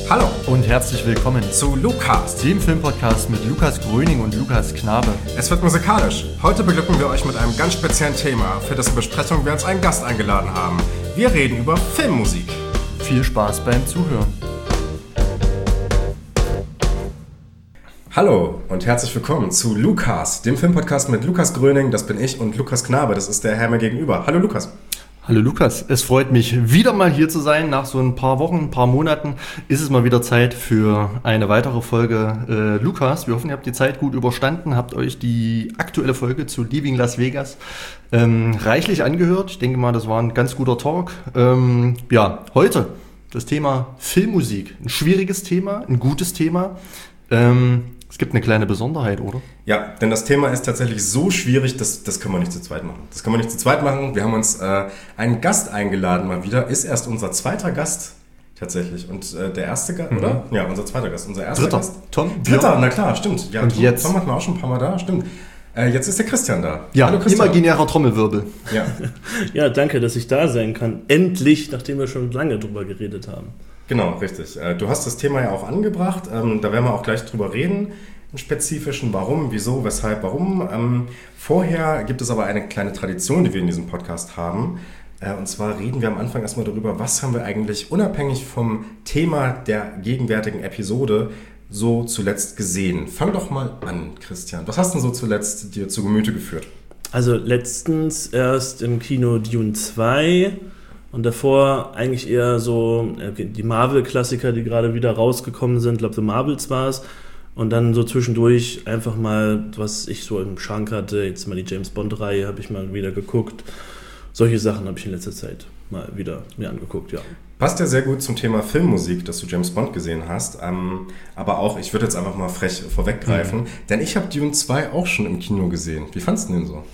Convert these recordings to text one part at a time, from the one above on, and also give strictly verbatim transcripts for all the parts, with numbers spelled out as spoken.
Hallo und herzlich willkommen zu Lukas, dem Filmpodcast mit Lukas Gröning und Lukas Knabe. Es wird musikalisch. Heute beglücken wir euch mit einem ganz speziellen Thema, für dessen Besprechung wir uns einen Gast eingeladen haben. Wir reden über Filmmusik. Viel Spaß beim Zuhören. Hallo und herzlich willkommen zu Lukas, dem Filmpodcast mit Lukas Gröning, das bin ich, und Lukas Knabe, das ist der Herr mir gegenüber. Hallo Lukas. Hallo Lukas, es freut mich wieder mal hier zu sein. Nach so ein paar Wochen, ein paar Monaten ist es mal wieder Zeit für eine weitere Folge äh, Lukas. Wir hoffen, ihr habt die Zeit gut überstanden, habt euch die aktuelle Folge zu Leaving Las Vegas ähm, reichlich angehört. Ich denke mal, das war ein ganz guter Talk. Ähm, ja, heute das Thema Filmmusik. Ein schwieriges Thema, ein gutes Thema. Ähm, es gibt eine kleine Besonderheit, oder? Ja, denn das Thema ist tatsächlich so schwierig, dass das können wir nicht zu zweit machen. Das können wir nicht zu zweit machen. Wir haben uns äh, einen Gast eingeladen mal wieder. Ist erst unser zweiter Gast tatsächlich. Und äh, der erste Gast, mhm. oder? Ja, unser zweiter Gast. Unser erster Dritter. Gast. Tom. Dritter, na klar, stimmt. Ja, und Tom, jetzt? Tom hatten wir auch schon ein paar Mal da, stimmt. Äh, jetzt ist der Christian da. Ja, Hallo, Christian. imaginärer Trommelwirbel. Ja. Ja, danke, dass ich da sein kann. Endlich, nachdem wir schon lange drüber geredet haben. Genau, richtig. Du hast das Thema ja auch angebracht. Da werden wir auch gleich drüber reden. Im Spezifischen, warum, wieso, weshalb, warum. Vorher gibt es aber eine kleine Tradition, die wir in diesem Podcast haben. Und zwar reden wir am Anfang erstmal darüber, was haben wir eigentlich unabhängig vom Thema der gegenwärtigen Episode so zuletzt gesehen. Fang doch mal an, Christian. Was hast du denn so zuletzt dir zu Gemüte geführt? Also letztens erst im Kino Dune zwei. Und davor eigentlich eher so die Marvel-Klassiker, die gerade wieder rausgekommen sind. Ich glaube, The Marvels war es. Und dann so zwischendurch einfach mal, was ich so im Schrank hatte, jetzt mal die James-Bond-Reihe habe ich mal wieder geguckt. Solche Sachen habe ich in letzter Zeit mal wieder mir angeguckt, ja. Passt ja sehr gut zum Thema Filmmusik, dass du James Bond gesehen hast. Ähm, aber auch, ich würde jetzt einfach mal frech vorweggreifen, mhm. denn ich habe Dune zwei auch schon im Kino gesehen. Wie fandst du den so?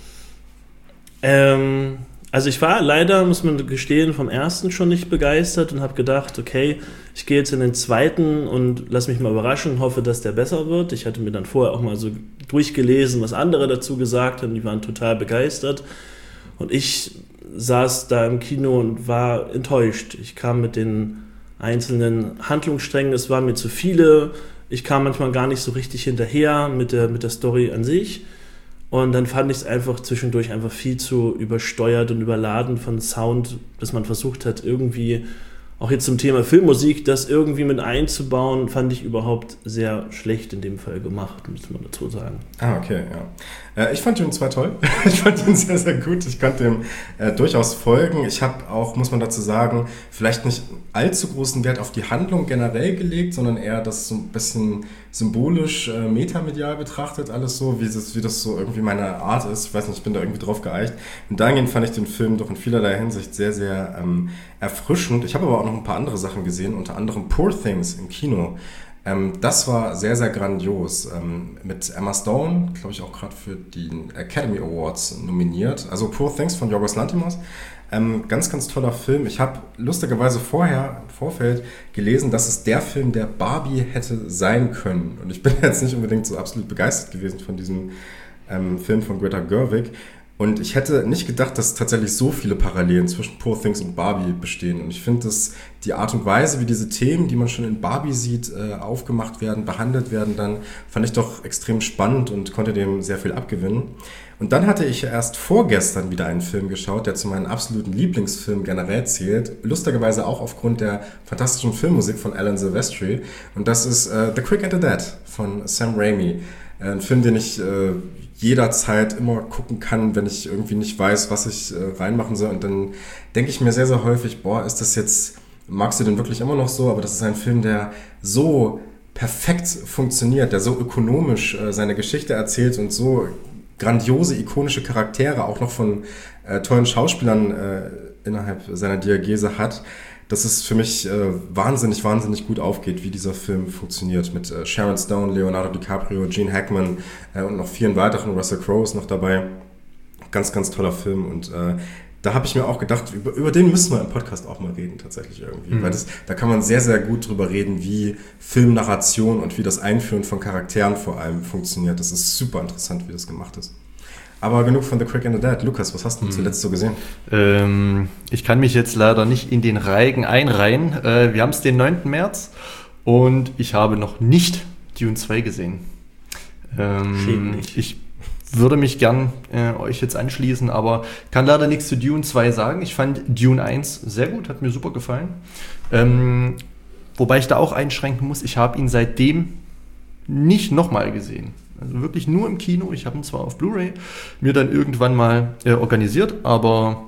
Ähm... Also ich war leider, muss man gestehen, vom ersten schon nicht begeistert und habe gedacht, okay, ich gehe jetzt in den zweiten und lass mich mal überraschen und hoffe, dass der besser wird. Ich hatte mir dann vorher auch mal so durchgelesen, was andere dazu gesagt haben, die waren total begeistert. Und ich saß da im Kino und war enttäuscht. Ich kam mit den einzelnen Handlungssträngen, es waren mir zu viele. Ich kam manchmal gar nicht so richtig hinterher mit der, mit der Story an sich. Und dann fand ich es einfach zwischendurch einfach viel zu übersteuert und überladen von Sound, dass man versucht hat, irgendwie, auch jetzt zum Thema Filmmusik, das irgendwie mit einzubauen, fand ich überhaupt sehr schlecht in dem Fall gemacht, muss man dazu sagen. Ah, okay, ja. Äh, ich fand Dune zwei toll. Ich fand ihn sehr, sehr gut. Ich konnte dem äh, durchaus folgen. Ich habe auch, muss man dazu sagen, vielleicht nicht allzu großen Wert auf die Handlung generell gelegt, sondern eher das so ein bisschen symbolisch, äh, metamedial betrachtet, alles so, wie das, wie das so irgendwie meine Art ist. Ich weiß nicht, ich bin da irgendwie drauf geeicht. Und dahingehend fand ich den Film doch in vielerlei Hinsicht sehr, sehr ähm, erfrischend. Ich habe aber auch noch ein paar andere Sachen gesehen, unter anderem Poor Things im Kino. Ähm, das war sehr, sehr grandios. Ähm, mit Emma Stone, glaube ich, auch gerade für die Academy Awards nominiert. Also Poor Things von Yorgos Lanthimos. Ähm, ganz, ganz toller Film. Ich habe lustigerweise vorher, im Vorfeld, gelesen, dass es der Film der Barbie hätte sein können. Und ich bin jetzt nicht unbedingt so absolut begeistert gewesen von diesem ähm, Film von Greta Gerwig. Und ich hätte nicht gedacht, dass tatsächlich so viele Parallelen zwischen Poor Things und Barbie bestehen. Und ich finde, dass die Art und Weise, wie diese Themen, die man schon in Barbie sieht, äh, aufgemacht werden, behandelt werden, dann fand ich doch extrem spannend und konnte dem sehr viel abgewinnen. Und dann hatte ich erst vorgestern wieder einen Film geschaut, der zu meinen absoluten Lieblingsfilmen generell zählt. Lustigerweise auch aufgrund der fantastischen Filmmusik von Alan Silvestri. Und das ist äh, The Quick and the Dead von Sam Raimi. Äh, ein Film, den ich äh, jederzeit immer gucken kann, wenn ich irgendwie nicht weiß, was ich äh, reinmachen soll. Und dann denke ich mir sehr, sehr häufig, boah, ist das jetzt, magst du den wirklich immer noch so? Aber das ist ein Film, der so perfekt funktioniert, der so ökonomisch äh, seine Geschichte erzählt und so grandiose, ikonische Charaktere auch noch von äh, tollen Schauspielern äh, innerhalb seiner Diagese hat, dass es für mich äh, wahnsinnig, wahnsinnig gut aufgeht, wie dieser Film funktioniert. Mit äh, Sharon Stone, Leonardo DiCaprio, Gene Hackman äh, und noch vielen weiteren. Russell Crowe ist noch dabei. Ganz, ganz toller Film. Und äh, da habe ich mir auch gedacht, über, über den müssen wir im Podcast auch mal reden, tatsächlich irgendwie. Mhm. Weil das, da kann man sehr, sehr gut drüber reden, wie Filmnarration und wie das Einführen von Charakteren vor allem funktioniert. Das ist super interessant, wie das gemacht ist. Aber genug von The Quick and the Dead. Lukas, was hast du mhm. zuletzt so gesehen? Ähm, ich kann mich jetzt leider nicht in den Reigen einreihen. Äh, wir haben es den neunten März Und ich habe noch nicht Dune zwei gesehen. Ähm, ich würde mich gern äh, euch jetzt anschließen, aber kann leider nichts zu Dune zwei sagen. Ich fand Dune eins sehr gut, hat mir super gefallen. Ähm, wobei ich da auch einschränken muss, ich habe ihn seitdem nicht nochmal gesehen. Also wirklich nur im Kino. Ich habe ihn zwar auf Blu-ray mir dann irgendwann mal äh, organisiert, aber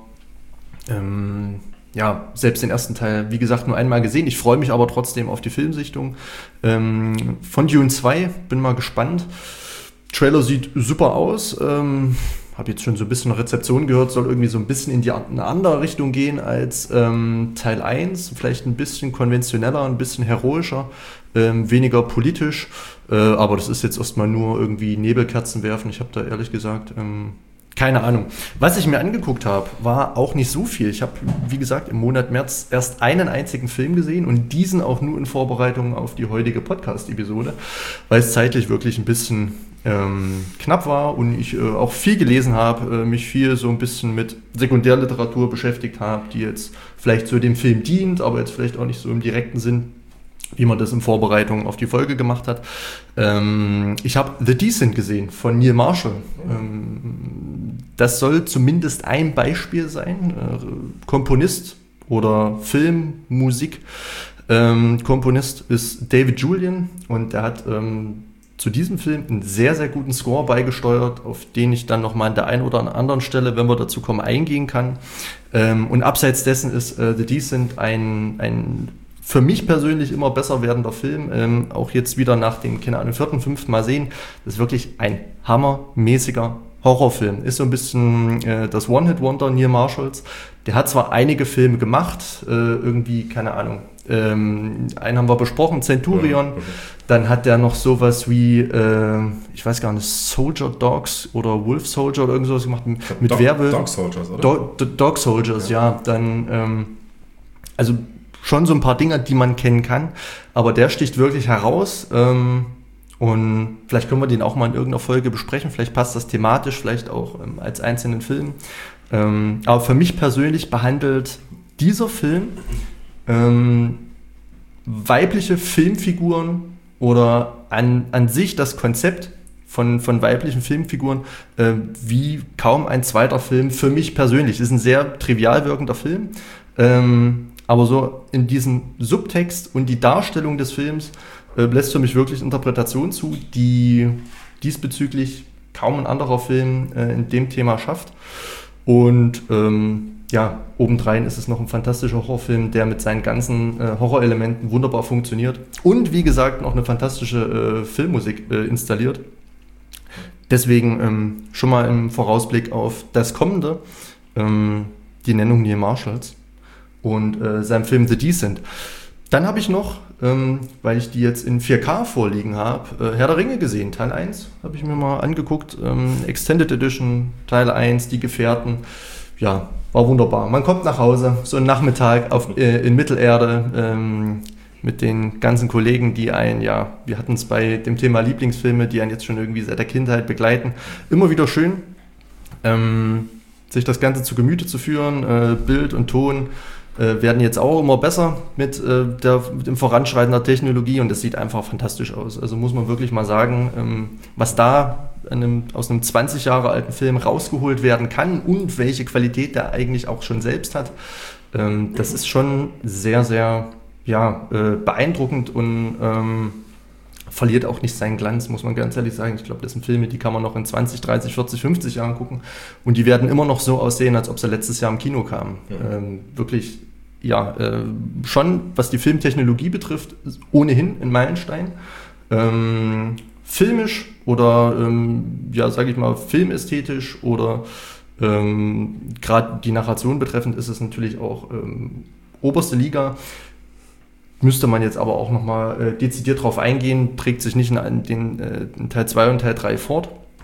ähm, ja, selbst den ersten Teil, wie gesagt, nur einmal gesehen. Ich freue mich aber trotzdem auf die Filmsichtung ähm, von Dune zwei. Bin mal gespannt. Trailer sieht super aus. Ähm, habe jetzt schon so ein bisschen Rezeption gehört, soll irgendwie so ein bisschen in die eine andere Richtung gehen als ähm, Teil eins. Vielleicht ein bisschen konventioneller, ein bisschen heroischer, ähm, weniger politisch. Äh, aber das ist jetzt erstmal nur irgendwie Nebelkerzen werfen. Ich habe da ehrlich gesagt ähm, keine Ahnung. Was ich mir angeguckt habe, war auch nicht so viel. Ich habe, wie gesagt, im Monat März erst einen einzigen Film gesehen und diesen auch nur in Vorbereitung auf die heutige Podcast-Episode, weil es zeitlich wirklich ein bisschen ähm, knapp war und ich äh, auch viel gelesen habe, äh, mich viel so ein bisschen mit Sekundärliteratur beschäftigt habe, die jetzt vielleicht so dem Film dient, aber jetzt vielleicht auch nicht so im direkten Sinn, wie man das in Vorbereitung auf die Folge gemacht hat. Ähm, ich habe The Descent gesehen von Neil Marshall. Ähm, das soll zumindest ein Beispiel sein. Äh, Komponist oder Filmmusik. Ähm, Komponist ist David Julian und der hat ähm, zu diesem Film einen sehr, sehr guten Score beigesteuert, auf den ich dann nochmal an der einen oder anderen Stelle, wenn wir dazu kommen, eingehen kann. Ähm, und abseits dessen ist äh, The Descent ein, ein für mich persönlich immer besser werdender Film, ähm, auch jetzt wieder nach dem, keine Ahnung, vierten, fünften Mal sehen, das ist wirklich ein hammermäßiger Horrorfilm. Ist so ein bisschen äh, das One-Hit-Wonder Neil Marshalls. Der hat zwar einige Filme gemacht, äh, irgendwie, keine Ahnung, ähm, einen haben wir besprochen, Centurion, ja, okay. Dann hat der noch sowas wie, äh, ich weiß gar nicht, Soldier Dogs oder Wolf Soldier oder irgend sowas gemacht, mit Dog, Werwölfen. Dog Soldiers, oder? Do, Do, Dog Soldiers, ja, ja dann, ähm, also schon so ein paar Dinge, die man kennen kann, aber der sticht wirklich heraus ähm, und vielleicht können wir den auch mal in irgendeiner Folge besprechen, vielleicht passt das thematisch, vielleicht auch ähm, als einzelnen Film. Ähm, aber für mich persönlich behandelt dieser Film ähm, weibliche Filmfiguren oder an, an sich das Konzept von, von weiblichen Filmfiguren äh, wie kaum ein zweiter Film für mich persönlich. Ist ein sehr trivial wirkender Film, ähm, aber so in diesem Subtext und die Darstellung des Films äh, lässt für mich wirklich Interpretation zu, die diesbezüglich kaum ein anderer Film äh, in dem Thema schafft. Und ähm, ja, obendrein ist es noch ein fantastischer Horrorfilm, der mit seinen ganzen äh, Horrorelementen wunderbar funktioniert. Und wie gesagt, noch eine fantastische äh, Filmmusik äh, installiert. Deswegen ähm, schon mal im Vorausblick auf das Kommende, ähm, die Nennung Neil Marshalls und äh, seinem Film The Descent. Dann habe ich noch, ähm, weil ich die jetzt in vier K vorliegen habe, äh, Herr der Ringe gesehen. Teil eins habe ich mir mal angeguckt. Ähm, Extended Edition, Teil eins, Die Gefährten. Ja, war wunderbar. Man kommt nach Hause, so ein Nachmittag auf, äh, in Mittelerde ähm, mit den ganzen Kollegen, die einen, ja, wir hatten es bei dem Thema Lieblingsfilme, die einen jetzt schon irgendwie seit der Kindheit begleiten. Immer wieder schön, ähm, sich das Ganze zu Gemüte zu führen, äh, Bild und Ton werden jetzt auch immer besser mit, äh, der, mit dem Voranschreiten der Technologie und es sieht einfach fantastisch aus. Also muss man wirklich mal sagen, ähm, was da einem, aus einem zwanzig Jahre alten Film rausgeholt werden kann und welche Qualität der eigentlich auch schon selbst hat, ähm, das ist schon sehr, sehr ja, äh, beeindruckend und ähm, verliert auch nicht seinen Glanz, muss man ganz ehrlich sagen. Ich glaube, das sind Filme, die kann man noch in zwanzig, dreißig, vierzig, fünfzig Jahren gucken und die werden immer noch so aussehen, als ob sie letztes Jahr im Kino kamen. Ja. Ähm, wirklich Ja, äh, schon, was die Filmtechnologie betrifft, ohnehin ein Meilenstein. Ähm, filmisch oder, ähm, ja, sage ich mal, filmästhetisch oder ähm, gerade die Narration betreffend ist es natürlich auch ähm, oberste Liga. Müsste man jetzt aber auch nochmal äh, dezidiert drauf eingehen, trägt sich nicht in, den, äh, in Teil zwei und Teil drei fort.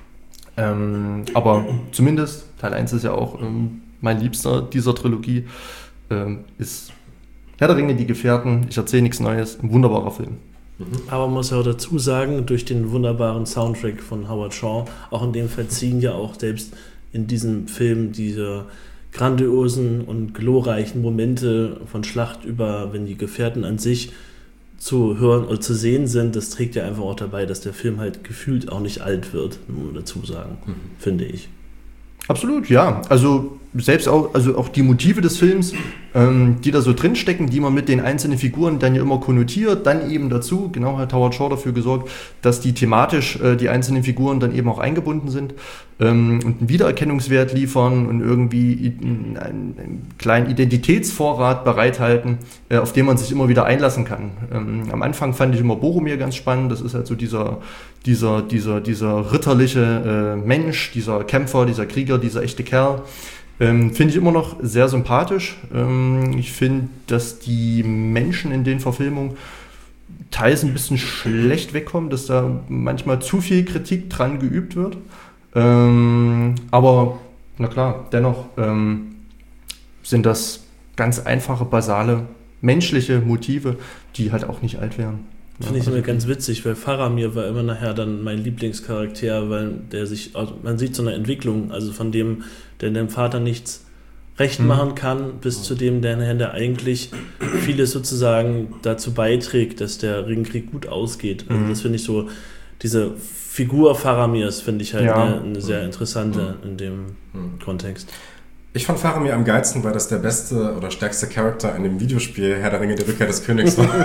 Ähm, aber zumindest, Teil eins ist ja auch ähm, mein Liebster dieser Trilogie. Ähm, ist Herr der Ringe, die Gefährten, ich erzähle nichts Neues, ein wunderbarer Film. Aber man muss ja auch dazu sagen, durch den wunderbaren Soundtrack von Howard Shaw, auch in dem Fall ziehen ja auch selbst in diesem Film diese grandiosen und glorreichen Momente von Schlacht über, wenn die Gefährten an sich zu hören oder zu sehen sind, das trägt ja einfach auch dabei, dass der Film halt gefühlt auch nicht alt wird, muss man dazu sagen, mhm. finde ich. Absolut, ja. Also selbst auch, also auch die Motive des Films, ähm, die da so drinstecken, die man mit den einzelnen Figuren dann ja immer konnotiert, dann eben dazu, genau hat Howard Shore dafür gesorgt, dass die thematisch äh, die einzelnen Figuren dann eben auch eingebunden sind ähm, und einen Wiedererkennungswert liefern und irgendwie einen, einen kleinen Identitätsvorrat bereithalten, äh, auf den man sich immer wieder einlassen kann. Ähm, am Anfang fand ich immer Boromir ganz spannend, das ist halt so dieser, dieser, dieser, dieser ritterliche äh, Mensch, dieser Kämpfer, dieser Krieger, dieser echte Kerl. Ähm, finde ich immer noch sehr sympathisch. Ähm, ich finde, dass die Menschen in den Verfilmungen teils ein bisschen schlecht wegkommen, dass da manchmal zu viel Kritik dran geübt wird. Ähm, aber, na klar, dennoch ähm, sind das ganz einfache, basale, menschliche Motive, die halt auch nicht alt werden. Finde ich immer ganz witzig, weil Faramir war immer nachher dann mein Lieblingscharakter, weil der sich, also man sieht so eine Entwicklung, also von dem, der dem Vater nichts recht mhm. machen kann, bis mhm. zu dem, der, der eigentlich vieles sozusagen dazu beiträgt, dass der Ringkrieg gut ausgeht. Also mhm. das finde ich so, diese Figur Faramirs finde ich halt ja. eine, eine sehr interessante mhm. in dem mhm. Kontext. Ich fand Faramir am geilsten, weil das der beste oder stärkste Charakter in dem Videospiel Herr der Ringe, die Rückkehr des Königs war.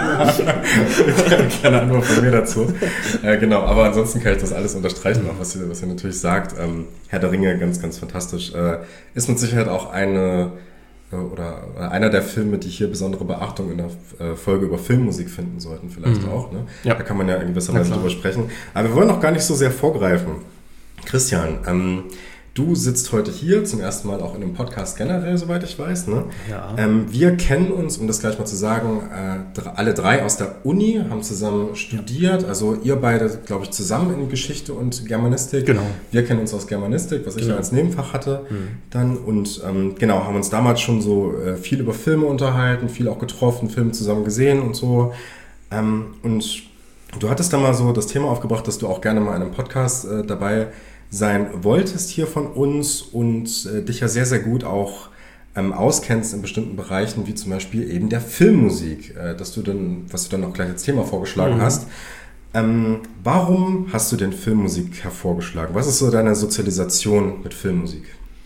Keine Ahnung von mir dazu. Äh, genau, aber ansonsten kann ich das alles unterstreichen, auch was ihr, was ihr natürlich sagt. Ähm, Herr der Ringe, ganz, ganz fantastisch. Äh, ist mit Sicherheit auch eine äh, oder, oder einer der Filme, die hier besondere Beachtung in der äh, Folge über Filmmusik finden sollten, vielleicht mhm. auch. Ne? Ja. Da kann man ja in gewisser Weise drüber sprechen. Aber wir wollen noch gar nicht so sehr vorgreifen. Christian, ähm, du sitzt heute hier, zum ersten Mal auch in einem Podcast generell, soweit ich weiß. Ne? Ja. Ähm, wir kennen uns, um das gleich mal zu sagen, äh, alle drei aus der Uni, haben zusammen studiert. Ja. Also ihr beide, glaube ich, zusammen in Geschichte und Germanistik. Genau. Wir kennen uns aus Germanistik, was ich genau. ja als Nebenfach hatte. Mhm. Dann und ähm, genau, haben uns damals schon so äh, viel über Filme unterhalten, viel auch getroffen, Filme zusammen gesehen und so. Ähm, und du hattest da mal so das Thema aufgebracht, dass du auch gerne mal in einem Podcast äh, dabei sein wolltest hier von uns und äh, dich ja sehr, sehr gut auch ähm, auskennst in bestimmten Bereichen, wie zum Beispiel eben der Filmmusik, äh, dass du dann, was du dann noch gleich als Thema vorgeschlagen mhm. hast. Ähm, warum hast du denn Filmmusik hervorgeschlagen? Was ist so deine Sozialisation mit Filmmusik?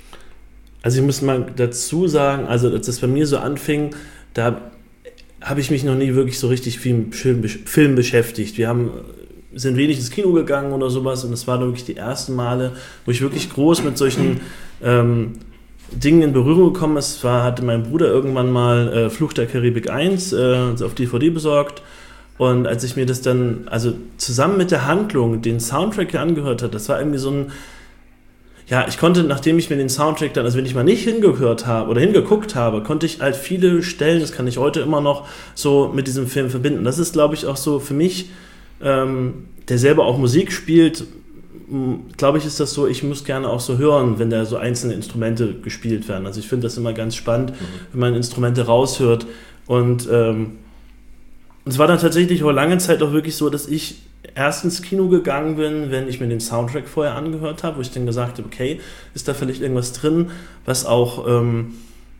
Also ich muss mal dazu sagen, also als das bei mir so anfing, da habe ich mich noch nie wirklich so richtig viel mit Film, Film beschäftigt. Wir haben sind wenig ins Kino gegangen oder sowas und das waren wirklich die ersten Male, wo ich wirklich groß mit solchen ähm, Dingen in Berührung gekommen ist. Zwar hatte mein Bruder irgendwann mal äh, Fluch der Karibik eins äh, auf D V D besorgt und als ich mir das dann, also zusammen mit der Handlung, den Soundtrack angehört hat, das war irgendwie so ein, ja, ich konnte, nachdem ich mir den Soundtrack dann, also wenn ich mal nicht hingehört habe oder hingeguckt habe, konnte ich halt viele Stellen, das kann ich heute immer noch so mit diesem Film verbinden. Das ist, glaube ich, auch so für mich, Ähm, der selber auch Musik spielt, glaube ich, ist das so, ich muss gerne auch so hören, wenn da so einzelne Instrumente gespielt werden. Also ich finde das immer ganz spannend, mhm. wenn man Instrumente raushört. Und ähm, es war dann tatsächlich über lange Zeit auch wirklich so, dass ich erst ins Kino gegangen bin, wenn ich mir den Soundtrack vorher angehört habe, wo ich dann gesagt habe, okay, ist da vielleicht irgendwas drin, was auch ähm,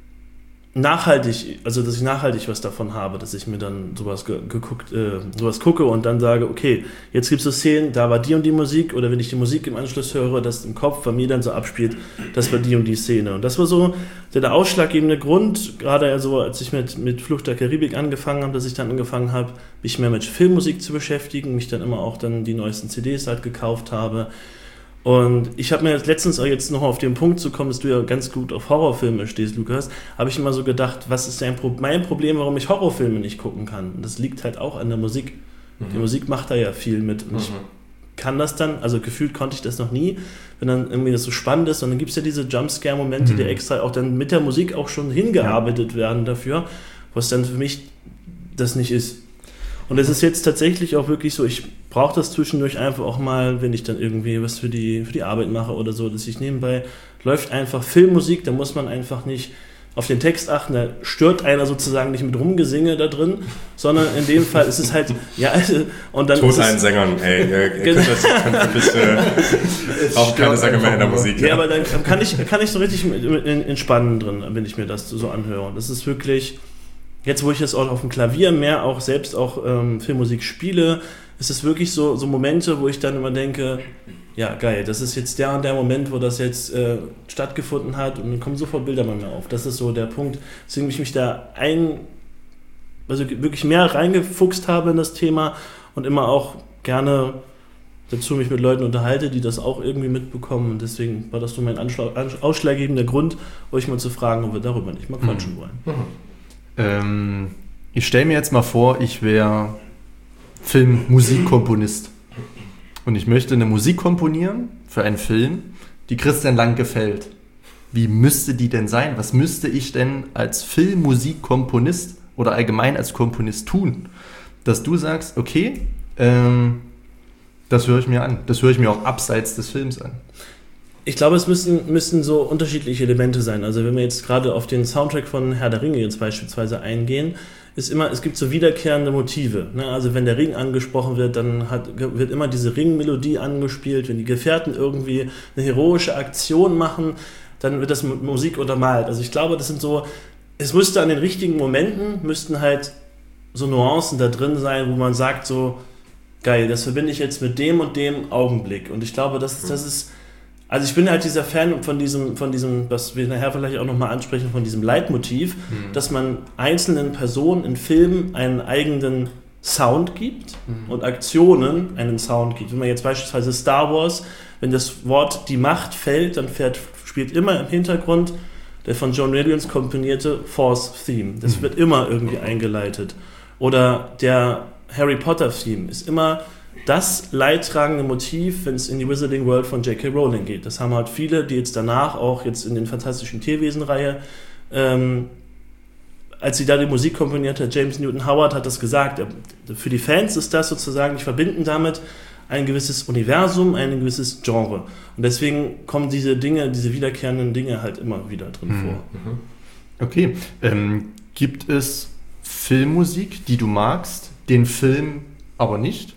nachhaltig, also dass ich nachhaltig was davon habe, dass ich mir dann sowas ge- geguckt, äh, sowas gucke und dann sage, okay, jetzt gibt es so Szenen, da war die und die Musik, oder wenn ich die Musik im Anschluss höre, das im Kopf bei mir dann so abspielt, das war die und die Szene. Und das war so der, der ausschlaggebende Grund, gerade also als ich mit, mit Fluch der Karibik angefangen habe, dass ich dann angefangen habe, mich mehr mit Filmmusik zu beschäftigen, mich dann immer auch dann die neuesten C Ds halt gekauft habe. Und ich habe mir jetzt letztens auch jetzt noch auf den Punkt zu kommen, dass du ja ganz gut auf Horrorfilme stehst, Lukas, habe ich immer so gedacht, was ist denn Pro- mein Problem, warum ich Horrorfilme nicht gucken kann? Und das liegt halt auch an der Musik. Mhm. Die Musik macht da ja viel mit. Und mhm. ich kann das dann, also gefühlt konnte ich das noch nie, wenn dann irgendwie das so spannend ist. Und dann gibt es ja diese Jumpscare-Momente, mhm. die extra auch dann mit der Musik auch schon hingearbeitet ja. werden dafür, was dann für mich das nicht ist. Und es ist jetzt tatsächlich auch wirklich so, ich brauche das zwischendurch einfach auch mal, wenn ich dann irgendwie was für die, für die Arbeit mache oder so, dass ich nebenbei, läuft einfach Filmmusik, da muss man einfach nicht auf den Text achten, da stört einer sozusagen nicht mit Rumgesinge da drin, sondern in dem Fall ist es halt, ja, und dann Tot allen Sängern, ey, ihr könnt das wirklich, äh, auch keine Sänger mehr in der Musik. Ja, ja, aber dann kann ich, kann ich so richtig entspannen drin, wenn ich mir das so anhöre. Und das ist wirklich, jetzt, wo ich es auch auf dem Klavier mehr auch selbst auch ähm, Filmmusik spiele, ist es wirklich so, so Momente, wo ich dann immer denke, ja geil, das ist jetzt der und der Moment, wo das jetzt äh, stattgefunden hat und dann kommen sofort Bilder bei mir auf. Das ist so der Punkt, deswegen ich mich da ein, also wirklich mehr reingefuchst habe in das Thema und immer auch gerne dazu mich mit Leuten unterhalte, die das auch irgendwie mitbekommen und deswegen war das so mein Anschlag, ausschlaggebender Grund, euch mal zu fragen, ob wir darüber nicht mal quatschen wollen. Mhm. Ähm, ich stelle mir jetzt mal vor, ich wäre Filmmusikkomponist und ich möchte eine Musik komponieren für einen Film, die Christian Lang gefällt. Wie müsste die denn sein? Was müsste ich denn als Filmmusikkomponist oder allgemein als Komponist tun, dass du sagst, okay, ähm, das höre ich mir an. Das höre ich mir auch abseits des Films an. Ich glaube, es müssen, müssen so unterschiedliche Elemente sein. Also wenn wir jetzt gerade auf den Soundtrack von Herr der Ringe jetzt beispielsweise eingehen, ist immer, es gibt so wiederkehrende Motive. Ne? Also wenn der Ring angesprochen wird, dann hat, wird immer diese Ringmelodie angespielt. Wenn die Gefährten irgendwie eine heroische Aktion machen, dann wird das mit Musik untermalt. Also ich glaube, das sind so, es müsste an den richtigen Momenten, müssten halt so Nuancen da drin sein, wo man sagt so, geil, das verbinde ich jetzt mit dem und dem Augenblick. Und ich glaube, das, das ist, also ich bin halt dieser Fan von diesem, von diesem, was wir nachher vielleicht auch nochmal ansprechen, von diesem Leitmotiv, mhm. dass man einzelnen Personen in Filmen einen eigenen Sound gibt mhm. und Aktionen einen Sound gibt. Wenn man jetzt beispielsweise Star Wars, wenn das Wort die Macht fällt, dann fährt, spielt immer im Hintergrund der von John Williams komponierte Force-Theme. Das mhm. wird immer irgendwie eingeleitet. Oder der Harry Potter-Theme ist immer das leidtragende Motiv, wenn es in die Wizarding World von J K Rowling geht. Das haben halt viele, die jetzt danach auch jetzt in den Fantastischen Tierwesen-Reihe, ähm, als sie da die Musik komponiert hat, James Newton Howard hat das gesagt, für die Fans ist das sozusagen, die verbinden damit ein gewisses Universum, ein gewisses Genre. Und deswegen kommen diese Dinge, diese wiederkehrenden Dinge halt immer wieder drin mhm. vor. Okay, ähm, gibt es Filmmusik, die du magst, den Film aber nicht?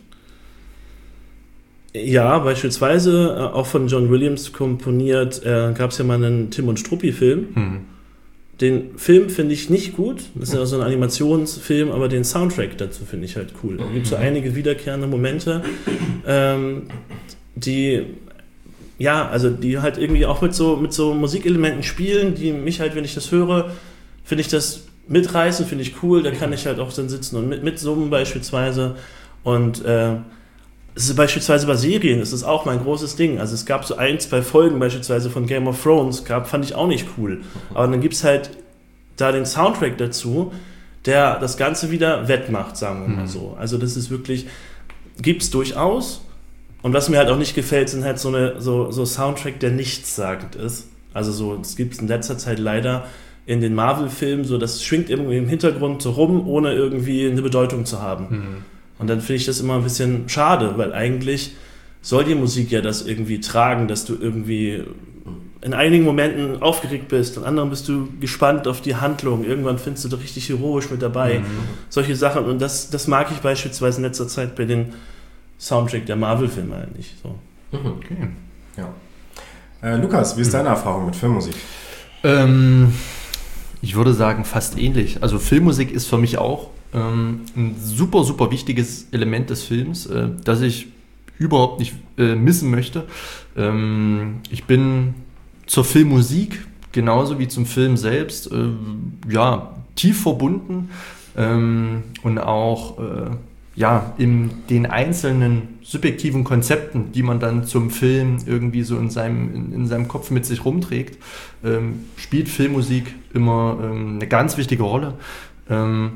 Ja, beispielsweise äh, auch von John Williams komponiert, äh, gab es ja mal einen Tim und Struppi-Film. Hm. Den Film finde ich nicht gut, das ist ja so ein Animationsfilm, aber den Soundtrack dazu finde ich halt cool. Da gibt es so einige wiederkehrende Momente, ähm, die ja, also die halt irgendwie auch mit so, mit so Musikelementen spielen, die mich halt, wenn ich das höre, finde ich das mitreißen, finde ich cool, da kann ich halt auch dann sitzen und mit, mitsummen beispielsweise und äh, es ist beispielsweise bei Serien, das ist auch mein großes Ding, also es gab so ein, zwei Folgen beispielsweise von Game of Thrones, gab, fand ich auch nicht cool, aber dann gibt es halt da den Soundtrack dazu, der das Ganze wieder wettmacht, sagen wir mal so, also das ist wirklich, gibt es durchaus und was mir halt auch nicht gefällt, sind halt so eine so, so Soundtrack, der nichtssagend ist, also so, es gibt es in letzter Zeit leider in den Marvel-Filmen, so das schwingt irgendwie im Hintergrund so rum, ohne irgendwie eine Bedeutung zu haben. Mhm. Und dann finde ich das immer ein bisschen schade, weil eigentlich soll die Musik ja das irgendwie tragen, dass du irgendwie in einigen Momenten aufgeregt bist, in anderen bist du gespannt auf die Handlung, irgendwann findest du da richtig heroisch mit dabei. Mhm. Solche Sachen und das, das mag ich beispielsweise in letzter Zeit bei den Soundtrack der Marvel-Filme halt nicht. So. Mhm. Okay. Ja. Äh, Lukas, wie ist deine Erfahrung mit Filmmusik? Ähm... Ich würde sagen, fast ähnlich. Also Filmmusik ist für mich auch ähm, ein super, super wichtiges Element des Films, äh, das ich überhaupt nicht äh, missen möchte. Ähm, ich bin zur Filmmusik genauso wie zum Film selbst äh, ja, tief verbunden ähm, und auch äh, ja, in den einzelnen subjektiven Konzepten, die man dann zum Film irgendwie so in seinem, in, in seinem Kopf mit sich rumträgt, ähm, spielt Filmmusik immer ähm, eine ganz wichtige Rolle. Ähm,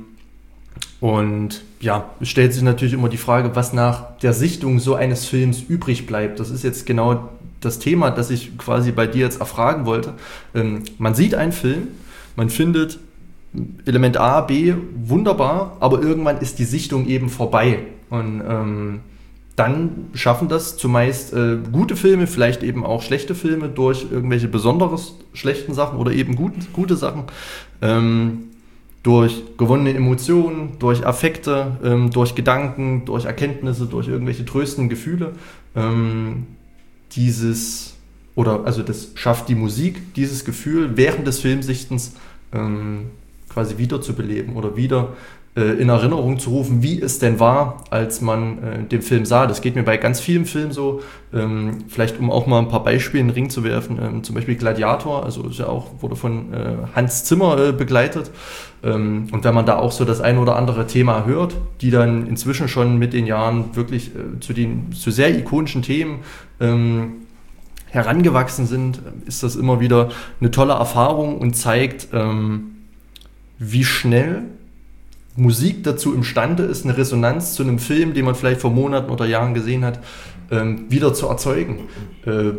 und ja, es stellt sich natürlich immer die Frage, was nach der Sichtung so eines Films übrig bleibt. Das ist jetzt genau das Thema, das ich quasi bei dir jetzt erfragen wollte. Ähm, man sieht einen Film, man findet Element A, B, wunderbar, aber irgendwann ist die Sichtung eben vorbei. Und ähm, dann schaffen das zumeist äh, gute Filme, vielleicht eben auch schlechte Filme durch irgendwelche besonderes schlechten Sachen oder eben gut, gute Sachen, ähm, durch gewonnene Emotionen, durch Affekte, ähm, durch Gedanken, durch Erkenntnisse, durch irgendwelche tröstenden Gefühle. Ähm, dieses, oder also das schafft die Musik, dieses Gefühl während des Filmsichtens ähm, quasi wiederzubeleben oder wieder äh, in Erinnerung zu rufen, wie es denn war, als man äh, den Film sah. Das geht mir bei ganz vielen Filmen so. Ähm, vielleicht um auch mal ein paar Beispiele in den Ring zu werfen. Ähm, zum Beispiel Gladiator, also ist ja auch, wurde von äh, Hans Zimmer äh, begleitet. Ähm, und wenn man da auch so das ein oder andere Thema hört, die dann inzwischen schon mit den Jahren wirklich äh, zu den zu sehr ikonischen Themen ähm, herangewachsen sind, ist das immer wieder eine tolle Erfahrung und zeigt, ähm, wie schnell Musik dazu imstande ist, eine Resonanz zu einem Film, den man vielleicht vor Monaten oder Jahren gesehen hat, ähm, wieder zu erzeugen. Äh,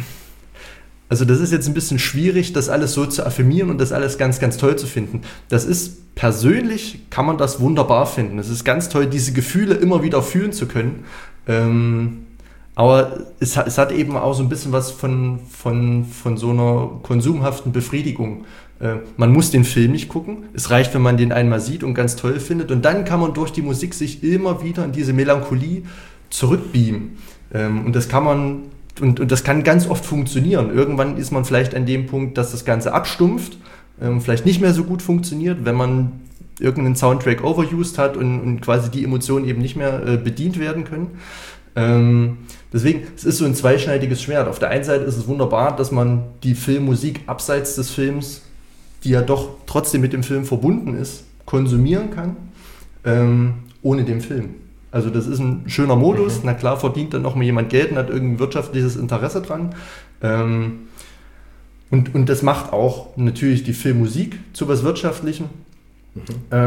also das ist jetzt ein bisschen schwierig, das alles so zu affirmieren und das alles ganz, ganz toll zu finden. Das ist persönlich, kann man das wunderbar finden. Es ist ganz toll, diese Gefühle immer wieder fühlen zu können. Ähm, aber es hat, es hat eben auch so ein bisschen was von, von, von so einer konsumhaften Befriedigung. Man muss den Film nicht gucken. Es reicht, wenn man den einmal sieht und ganz toll findet. Und dann kann man durch die Musik sich immer wieder in diese Melancholie zurückbeamen. Und das kann man, und, und das kann ganz oft funktionieren. Irgendwann ist man vielleicht an dem Punkt, dass das Ganze abstumpft, vielleicht nicht mehr so gut funktioniert, wenn man irgendeinen Soundtrack overused hat und, und quasi die Emotionen eben nicht mehr bedient werden können. Ähm, deswegen, es ist so ein zweischneidiges Schwert. Auf der einen Seite ist es wunderbar, dass man die Filmmusik abseits des Films, die ja doch trotzdem mit dem Film verbunden ist, konsumieren kann, ähm, ohne den Film. Also das ist ein schöner Modus. Mhm. Na klar, verdient dann noch mal jemand Geld und hat irgendein wirtschaftliches Interesse dran. Ähm, und, und das macht auch natürlich die Filmmusik zu was Wirtschaftlichem. Mhm.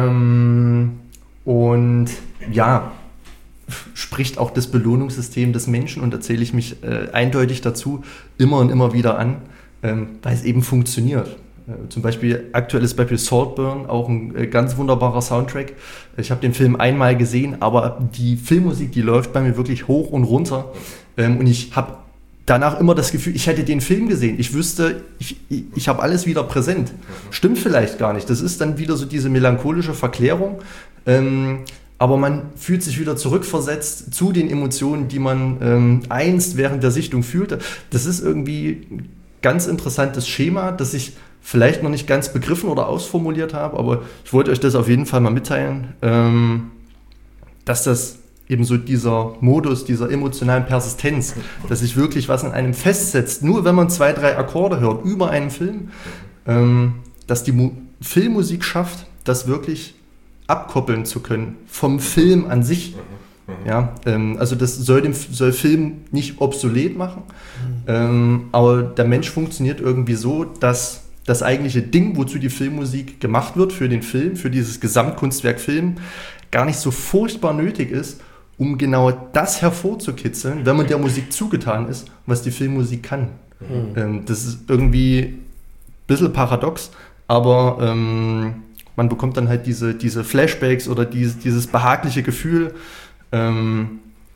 Ähm, und ja, spricht auch das Belohnungssystem des Menschen, und da zähle ich mich äh, eindeutig dazu, immer und immer wieder an, ähm, weil es eben funktioniert. Äh, zum Beispiel, aktuelles Beispiel Saltburn, auch ein äh, ganz wunderbarer Soundtrack. Ich habe den Film einmal gesehen, aber die Filmmusik, die läuft bei mir wirklich hoch und runter. Ähm, und ich habe danach immer das Gefühl, ich hätte den Film gesehen. Ich wüsste, ich, ich, ich habe alles wieder präsent. Stimmt vielleicht gar nicht. Das ist dann wieder so diese melancholische Verklärung. Ähm, aber man fühlt sich wieder zurückversetzt zu den Emotionen, die man ähm, einst während der Sichtung fühlte. Das ist irgendwie ein ganz interessantes Schema, das ich vielleicht noch nicht ganz begriffen oder ausformuliert habe, aber ich wollte euch das auf jeden Fall mal mitteilen, ähm, dass das eben so dieser Modus, dieser emotionalen Persistenz, dass sich wirklich was an einem festsetzt, nur wenn man zwei, drei Akkorde hört über einen Film, ähm, dass die Mu- Filmmusik schafft, das wirklich abkoppeln zu können vom Film an sich. Ja, ähm, also das soll den soll Film nicht obsolet machen, ähm, aber der Mensch funktioniert irgendwie so, dass das eigentliche Ding, wozu die Filmmusik gemacht wird, für den Film, für dieses Gesamtkunstwerk Film, gar nicht so furchtbar nötig ist, um genau das hervorzukitzeln, wenn man der Musik zugetan ist, was die Filmmusik kann. Mhm. Ähm, das ist irgendwie ein bisschen paradox, aber ähm, man bekommt dann halt diese, diese Flashbacks oder diese, dieses behagliche Gefühl, ähm,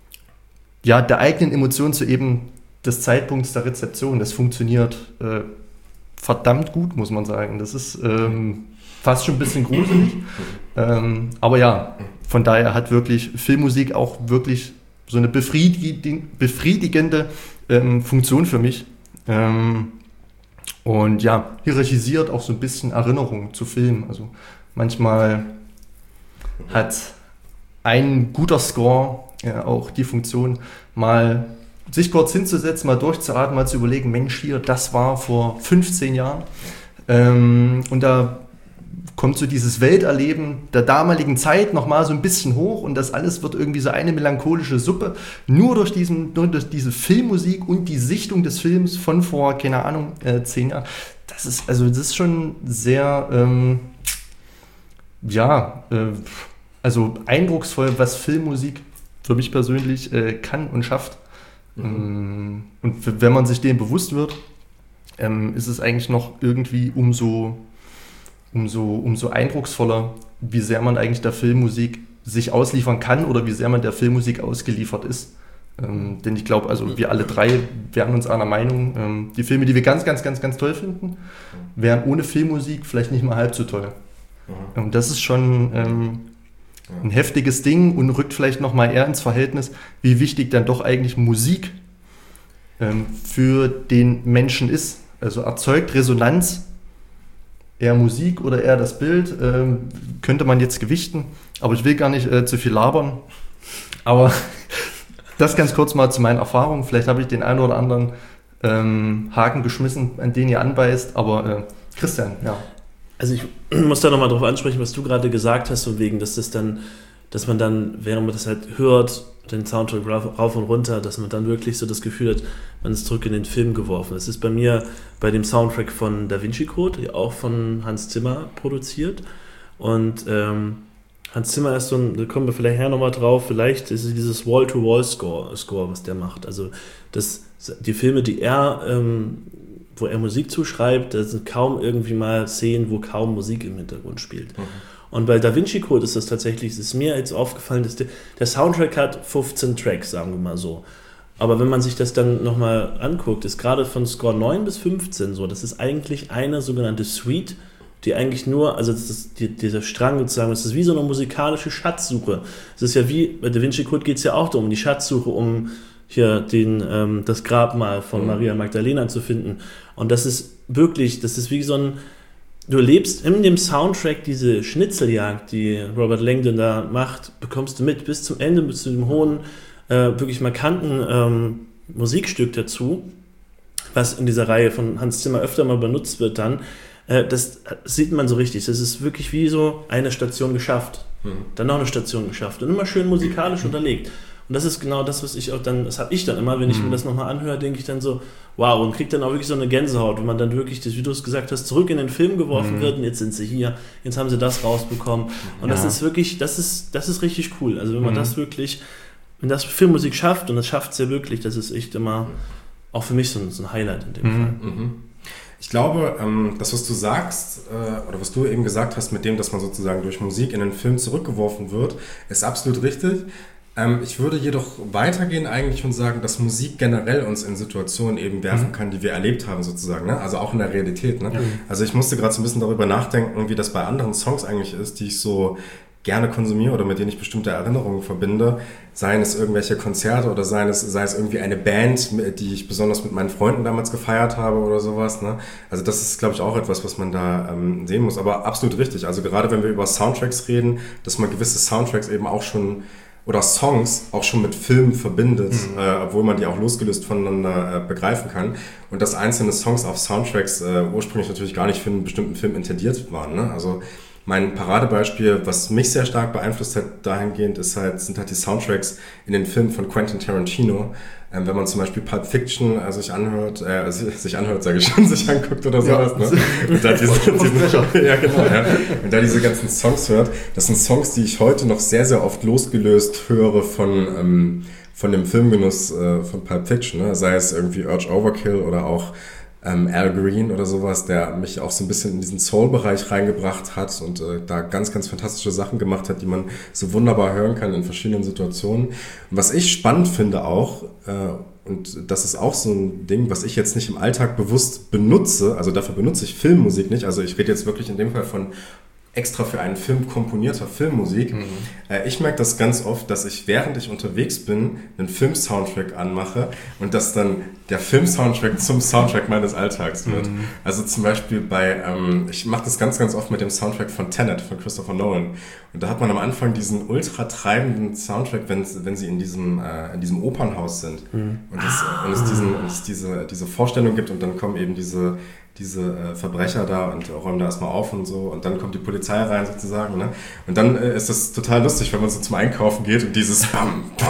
ja, der eigenen Emotionen zu eben des Zeitpunkts der Rezeption. Das funktioniert äh, verdammt gut, muss man sagen. Das ist ähm, fast schon ein bisschen gruselig. Ähm, aber ja, von daher hat wirklich Filmmusik auch wirklich so eine befriedigende, befriedigende ähm, Funktion für mich. Ähm, Und ja, hierarchisiert auch so ein bisschen Erinnerungen zu Filmen. Also manchmal hat ein guter Score ja auch die Funktion, mal sich kurz hinzusetzen, mal durchzuatmen, mal zu überlegen, Mensch, hier, das war vor fünfzehn Jahren. Ähm, und da kommt so dieses Welterleben der damaligen Zeit nochmal so ein bisschen hoch, und das alles wird irgendwie so eine melancholische Suppe, nur durch, diesen, nur durch diese Filmmusik und die Sichtung des Films von vor, keine Ahnung, äh, zehn Jahren. Das ist, also das ist schon sehr, ähm, ja, äh, also eindrucksvoll, was Filmmusik für mich persönlich äh, kann und schafft. Mhm. Und wenn man sich dem bewusst wird, ähm, ist es eigentlich noch irgendwie umso Umso, umso eindrucksvoller, wie sehr man eigentlich der Filmmusik sich ausliefern kann oder wie sehr man der Filmmusik ausgeliefert ist. Ähm, denn ich glaube, also wir alle drei wären uns einer Meinung, ähm, die Filme, die wir ganz, ganz, ganz, ganz toll finden, wären ohne Filmmusik vielleicht nicht mal halb so toll. Mhm. Und das ist schon ähm, ein heftiges Ding und rückt vielleicht nochmal eher ins Verhältnis, wie wichtig dann doch eigentlich Musik ähm, für den Menschen ist. Also erzeugt Resonanz eher Musik oder eher das Bild? Ähm, könnte man jetzt gewichten, aber ich will gar nicht äh, zu viel labern. Aber das ganz kurz mal zu meinen Erfahrungen. Vielleicht habe ich den einen oder anderen ähm, Haken geschmissen, an den ihr anbeißt, aber äh, Christian, ja. Also ich muss da nochmal drauf ansprechen, was du gerade gesagt hast, von wegen, dass das dann, dass man dann, während man das halt hört, den Soundtrack rauf, rauf und runter, dass man dann wirklich so das Gefühl hat, man ist zurück in den Film geworfen. Das ist bei mir bei dem Soundtrack von Da Vinci Code, auch von Hans Zimmer produziert. Und ähm, Hans Zimmer ist so ein, da kommen wir vielleicht her nochmal drauf, vielleicht ist es dieses Wall-to-Wall-Score, Score, was der macht. Also das, die Filme, die er, ähm, wo er Musik zuschreibt, da sind kaum irgendwie mal Szenen, wo kaum Musik im Hintergrund spielt. Mhm. Und bei Da Vinci Code ist das tatsächlich, es ist mir jetzt aufgefallen, dass der, der Soundtrack hat fünfzehn Tracks, sagen wir mal so. Aber wenn man sich das dann nochmal anguckt, ist gerade von Score neun bis fünfzehn so, das ist eigentlich eine sogenannte Suite, die eigentlich nur, also das ist die, dieser Strang sozusagen, das ist wie so eine musikalische Schatzsuche. Es ist ja wie, bei Da Vinci Code geht es ja auch darum, die Schatzsuche, um hier den, ähm, das Grabmal von mhm. Maria Magdalena zu finden. Und das ist wirklich, das ist wie so ein, du lebst in dem Soundtrack diese Schnitzeljagd, die Robert Langdon da macht, bekommst du mit bis zum Ende, bis zu dem hohen, äh, wirklich markanten ähm, Musikstück dazu, was in dieser Reihe von Hans Zimmer öfter mal benutzt wird dann. Äh, das sieht man so richtig. Das ist wirklich wie so eine Station geschafft, mhm. dann noch eine Station geschafft und immer schön musikalisch mhm. unterlegt. Und das ist genau das, was ich auch dann, das habe ich dann immer, wenn ich mhm. mir das nochmal anhöre, denke ich dann so, wow, und kriegt dann auch wirklich so eine Gänsehaut, wenn man dann wirklich, das, wie du es gesagt hast, zurück in den Film geworfen mhm. wird und jetzt sind sie hier, jetzt haben sie das rausbekommen. Und ja. das ist wirklich, das ist, das ist richtig cool. Also wenn man mhm. das wirklich, wenn das Filmmusik schafft, und das schafft es ja wirklich, das ist echt immer auch für mich so ein, so ein Highlight in dem mhm. Fall. Mhm. Ich glaube, das, was du sagst, oder was du eben gesagt hast, mit dem, dass man sozusagen durch Musik in den Film zurückgeworfen wird, ist absolut richtig. Ich würde jedoch weitergehen eigentlich und sagen, dass Musik generell uns in Situationen eben werfen kann, die wir erlebt haben sozusagen, ne? Also auch in der Realität. Ne? Ja. Also ich musste gerade so ein bisschen darüber nachdenken, wie das bei anderen Songs eigentlich ist, die ich so gerne konsumiere oder mit denen ich bestimmte Erinnerungen verbinde. Seien es irgendwelche Konzerte oder seien es, sei es irgendwie eine Band, die ich besonders mit meinen Freunden damals gefeiert habe oder sowas. Ne? Also das ist, glaube ich, auch etwas, was man da ähm, sehen muss. Aber absolut richtig. Also gerade wenn wir über Soundtracks reden, dass man gewisse Soundtracks eben auch schon oder Songs auch schon mit Filmen verbindet, mhm. äh, obwohl man die auch losgelöst voneinander äh, begreifen kann. Und dass einzelne Songs auf Soundtracks äh, ursprünglich natürlich gar nicht für einen bestimmten Film intendiert waren. Ne? Also mein Paradebeispiel, was mich sehr stark beeinflusst hat dahingehend, ist halt, sind halt die Soundtracks in den Filmen von Quentin Tarantino. Ähm, wenn man zum Beispiel Pulp Fiction äh, sich anhört, äh, also sich anhört, sage ich schon, sich anguckt oder sowas, ja. ne? Und da diese, diese, ja, genau, ja. Und da diese ganzen Songs hört, das sind Songs, die ich heute noch sehr, sehr oft losgelöst höre von, ähm, von dem Filmgenuss äh, von Pulp Fiction, ne? Sei es irgendwie Urge Overkill oder auch ähm, Al Green oder sowas, der mich auch so ein bisschen in diesen Soul-Bereich reingebracht hat und äh, da ganz, ganz fantastische Sachen gemacht hat, die man so wunderbar hören kann in verschiedenen Situationen. Und was ich spannend finde auch, äh, und das ist auch so ein Ding, was ich jetzt nicht im Alltag bewusst benutze, also dafür benutze ich Filmmusik nicht, also ich rede jetzt wirklich in dem Fall von extra für einen Film komponierter Filmmusik. Mhm. Äh, ich merke das ganz oft, dass ich, während ich unterwegs bin, einen Film-Soundtrack anmache und dass dann der Film-Soundtrack zum Soundtrack meines Alltags wird. Mhm. Also zum Beispiel bei, ähm, ich mache das ganz, ganz oft mit dem Soundtrack von Tenet, von Christopher Nolan. Und da hat man am Anfang diesen ultra treibenden Soundtrack, wenn, wenn sie in diesem, äh, in diesem Opernhaus sind. Mhm. Und, das, ah. und es, diesen, und es diese, diese Vorstellung gibt und dann kommen eben diese diese äh, Verbrecher da und räumen da erstmal auf und so und dann kommt die Polizei rein sozusagen, ne? Und dann äh, ist das total lustig, wenn man so zum Einkaufen geht und dieses Bam, bam,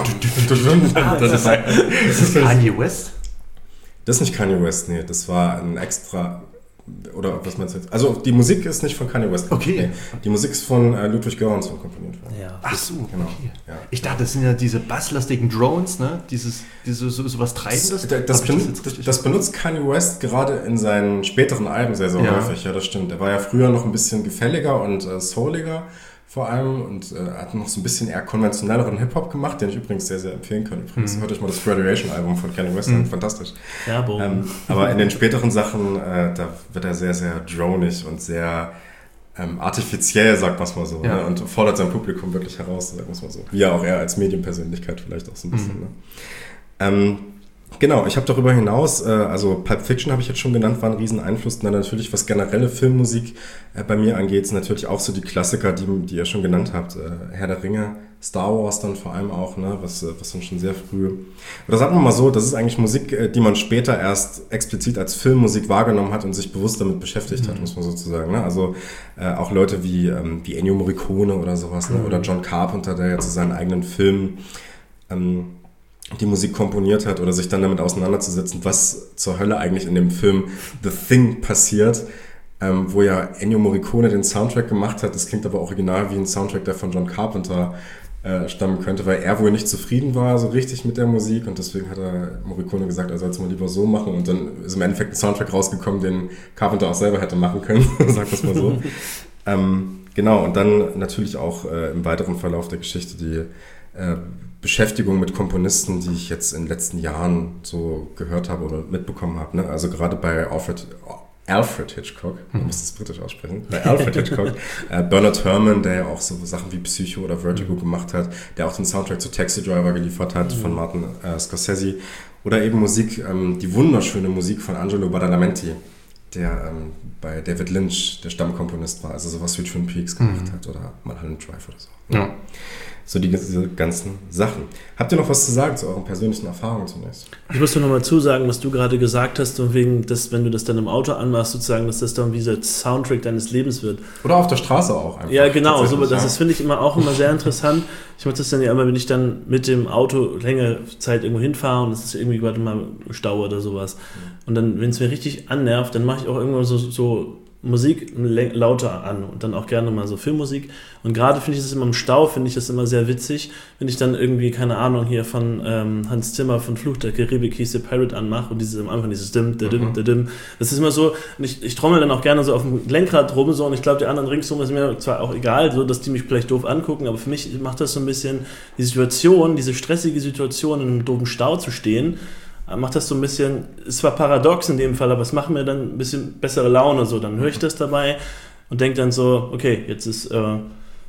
ah, das, ist, das ist Kanye West? Das ist nicht Kanye West, nee, das war ein extra, oder was meinst du jetzt? Also die Musik ist nicht von Kanye West. Okay. Nee, die Musik ist von äh, Ludwig Göransson komponiert worden. Ja. Ach so, genau. Okay. Ja. Ich dachte, das sind ja diese basslastigen Drones, ne? Dieses, diese, so, so was Treibendes. Das, das, das, ben, das, das benutzt Kanye West gerade in seinen späteren Alben sehr, sehr ja. häufig. Ja, das stimmt. Er war ja früher noch ein bisschen gefälliger und äh, souliger vor allem und äh, hat noch so ein bisschen eher konventionelleren Hip-Hop gemacht, den ich übrigens sehr, sehr empfehlen kann. Übrigens, mhm. hört euch mal das Graduation-Album von Kanye West an, mhm. fantastisch. Ja, boom. Ähm, aber in den späteren Sachen, äh, da wird er sehr, sehr dronig und sehr ähm, artifiziell, sagt man es mal so, ja. ne? Und fordert sein Publikum wirklich heraus, sagt man es mal so. Wie ja auch er als Medienpersönlichkeit vielleicht auch so ein bisschen. Mhm. Ne? Ähm, Genau, ich habe darüber hinaus, äh, also Pulp Fiction habe ich jetzt schon genannt, war ein Rieseneinfluss. Dann natürlich, was generelle Filmmusik äh, bei mir angeht, sind natürlich auch so die Klassiker, die, die ihr schon genannt habt. Äh, Herr der Ringe, Star Wars dann vor allem auch, ne, was, was dann schon sehr früh... Oder sagen wir mal so, das ist eigentlich Musik, äh, die man später erst explizit als Filmmusik wahrgenommen hat und sich bewusst damit beschäftigt mhm. hat, muss man sozusagen. Ne? Also äh, auch Leute wie, ähm, wie Ennio Morricone oder sowas, ne? Oder John Carpenter, der ja zu seinen eigenen Filmen... Ähm, die Musik komponiert hat oder sich dann damit auseinanderzusetzen, was zur Hölle eigentlich in dem Film The Thing passiert, ähm, wo ja Ennio Morricone den Soundtrack gemacht hat. Das klingt aber original wie ein Soundtrack, der von John Carpenter äh, stammen könnte, weil er wohl nicht zufrieden war so richtig mit der Musik und deswegen hat er Morricone gesagt, er soll es mal lieber so machen und dann ist im Endeffekt ein Soundtrack rausgekommen, den Carpenter auch selber hätte machen können, sag das mal so. ähm, genau, und dann natürlich auch äh, im weiteren Verlauf der Geschichte die äh, Beschäftigung mit Komponisten, die ich jetzt in den letzten Jahren so gehört habe oder mitbekommen habe. Ne? Also gerade bei Alfred, Alfred Hitchcock, man muss das britisch aussprechen, bei Alfred Hitchcock, äh, Bernard Herrmann, der ja auch so Sachen wie Psycho oder Vertigo mhm. gemacht hat, der auch den Soundtrack zu Taxi Driver geliefert hat mhm. von Martin äh, Scorsese. Oder eben Musik, ähm, die wunderschöne Musik von Angelo Badalamenti, der ähm, bei David Lynch der Stammkomponist war, also sowas wie Twin Peaks gemacht mhm. hat oder Mulholland Drive oder so. Ja. So die, diese ganzen Sachen. Habt ihr noch was zu sagen zu euren persönlichen Erfahrungen zunächst? Ich muss dir nochmal zusagen, was du gerade gesagt hast, und wegen, dass, wenn du das dann im Auto anmachst, sozusagen, dass das dann wie der Soundtrack deines Lebens wird. Oder auf der Straße auch einfach. Ja, genau. So, das ja. finde ich immer auch immer sehr interessant. Ich mache das dann ja immer, wenn ich dann mit dem Auto längere Zeit irgendwo hinfahre und es ist irgendwie gerade mal Stau oder sowas. Und dann, wenn es mir richtig annervt, dann mache ich auch irgendwann so, so Musik lauter an und dann auch gerne mal so Filmmusik. Und gerade finde ich das immer im Stau, finde ich das immer sehr witzig, wenn ich dann irgendwie, keine Ahnung, hier von ähm, Hans Zimmer von Fluch der Karibik, He's the Pirate anmache und dieses am Anfang dieses Dim, da Dim, da Dim. Das ist immer so, und ich, ich trommel dann auch gerne so auf dem Lenkrad rum so und ich glaube, die anderen ringsum ist mir zwar auch egal, so dass die mich vielleicht doof angucken, aber für mich macht das so ein bisschen die Situation, diese stressige Situation in einem doofen Stau zu stehen, macht das so ein bisschen, ist zwar paradox in dem Fall, aber es macht mir dann ein bisschen bessere Laune, so, dann höre ich das dabei und denke dann so, okay, jetzt ist äh,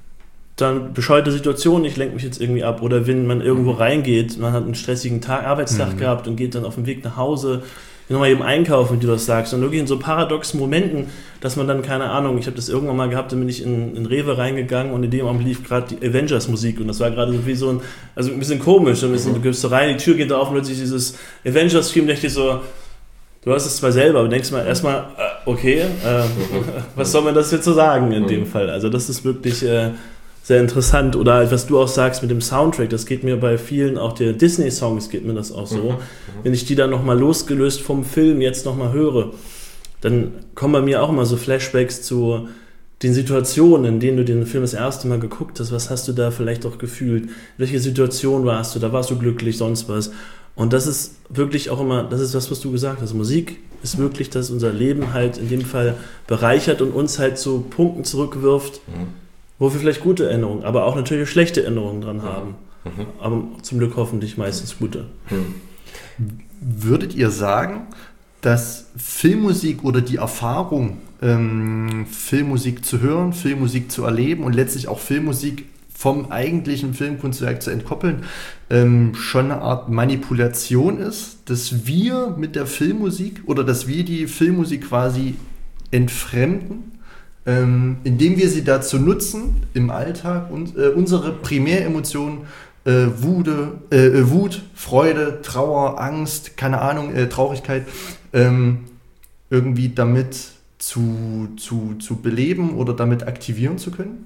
dann bescheuerte Situation, ich lenke mich jetzt irgendwie ab, oder wenn man irgendwo reingeht, man hat einen stressigen Tag, Arbeitstag mhm. gehabt und geht dann auf dem Weg nach Hause, nochmal eben einkaufen, wie du das sagst, und wirklich in so paradoxen Momenten, dass man dann, keine Ahnung, ich habe das irgendwann mal gehabt, dann bin ich in, in Rewe reingegangen und in dem Moment lief gerade die Avengers-Musik und das war gerade so wie so ein, also ein bisschen komisch, ein bisschen, du gehst so rein, die Tür geht auf und plötzlich dieses Avengers-Film, dachte ich so, du hast es zwar selber, aber denkst mal erstmal, äh, okay, äh, was soll man das jetzt so sagen in dem Fall, also das ist wirklich äh, sehr interessant, oder was du auch sagst mit dem Soundtrack, das geht mir bei vielen, auch der Disney-Songs geht mir das auch so, mhm. wenn ich die dann nochmal losgelöst vom Film jetzt nochmal höre, dann kommen bei mir auch immer so Flashbacks zu den Situationen, in denen du den Film das erste Mal geguckt hast, was hast du da vielleicht auch gefühlt, welche Situation warst du, da warst du glücklich, sonst was, und das ist wirklich auch immer, das ist das, was du gesagt hast, Musik ist wirklich, dass unser Leben halt in dem Fall bereichert und uns halt zu Punkten zurückwirft, mhm. wo wir vielleicht gute Erinnerungen, aber auch natürlich schlechte Erinnerungen dran haben. Mhm. Aber zum Glück hoffentlich meistens gute. Mhm. Würdet ihr sagen, dass Filmmusik oder die Erfahrung, ähm, Filmmusik zu hören, Filmmusik zu erleben und letztlich auch Filmmusik vom eigentlichen Filmkunstwerk zu entkoppeln, ähm, schon eine Art Manipulation ist, dass wir mit der Filmmusik oder dass wir die Filmmusik quasi entfremden, Ähm, indem wir sie dazu nutzen, im Alltag und, äh, unsere Primäremotionen, äh, Wude, äh, Wut, Freude, Trauer, Angst, keine Ahnung, äh, Traurigkeit, ähm, irgendwie damit zu, zu, zu beleben oder damit aktivieren zu können?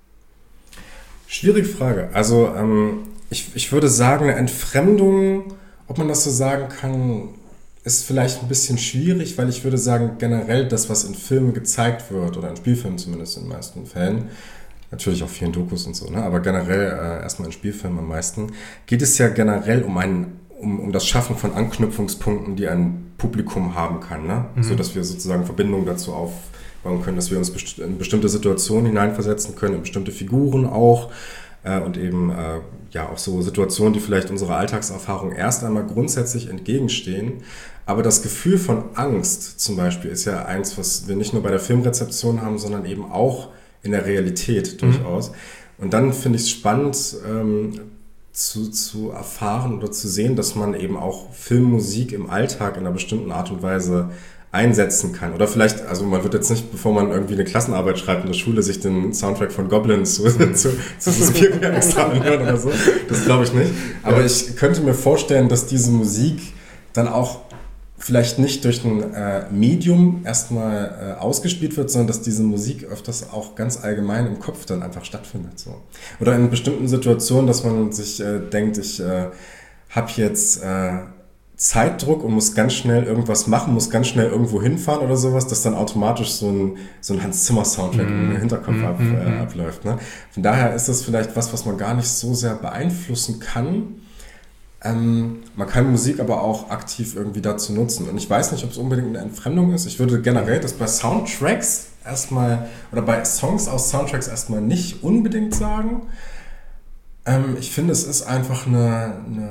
Schwierige Frage. Also ähm, ich, ich würde sagen, eine Entfremdung, ob man das so sagen kann, ist vielleicht ein bisschen schwierig, weil ich würde sagen, generell das, was in Filmen gezeigt wird, oder in Spielfilmen zumindest in den meisten Fällen, natürlich auch vielen Dokus und so, ne? Aber generell äh, erstmal in Spielfilmen am meisten, geht es ja generell um, einen, um, um das Schaffen von Anknüpfungspunkten, die ein Publikum haben kann, ne? Mhm. So dass wir sozusagen Verbindungen dazu aufbauen können, dass wir uns best- in bestimmte Situationen hineinversetzen können, in bestimmte Figuren auch, äh, und eben äh, ja auch so Situationen, die vielleicht unserer Alltagserfahrung erst einmal grundsätzlich entgegenstehen. Aber das Gefühl von Angst zum Beispiel ist ja eins, was wir nicht nur bei der Filmrezeption haben, sondern eben auch in der Realität durchaus. Mhm. Und dann finde ich es spannend, ähm, zu, zu erfahren oder zu sehen, dass man eben auch Filmmusik im Alltag in einer bestimmten Art und Weise einsetzen kann. Oder vielleicht, also man wird jetzt nicht, bevor man irgendwie eine Klassenarbeit schreibt in der Schule, sich den Soundtrack von Goblins zu, zu, zu Suspiria extra anhören oder so. Das glaube ich nicht. Aber ich könnte mir vorstellen, dass diese Musik dann auch vielleicht nicht durch ein äh, Medium erstmal äh, ausgespielt wird, sondern dass diese Musik öfters auch ganz allgemein im Kopf dann einfach stattfindet. So. Oder in bestimmten Situationen, dass man sich äh, denkt, ich äh, habe jetzt äh, Zeitdruck und muss ganz schnell irgendwas machen, muss ganz schnell irgendwo hinfahren oder sowas, dass dann automatisch so ein, so ein Hans-Zimmer-Soundtrack mm. im Hinterkopf mm. ab, äh, abläuft. Ne? Von daher ist das vielleicht was, was man gar nicht so sehr beeinflussen kann. Ähm, man kann Musik aber auch aktiv irgendwie dazu nutzen. Und ich weiß nicht, ob es unbedingt eine Entfremdung ist. Ich würde generell das bei Soundtracks erstmal, oder bei Songs aus Soundtracks erstmal nicht unbedingt sagen. Ähm, ich finde, es ist einfach eine, eine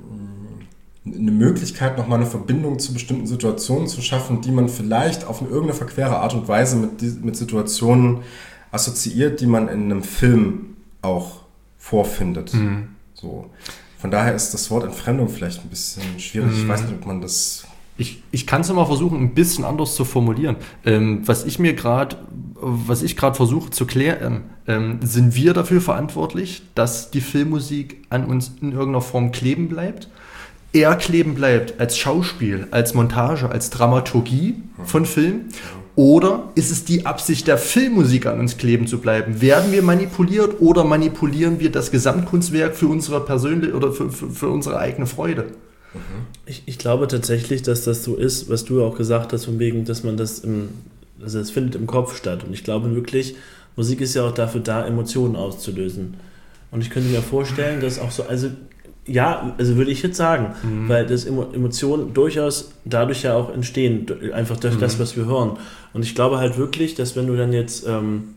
eine Möglichkeit, nochmal eine Verbindung zu bestimmten Situationen zu schaffen, die man vielleicht auf eine irgendeine verquere Art und Weise mit, die, mit Situationen assoziiert, die man in einem Film auch vorfindet. Mhm. So. Von daher ist das Wort Entfremdung vielleicht ein bisschen schwierig. Mhm. Ich weiß nicht, ob man das... Ich, ich kann es mal versuchen, ein bisschen anders zu formulieren. Ähm, was ich mir gerade, was ich gerade versuche zu klären, ähm, sind wir dafür verantwortlich, dass die Filmmusik an uns in irgendeiner Form kleben bleibt? Eher kleben bleibt als Schauspiel, als Montage, als Dramaturgie von Film? Oder ist es die Absicht der Filmmusik, an uns kleben zu bleiben? Werden wir manipuliert oder manipulieren wir das Gesamtkunstwerk für unsere persönliche oder für, für, für unsere eigene Freude? Ich, ich glaube tatsächlich, dass das so ist, was du auch gesagt hast, von wegen, dass man das im, also das findet im Kopf statt. Und ich glaube wirklich, Musik ist ja auch dafür da, Emotionen auszulösen. Und ich könnte mir vorstellen, dass auch so, also ja, also würde ich jetzt sagen, mhm. weil das Emotionen durchaus dadurch ja auch entstehen, einfach durch mhm. das, was wir hören. Und ich glaube halt wirklich, dass wenn du dann jetzt ähm,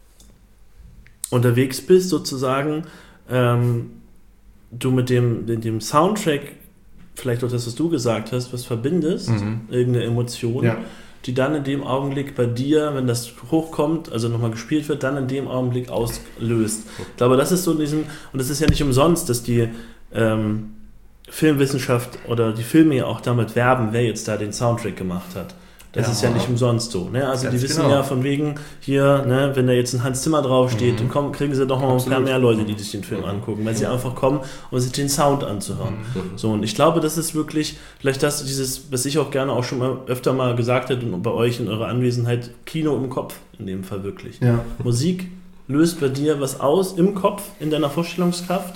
unterwegs bist, sozusagen, ähm, du mit dem, mit dem Soundtrack, vielleicht auch das, was du gesagt hast, was verbindest, mhm. irgendeine Emotion, ja. die dann in dem Augenblick bei dir, wenn das hochkommt, also nochmal gespielt wird, dann in dem Augenblick auslöst. Ich glaube, das ist so in diesem, und das ist ja nicht umsonst, dass die ähm, Filmwissenschaft oder die Filme ja auch damit werben, wer jetzt da den Soundtrack gemacht hat. Das ja, ist ja nicht umsonst so. Ne? Also die wissen genau. ja von wegen, hier, ne, wenn da jetzt ein Hans Zimmer draufsteht, mhm. dann kommen, kriegen sie doch noch Absolut. ein paar mehr Leute, die sich den Film angucken, weil sie einfach kommen, um sich den Sound anzuhören. Mhm. So, und ich glaube, das ist wirklich, vielleicht das, dieses, was ich auch gerne auch schon mal öfter mal gesagt hätte und bei euch in eurer Anwesenheit, Kino im Kopf in dem Fall wirklich. Ja. Musik löst bei dir was aus im Kopf, in deiner Vorstellungskraft.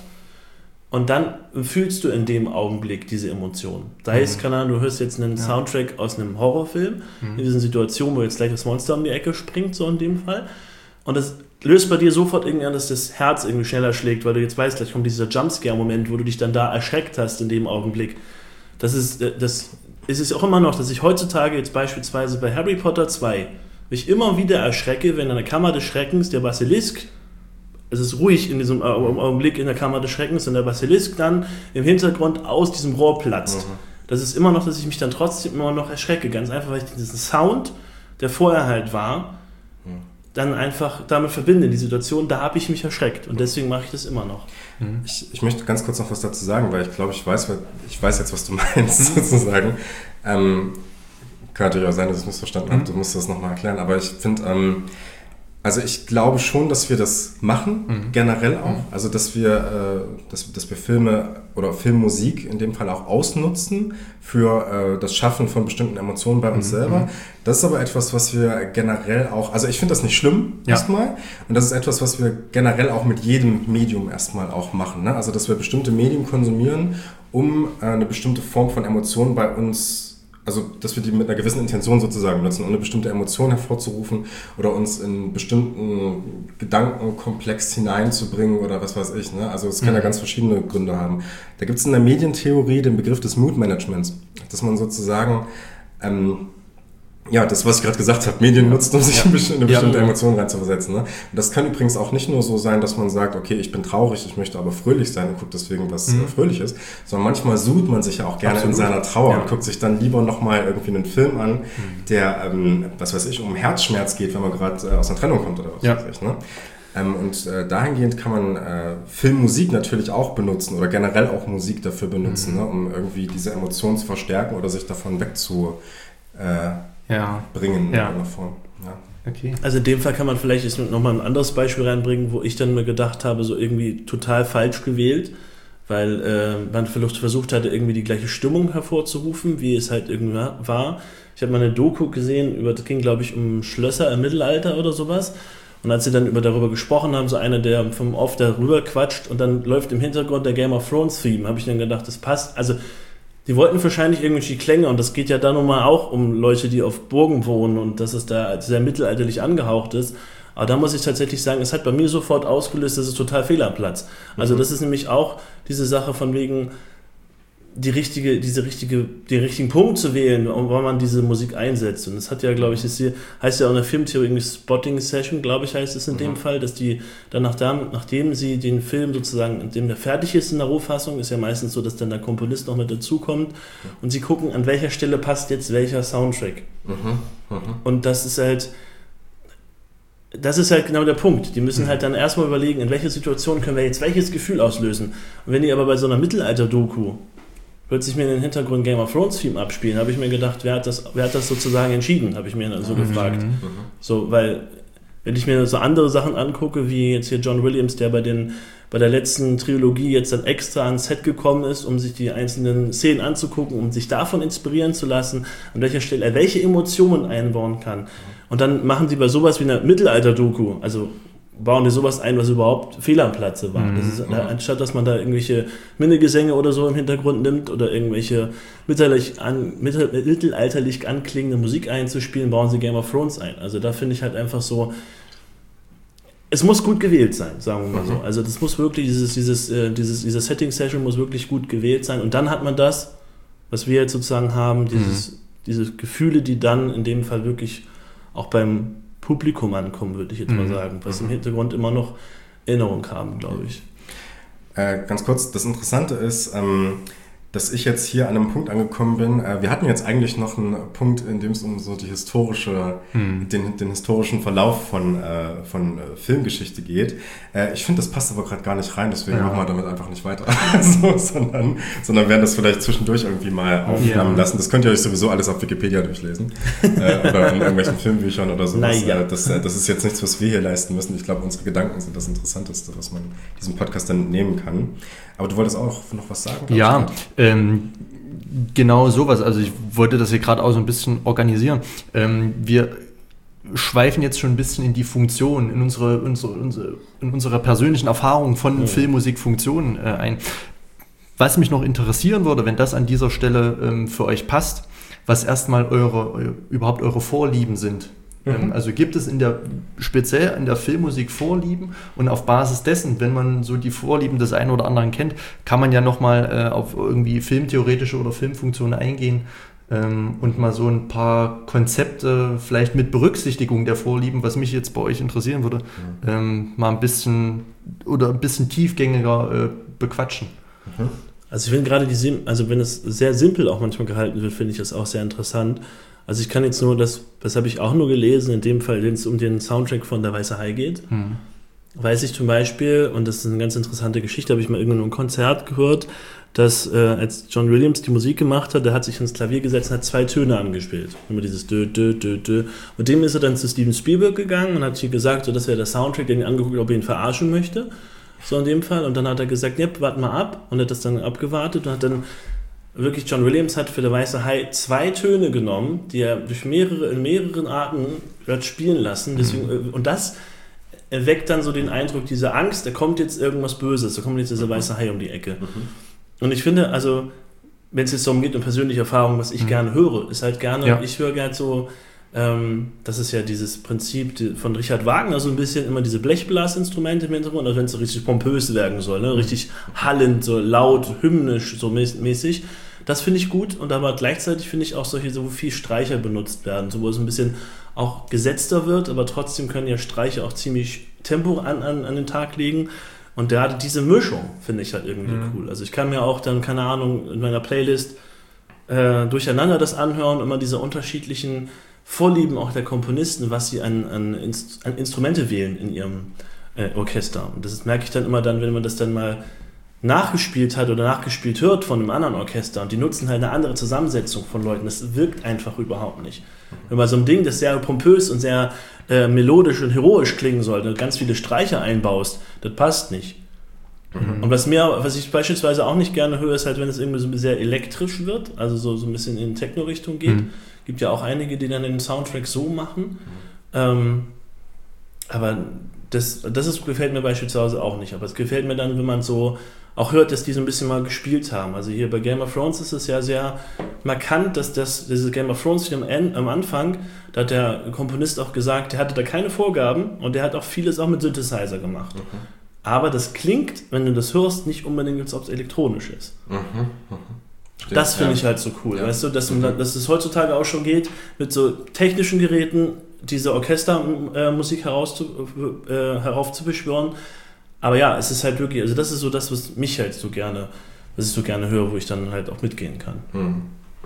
Und dann fühlst du in dem Augenblick diese Emotionen. Sei es, keine Ahnung, du hörst jetzt einen ja. Soundtrack aus einem Horrorfilm, mhm. in dieser Situation, wo jetzt gleich das Monster um die Ecke springt, so in dem Fall. Und das löst bei dir sofort irgendwie an, dass das Herz irgendwie schneller schlägt, weil du jetzt weißt, gleich kommt dieser Jumpscare-Moment, wo du dich dann da erschreckt hast in dem Augenblick. Das ist, das ist es auch immer noch, dass ich heutzutage jetzt beispielsweise bei Harry Potter zwei mich immer wieder erschrecke, wenn in der Kammer des Schreckens der Basilisk, es ist ruhig in diesem Augenblick in der Kammer des Schreckens und der Basilisk dann im Hintergrund aus diesem Rohr platzt. Mhm. Das ist immer noch, dass ich mich dann trotzdem immer noch erschrecke. Ganz einfach, weil ich diesen Sound, der vorher halt war, mhm. dann einfach damit verbinde in die Situation, da habe ich mich erschreckt. Und deswegen mache ich das immer noch. Mhm. Ich, ich möchte ganz kurz noch was dazu sagen, weil ich glaube, ich weiß, ich weiß jetzt, was du meinst, sozusagen. Ähm, kann natürlich auch sein, dass ich es missverstanden mhm. habe. Du musst das nochmal erklären. Aber ich finde... Ähm, Also ich glaube schon, dass wir das machen, mhm. generell auch. Mhm. Also dass wir, äh, dass, dass wir Filme oder Filmmusik in dem Fall auch ausnutzen für äh, das Schaffen von bestimmten Emotionen bei uns mhm. selber. Das ist aber etwas, was wir generell auch, also ich finde das nicht schlimm ja. erstmal. Und das ist etwas, was wir generell auch mit jedem Medium erstmal auch machen. Ne? Also dass wir bestimmte Medien konsumieren, um äh, eine bestimmte Form von Emotionen bei uns, also dass wir die mit einer gewissen Intention sozusagen nutzen, um eine bestimmte Emotion hervorzurufen oder uns in einen bestimmten Gedankenkomplex hineinzubringen oder was weiß ich. Ne? Also es kann mhm. ja ganz verschiedene Gründe haben. Da gibt es in der Medientheorie den Begriff des Mood-Managements, dass man sozusagen, ähm, ja, das, was ich gerade gesagt habe, Medien nutzt, um sich ja. in eine bestimmte ja. Emotion reinzuversetzen. Ne? Und das kann übrigens auch nicht nur so sein, dass man sagt, okay, ich bin traurig, ich möchte aber fröhlich sein und guckt deswegen, was mhm. Fröhliches, sondern manchmal sucht man sich ja auch gerne Absolut. in seiner Trauer ja. und guckt sich dann lieber nochmal irgendwie einen Film an, mhm. der, ähm, was weiß ich, um Herzschmerz geht, wenn man gerade äh, aus einer Trennung kommt oder was ja. weiß ich. Ne? Ähm, und äh, dahingehend kann man äh, Filmmusik natürlich auch benutzen oder generell auch Musik dafür benutzen, mhm. ne, um irgendwie diese Emotionen zu verstärken oder sich davon wegzubringen äh, ja. in ja. irgendeiner Form. Ja. Okay. Also in dem Fall kann man vielleicht jetzt nochmal ein anderes Beispiel reinbringen, wo ich dann mir gedacht habe, so irgendwie total falsch gewählt, weil äh, man versucht hatte, irgendwie die gleiche Stimmung hervorzurufen, wie es halt irgendwie war. Ich habe mal eine Doku gesehen, über, das ging glaube ich um Schlösser im Mittelalter oder sowas. Und als sie dann über darüber gesprochen haben, so einer, der vom Off darüber quatscht und dann läuft im Hintergrund der Game of Thrones Theme, habe ich dann gedacht, das passt. Also die wollten wahrscheinlich irgendwelche Klänge und das geht ja da nun mal auch um Leute, die auf Burgen wohnen und dass es da sehr mittelalterlich angehaucht ist. Aber da muss ich tatsächlich sagen, es hat bei mir sofort ausgelöst, das ist total fehl am Platz. Also das ist nämlich auch diese Sache von wegen, die richtige, diese richtige, den richtigen Punkt zu wählen, wann man diese Musik einsetzt. Und das hat ja, glaube ich, das hier, heißt ja auch in der Filmtheorie irgendwie Spotting Session, glaube ich, heißt es in mhm. dem Fall, dass die dann nachdem, nachdem sie den Film sozusagen, in dem der fertig ist in der Rohfassung, ist ja meistens so, dass dann der Komponist noch mit dazukommt mhm. und sie gucken, an welcher Stelle passt jetzt welcher Soundtrack. Mhm. Mhm. Und das ist halt, das ist halt genau der Punkt. Die müssen halt dann erstmal überlegen, in welcher Situation können wir jetzt welches Gefühl auslösen. Und wenn die aber bei so einer Mittelalter-Doku plötzlich mir in den Hintergrund Game of Thrones Theme abspielen, habe ich mir gedacht, wer hat das, wer hat das sozusagen entschieden, habe ich mir dann so mhm. gefragt. Mhm. So, weil, wenn ich mir so andere Sachen angucke, wie jetzt hier John Williams, der bei den bei der letzten Trilogie jetzt dann extra ans Set gekommen ist, um sich die einzelnen Szenen anzugucken, um sich davon inspirieren zu lassen, an welcher Stelle er welche Emotionen einbauen kann. Und dann machen sie bei sowas wie einer Mittelalter-Doku, also bauen die sowas ein, was überhaupt fehl am Platze war. Mhm. Das ist, da, anstatt dass man da irgendwelche Minnegesänge oder so im Hintergrund nimmt oder irgendwelche mittelalterlich, an, mittelalterlich anklingende Musik einzuspielen, bauen sie Game of Thrones ein. Also da finde ich halt einfach so, es muss gut gewählt sein, sagen wir mal so. Also das muss wirklich, dieses, dieses, äh, dieses, diese Setting-Session muss wirklich gut gewählt sein. Und dann hat man das, was wir jetzt sozusagen haben, dieses, mhm. diese Gefühle, die dann in dem Fall wirklich auch beim Publikum ankommen, würde ich jetzt mal sagen, was im Hintergrund immer noch Erinnerung haben, glaube ich. Äh, ganz kurz, das Interessante ist, ähm, dass ich jetzt hier an einem Punkt angekommen bin. Äh, wir hatten jetzt eigentlich noch einen Punkt, in dem es um so die historische, hm. den, den historischen Verlauf von, äh, von äh, Filmgeschichte geht. Äh, ich finde, das passt aber gerade gar nicht rein, deswegen ja. machen wir damit einfach nicht weiter. so, sondern, sondern werden das vielleicht zwischendurch irgendwie mal aufnehmen ja. lassen. Das könnt ihr euch sowieso alles auf Wikipedia durchlesen. äh, oder in irgendwelchen Filmbüchern oder sowas. Ja. Äh, das, äh, das ist jetzt nichts, was wir hier leisten müssen. Ich glaube, unsere Gedanken sind das Interessanteste, was man diesem Podcast dann entnehmen kann. Aber du wolltest auch noch was sagen? Ja, ähm, genau sowas. Also ich wollte das hier gerade auch so ein bisschen organisieren. Ähm, wir schweifen jetzt schon ein bisschen in die Funktion, in unsere, unsere, unsere, in unsere persönlichen Erfahrungen von ja. Filmmusikfunktionen äh, ein. Was mich noch interessieren würde, wenn das an dieser Stelle ähm, für euch passt, was erstmal eure, eu, überhaupt eure Vorlieben sind. Mhm. Also gibt es in der, speziell in der Filmmusik Vorlieben und auf Basis dessen, wenn man so die Vorlieben des einen oder anderen kennt, kann man ja nochmal äh, auf irgendwie filmtheoretische oder Filmfunktionen eingehen ähm, und mal so ein paar Konzepte vielleicht mit Berücksichtigung der Vorlieben, was mich jetzt bei euch interessieren würde, mhm. ähm, mal ein bisschen oder ein bisschen tiefgängiger äh, bequatschen. Mhm. Also ich finde gerade die, Sim- also wenn es sehr simpel auch manchmal gehalten wird, finde ich das auch sehr interessant. Also ich kann jetzt nur, das, das habe ich auch nur gelesen, in dem Fall, wenn es um den Soundtrack von Der Weiße Hai geht, hm. weiß ich zum Beispiel, und das ist eine ganz interessante Geschichte, habe ich mal irgendwann in einem Konzert gehört, dass äh, als John Williams die Musik gemacht hat, der hat sich ins Klavier gesetzt und hat zwei Töne angespielt. Immer dieses Dö, Dö, Dö, Dö. Und dem ist er dann zu Steven Spielberg gegangen und hat sich gesagt, so, das wäre der Soundtrack, den er angeguckt, ob er ihn verarschen möchte. So in dem Fall. Und dann hat er gesagt, ja, warten mal ab. Und hat das dann abgewartet und hat dann wirklich, John Williams hat für Der Weiße Hai zwei Töne genommen, die er durch mehrere, in mehreren Arten wird spielen lassen. Deswegen, mhm. Und das erweckt dann so den Eindruck, diese Angst, da kommt jetzt irgendwas Böses, da kommt jetzt dieser weiße Hai um die Ecke. Mhm. Und ich finde, also, wenn es jetzt darum geht, um persönliche Erfahrungen, was ich mhm. gerne höre, ist halt gerne, ja. ich höre gerne so, ähm, das ist ja dieses Prinzip von Richard Wagner, so ein bisschen immer diese Blechblasinstrumente im Hintergrund, also wenn es so richtig pompös werden soll, ne? Richtig hallend, so laut, hymnisch, so mäßig. Das finde ich gut und aber gleichzeitig finde ich auch solche, so viel Streicher benutzt werden, so wo es ein bisschen auch gesetzter wird, aber trotzdem können ja Streicher auch ziemlich Tempo an, an, an den Tag legen. Und gerade diese Mischung finde ich halt irgendwie mhm. cool. Also ich kann mir auch dann, keine Ahnung, in meiner Playlist äh, durcheinander das anhören, immer diese unterschiedlichen Vorlieben auch der Komponisten, was sie an, an, Inst- an Instrumente wählen in ihrem äh, Orchester. Und das merke ich dann immer dann, wenn man das dann mal nachgespielt hat oder nachgespielt hört von einem anderen Orchester und die nutzen halt eine andere Zusammensetzung von Leuten. Das wirkt einfach überhaupt nicht. Wenn man so ein Ding, das sehr pompös und sehr äh, melodisch und heroisch klingen soll, und ganz viele Streicher einbaust, das passt nicht. Mhm. Und was mir, was ich beispielsweise auch nicht gerne höre, ist halt, wenn es irgendwie so sehr elektrisch wird, also so, so ein bisschen in Techno-Richtung geht. Mhm. Gibt ja auch einige, die dann den Soundtrack so machen. Mhm. Ähm, aber das, das ist, gefällt mir beispielsweise auch nicht. Aber es gefällt mir dann, wenn man so auch hört, dass die so ein bisschen mal gespielt haben. Also hier bei Game of Thrones ist es ja sehr markant, dass das, dieses Game of Thrones am, Ende, am Anfang, da hat der Komponist auch gesagt, der hatte da keine Vorgaben und der hat auch vieles auch mit Synthesizer gemacht. Mhm. Aber das klingt, wenn du das hörst, nicht unbedingt, als ob es elektronisch ist. Mhm. Mhm. Das finde ja. ich halt so cool, ja. Weißt du, dass, mhm. dass es heutzutage auch schon geht, mit so technischen Geräten diese Orchestermusik äh, herauszu, äh, heraufzubeschwören. Aber ja, es ist halt wirklich, also das ist so das, was mich halt so gerne, was ich so gerne höre, wo ich dann halt auch mitgehen kann. Mhm.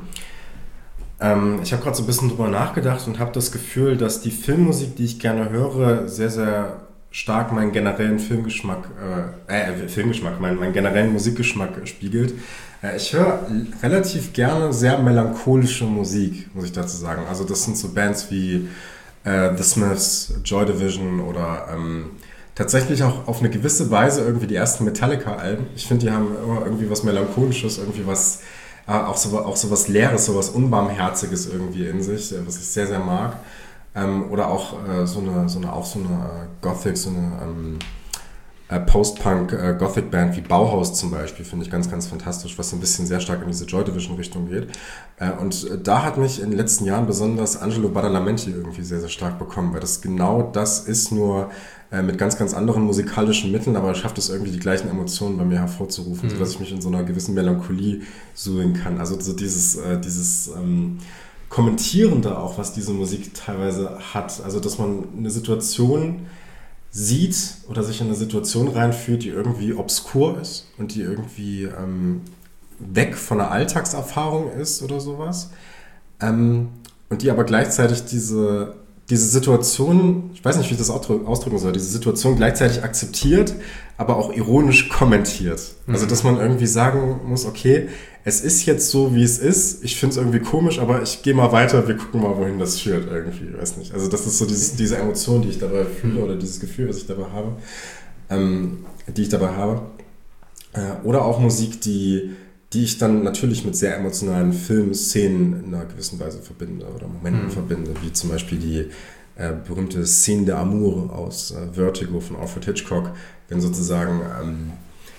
Ähm, ich habe gerade so ein bisschen drüber nachgedacht und habe das Gefühl, dass die Filmmusik, die ich gerne höre, sehr, sehr stark meinen generellen Filmgeschmack, äh, äh Filmgeschmack, meinen, meinen generellen Musikgeschmack spiegelt. Äh, ich höre relativ gerne sehr melancholische Musik, muss ich dazu sagen. Also das sind so Bands wie äh, The Smiths, Joy Division oder ähm, tatsächlich auch auf eine gewisse Weise irgendwie die ersten Metallica-Alben. Ich finde, die haben immer irgendwie was Melancholisches, irgendwie was, äh, auch, so, auch so was Leeres, so was Unbarmherziges irgendwie in sich, was ich sehr, sehr mag. Ähm, oder auch äh, so eine, so eine, auch so eine Gothic, so eine ähm, äh, Post-Punk-Gothic-Band wie Bauhaus zum Beispiel, finde ich ganz, ganz fantastisch, was ein bisschen sehr stark in diese Joy Division-Richtung geht. Äh, und da hat mich in den letzten Jahren besonders Angelo Badalamenti irgendwie sehr, sehr stark bekommen, weil das genau das ist, nur äh, mit ganz, ganz anderen musikalischen Mitteln, aber er schafft es irgendwie, die gleichen Emotionen bei mir hervorzurufen, mhm. sodass ich mich in so einer gewissen Melancholie suhlen kann. Also so dieses, äh, dieses ähm, Kommentierende auch, was diese Musik teilweise hat. Also, dass man eine Situation sieht oder sich in eine Situation reinfühlt, die irgendwie obskur ist und die irgendwie ähm, weg von der Alltagserfahrung ist oder sowas. Ähm, und die aber gleichzeitig diese, diese Situation, ich weiß nicht, wie ich das ausdrücken soll, diese Situation gleichzeitig akzeptiert, aber auch ironisch kommentiert. Mhm. Also, dass man irgendwie sagen muss, okay, es ist jetzt so, wie es ist. Ich finde es irgendwie komisch, aber ich gehe mal weiter. Wir gucken mal, wohin das führt irgendwie. Weiß nicht. Also das ist so dieses, diese Emotion, die ich dabei fühle oder dieses Gefühl, was ich dabei habe, ähm, die ich dabei habe. Äh, oder auch Musik, die, die ich dann natürlich mit sehr emotionalen Filmszenen in einer gewissen Weise verbinde oder Momenten mhm. verbinde, wie zum Beispiel die äh, berühmte Scene d'Amour aus äh, Vertigo von Alfred Hitchcock, wenn sozusagen ähm,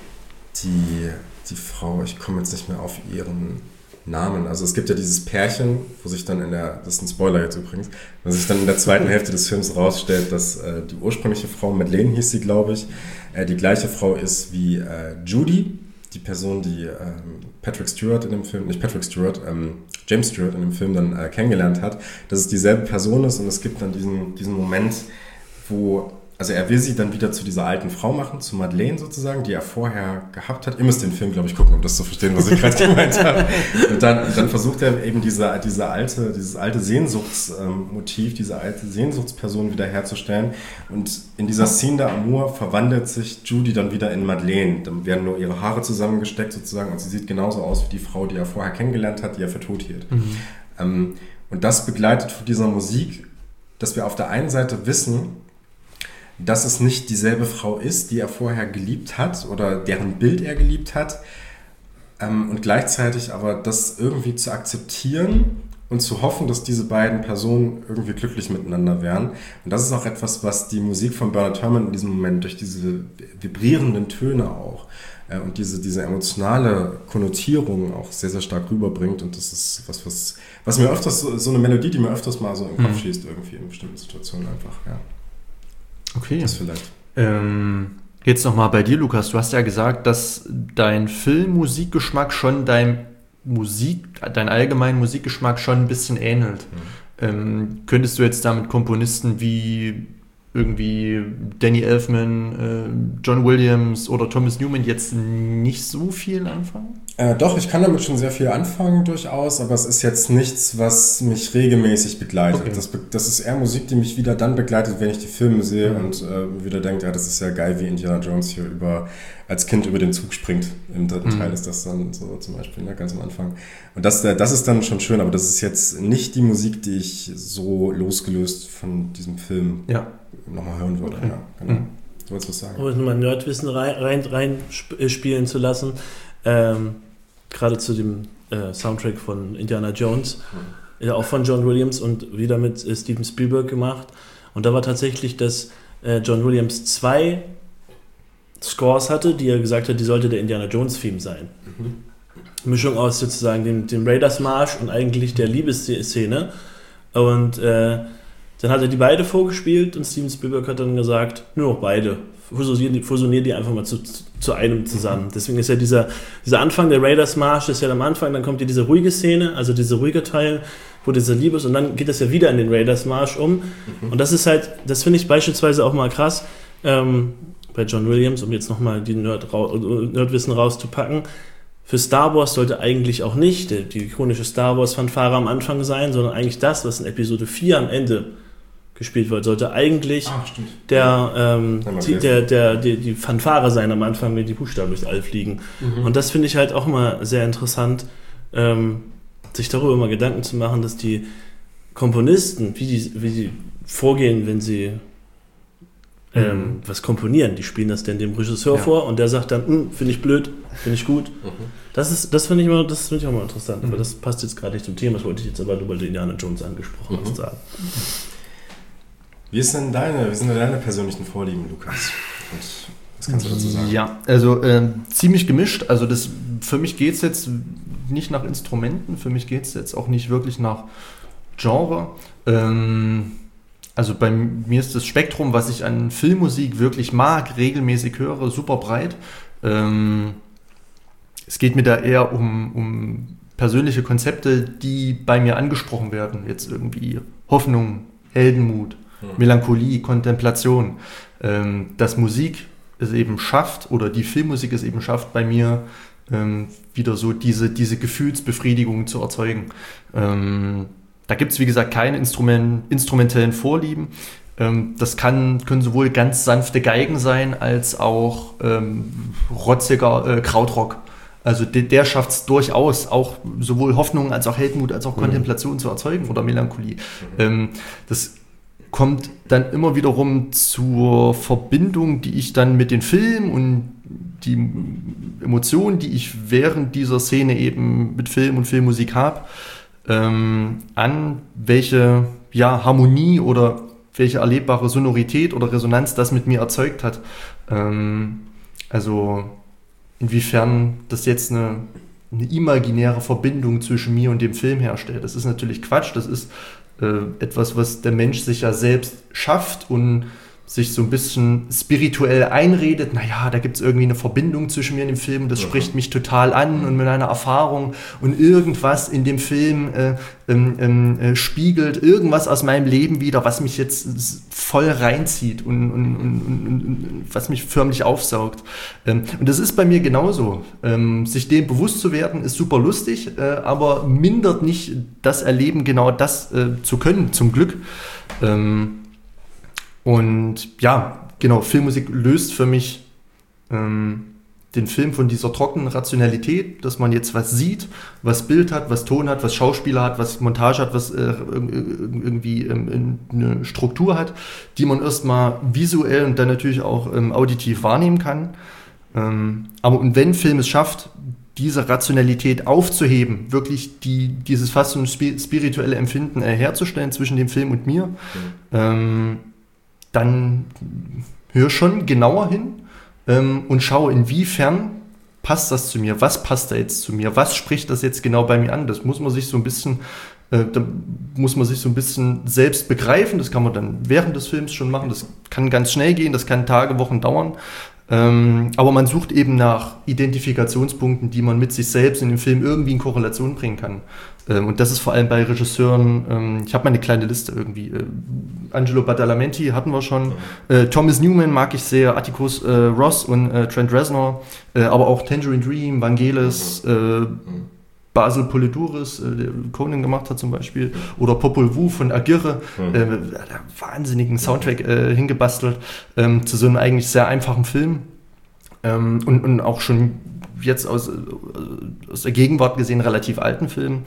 die die Frau, ich komme jetzt nicht mehr auf ihren Namen, also es gibt ja dieses Pärchen, wo sich dann in der, das ist ein Spoiler jetzt übrigens, wo sich dann in der zweiten Hälfte des Films rausstellt, dass äh, die ursprüngliche Frau, Madeleine hieß sie, glaube ich, äh, die gleiche Frau ist wie äh, Judy, die Person, die äh, Patrick Stewart in dem Film, nicht Patrick Stewart, ähm, James Stewart in dem Film dann äh, kennengelernt hat, dass es dieselbe Person ist und es gibt dann diesen, diesen Moment, wo Also er will sie dann wieder zu dieser alten Frau machen, zu Madeleine sozusagen, die er vorher gehabt hat. Ihr müsst den Film, glaube ich, gucken, um das zu verstehen, was ich gerade gemeint habe. Und dann, dann versucht er eben diese, diese alte, dieses alte Sehnsuchtsmotiv, diese alte Sehnsuchtsperson wiederherzustellen. Und in dieser Scene d'Amour verwandelt sich Judy dann wieder in Madeleine. Dann werden nur ihre Haare zusammengesteckt sozusagen und sie sieht genauso aus wie die Frau, die er vorher kennengelernt hat, die er für tot hielt. Mhm. Ähm, und das begleitet von dieser Musik, dass wir auf der einen Seite wissen, dass es nicht dieselbe Frau ist, die er vorher geliebt hat oder deren Bild er geliebt hat, ähm, und gleichzeitig aber das irgendwie zu akzeptieren und zu hoffen, dass diese beiden Personen irgendwie glücklich miteinander wären. Und das ist auch etwas, was die Musik von Bernard Herrmann in diesem Moment durch diese vibrierenden Töne auch äh, und diese, diese emotionale Konnotierung auch sehr, sehr stark rüberbringt. Und das ist was, was, was mir öfters, so, so eine Melodie, die mir öfters mal so im Kopf schießt irgendwie in bestimmten Situationen einfach, ja. Okay. Das vielleicht. Ähm, jetzt nochmal bei dir, Lukas. Du hast ja gesagt, dass dein Filmmusikgeschmack schon dein Musik, dein allgemeinen Musikgeschmack schon ein bisschen ähnelt. Mhm. Ähm, könntest du jetzt damit Komponisten wie irgendwie Danny Elfman, äh, John Williams oder Thomas Newman jetzt nicht so viel anfangen? Äh, doch, ich kann damit schon sehr viel anfangen durchaus, aber es ist jetzt nichts, was mich regelmäßig begleitet. Okay. Das, das ist eher Musik, die mich wieder dann begleitet, wenn ich die Filme sehe Mhm. und äh, wieder denke, ja, das ist ja geil, wie Indiana Jones hier über als Kind über den Zug springt. Im dritten Mhm. Teil ist das dann so zum Beispiel, ne, ganz am Anfang. Und das, äh, das ist dann schon schön, aber das ist jetzt nicht die Musik, die ich so losgelöst von diesem Film Ja. nochmal hören würde. Okay. Ja, genau. Mhm. Du wolltest was sagen? Um nochmal Nerdwissen rein, rein, rein sp- äh, spielen zu lassen. Ähm, gerade zu dem äh, Soundtrack von Indiana Jones, ja, auch von John Williams und wieder mit äh, Steven Spielberg gemacht. Und da war tatsächlich, dass äh, John Williams zwei Scores hatte, die er gesagt hat, die sollte der Indiana Jones-Theme sein. Mhm. Mischung aus sozusagen dem, dem Raiders-Marsch und eigentlich der Liebesszene. Und äh, dann hat er die beide vorgespielt und Steven Spielberg hat dann gesagt, nur noch beide. Fusionier die, fusionier die einfach mal zu, zu, zu einem zusammen. Deswegen ist ja dieser, dieser Anfang, der Raiders-Marsch ist ja am Anfang, dann kommt ja diese ruhige Szene, also dieser ruhige Teil, wo dieser Liebe ist und dann geht das ja wieder in den Raiders-Marsch um. Mhm. Und das ist halt, das finde ich beispielsweise auch mal krass, ähm, bei John Williams, um jetzt nochmal die Nerd, Nerdwissen rauszupacken. Für Star Wars sollte eigentlich auch nicht die, die ikonische Star Wars-Fanfare am Anfang sein, sondern eigentlich das, was in Episode vier am Ende gespielt wird, sollte eigentlich Ah, der, ähm, Ja, die, der, der, die, die Fanfare sein am Anfang, wenn die Buchstaben durchs All fliegen. Mhm. Und das finde ich halt auch immer sehr interessant, ähm, sich darüber mal Gedanken zu machen, dass die Komponisten, wie die, wie die vorgehen, wenn sie ähm, Mhm. was komponieren, die spielen das dann dem Regisseur Ja. vor und der sagt dann, "Hm, finde ich blöd, finde ich gut." Mhm. Das ist, das finde ich immer, das finde ich auch mal interessant, Mhm. aber das passt jetzt gerade nicht zum Thema, das wollte ich jetzt aber, weil du Indiana Jones angesprochen Mhm. hast, sagen. Wie ist denn deine, wie sind denn deine persönlichen Vorlieben, Lukas? Und was kannst du dazu sagen? Ja, also ähm, ziemlich gemischt. Also das, für mich geht es jetzt nicht nach Instrumenten, für mich geht es jetzt auch nicht wirklich nach Genre. Ähm, also bei mir ist das Spektrum, was ich an Filmmusik wirklich mag, regelmäßig höre, super breit. Ähm, es geht mir da eher um, um persönliche Konzepte, die bei mir angesprochen werden. Jetzt irgendwie Hoffnung, Heldenmut, Hm. Melancholie, Kontemplation. Ähm, dass Musik es eben schafft, oder die Filmmusik es eben schafft, bei mir ähm, wieder so diese, diese Gefühlsbefriedigung zu erzeugen. Ähm, da gibt es, wie gesagt, keine Instrument, instrumentellen Vorlieben. Ähm, das kann, können sowohl ganz sanfte Geigen sein, als auch ähm, rotziger äh, Krautrock. Also der, der schafft es durchaus, auch sowohl Hoffnung als auch Heldenmut, als auch Mhm. Kontemplation zu erzeugen oder Melancholie. Ähm, das kommt dann immer wiederum zur Verbindung, die ich dann mit den Filmen und die Emotionen, die ich während dieser Szene eben mit Film und Filmmusik habe, ähm, an, welche ja, Harmonie oder welche erlebbare Sonorität oder Resonanz das mit mir erzeugt hat. Ähm, also inwiefern das jetzt eine, eine imaginäre Verbindung zwischen mir und dem Film herstellt. Das ist natürlich Quatsch, das ist äh, etwas, was der Mensch sich ja selbst schafft und sich so ein bisschen spirituell einredet, naja, da gibt es irgendwie eine Verbindung zwischen mir und dem Film und das Mhm. spricht mich total an und mit einer Erfahrung und irgendwas in dem Film äh, ähm, ähm, äh, spiegelt irgendwas aus meinem Leben wieder, was mich jetzt s- voll reinzieht und, und, und, und, und, und was mich förmlich aufsaugt. Ähm, und das ist bei mir genauso. Ähm, sich dem bewusst zu werden, ist super lustig, äh, aber mindert nicht das Erleben, genau das äh, zu können, zum Glück. Ähm, Und ja, genau, Filmmusik löst für mich ähm, den Film von dieser trockenen Rationalität, dass man jetzt was sieht, was Bild hat, was Ton hat, was Schauspieler hat, was Montage hat, was äh, irgendwie ähm, eine Struktur hat, die man erstmal visuell und dann natürlich auch ähm, auditiv wahrnehmen kann. Ähm, aber und wenn Film es schafft, diese Rationalität aufzuheben, wirklich die, dieses fast so ein spi- spirituelle Empfinden äh, herzustellen zwischen dem Film und mir, ähm, dann hör schon genauer hin ähm, und schaue, inwiefern passt das zu mir, was passt da jetzt zu mir, was spricht das jetzt genau bei mir an, das muss man sich so ein bisschen, äh, da muss man sich so ein bisschen selbst begreifen, das kann man dann während des Films schon machen, das kann ganz schnell gehen, das kann Tage, Wochen dauern, Ähm, aber man sucht eben nach Identifikationspunkten, die man mit sich selbst in dem Film irgendwie in Korrelation bringen kann. Ähm, und das ist vor allem bei Regisseuren, ähm, ich habe mal eine kleine Liste irgendwie. Äh, Angelo Badalamenti hatten wir schon. Äh, Thomas Newman mag ich sehr, Atticus äh, Ross und äh, Trent Reznor, äh, aber auch Tangerine Dream, Vangelis, äh, Basil Poledouris, äh, der Conan gemacht hat zum Beispiel, oder Popol Vuh von Aguirre, mhm. äh, der wahnsinnigen Soundtrack äh, hingebastelt, ähm, zu so einem eigentlich sehr einfachen Film. Ähm, und, und auch schon jetzt aus, aus der Gegenwart gesehen relativ alten Film.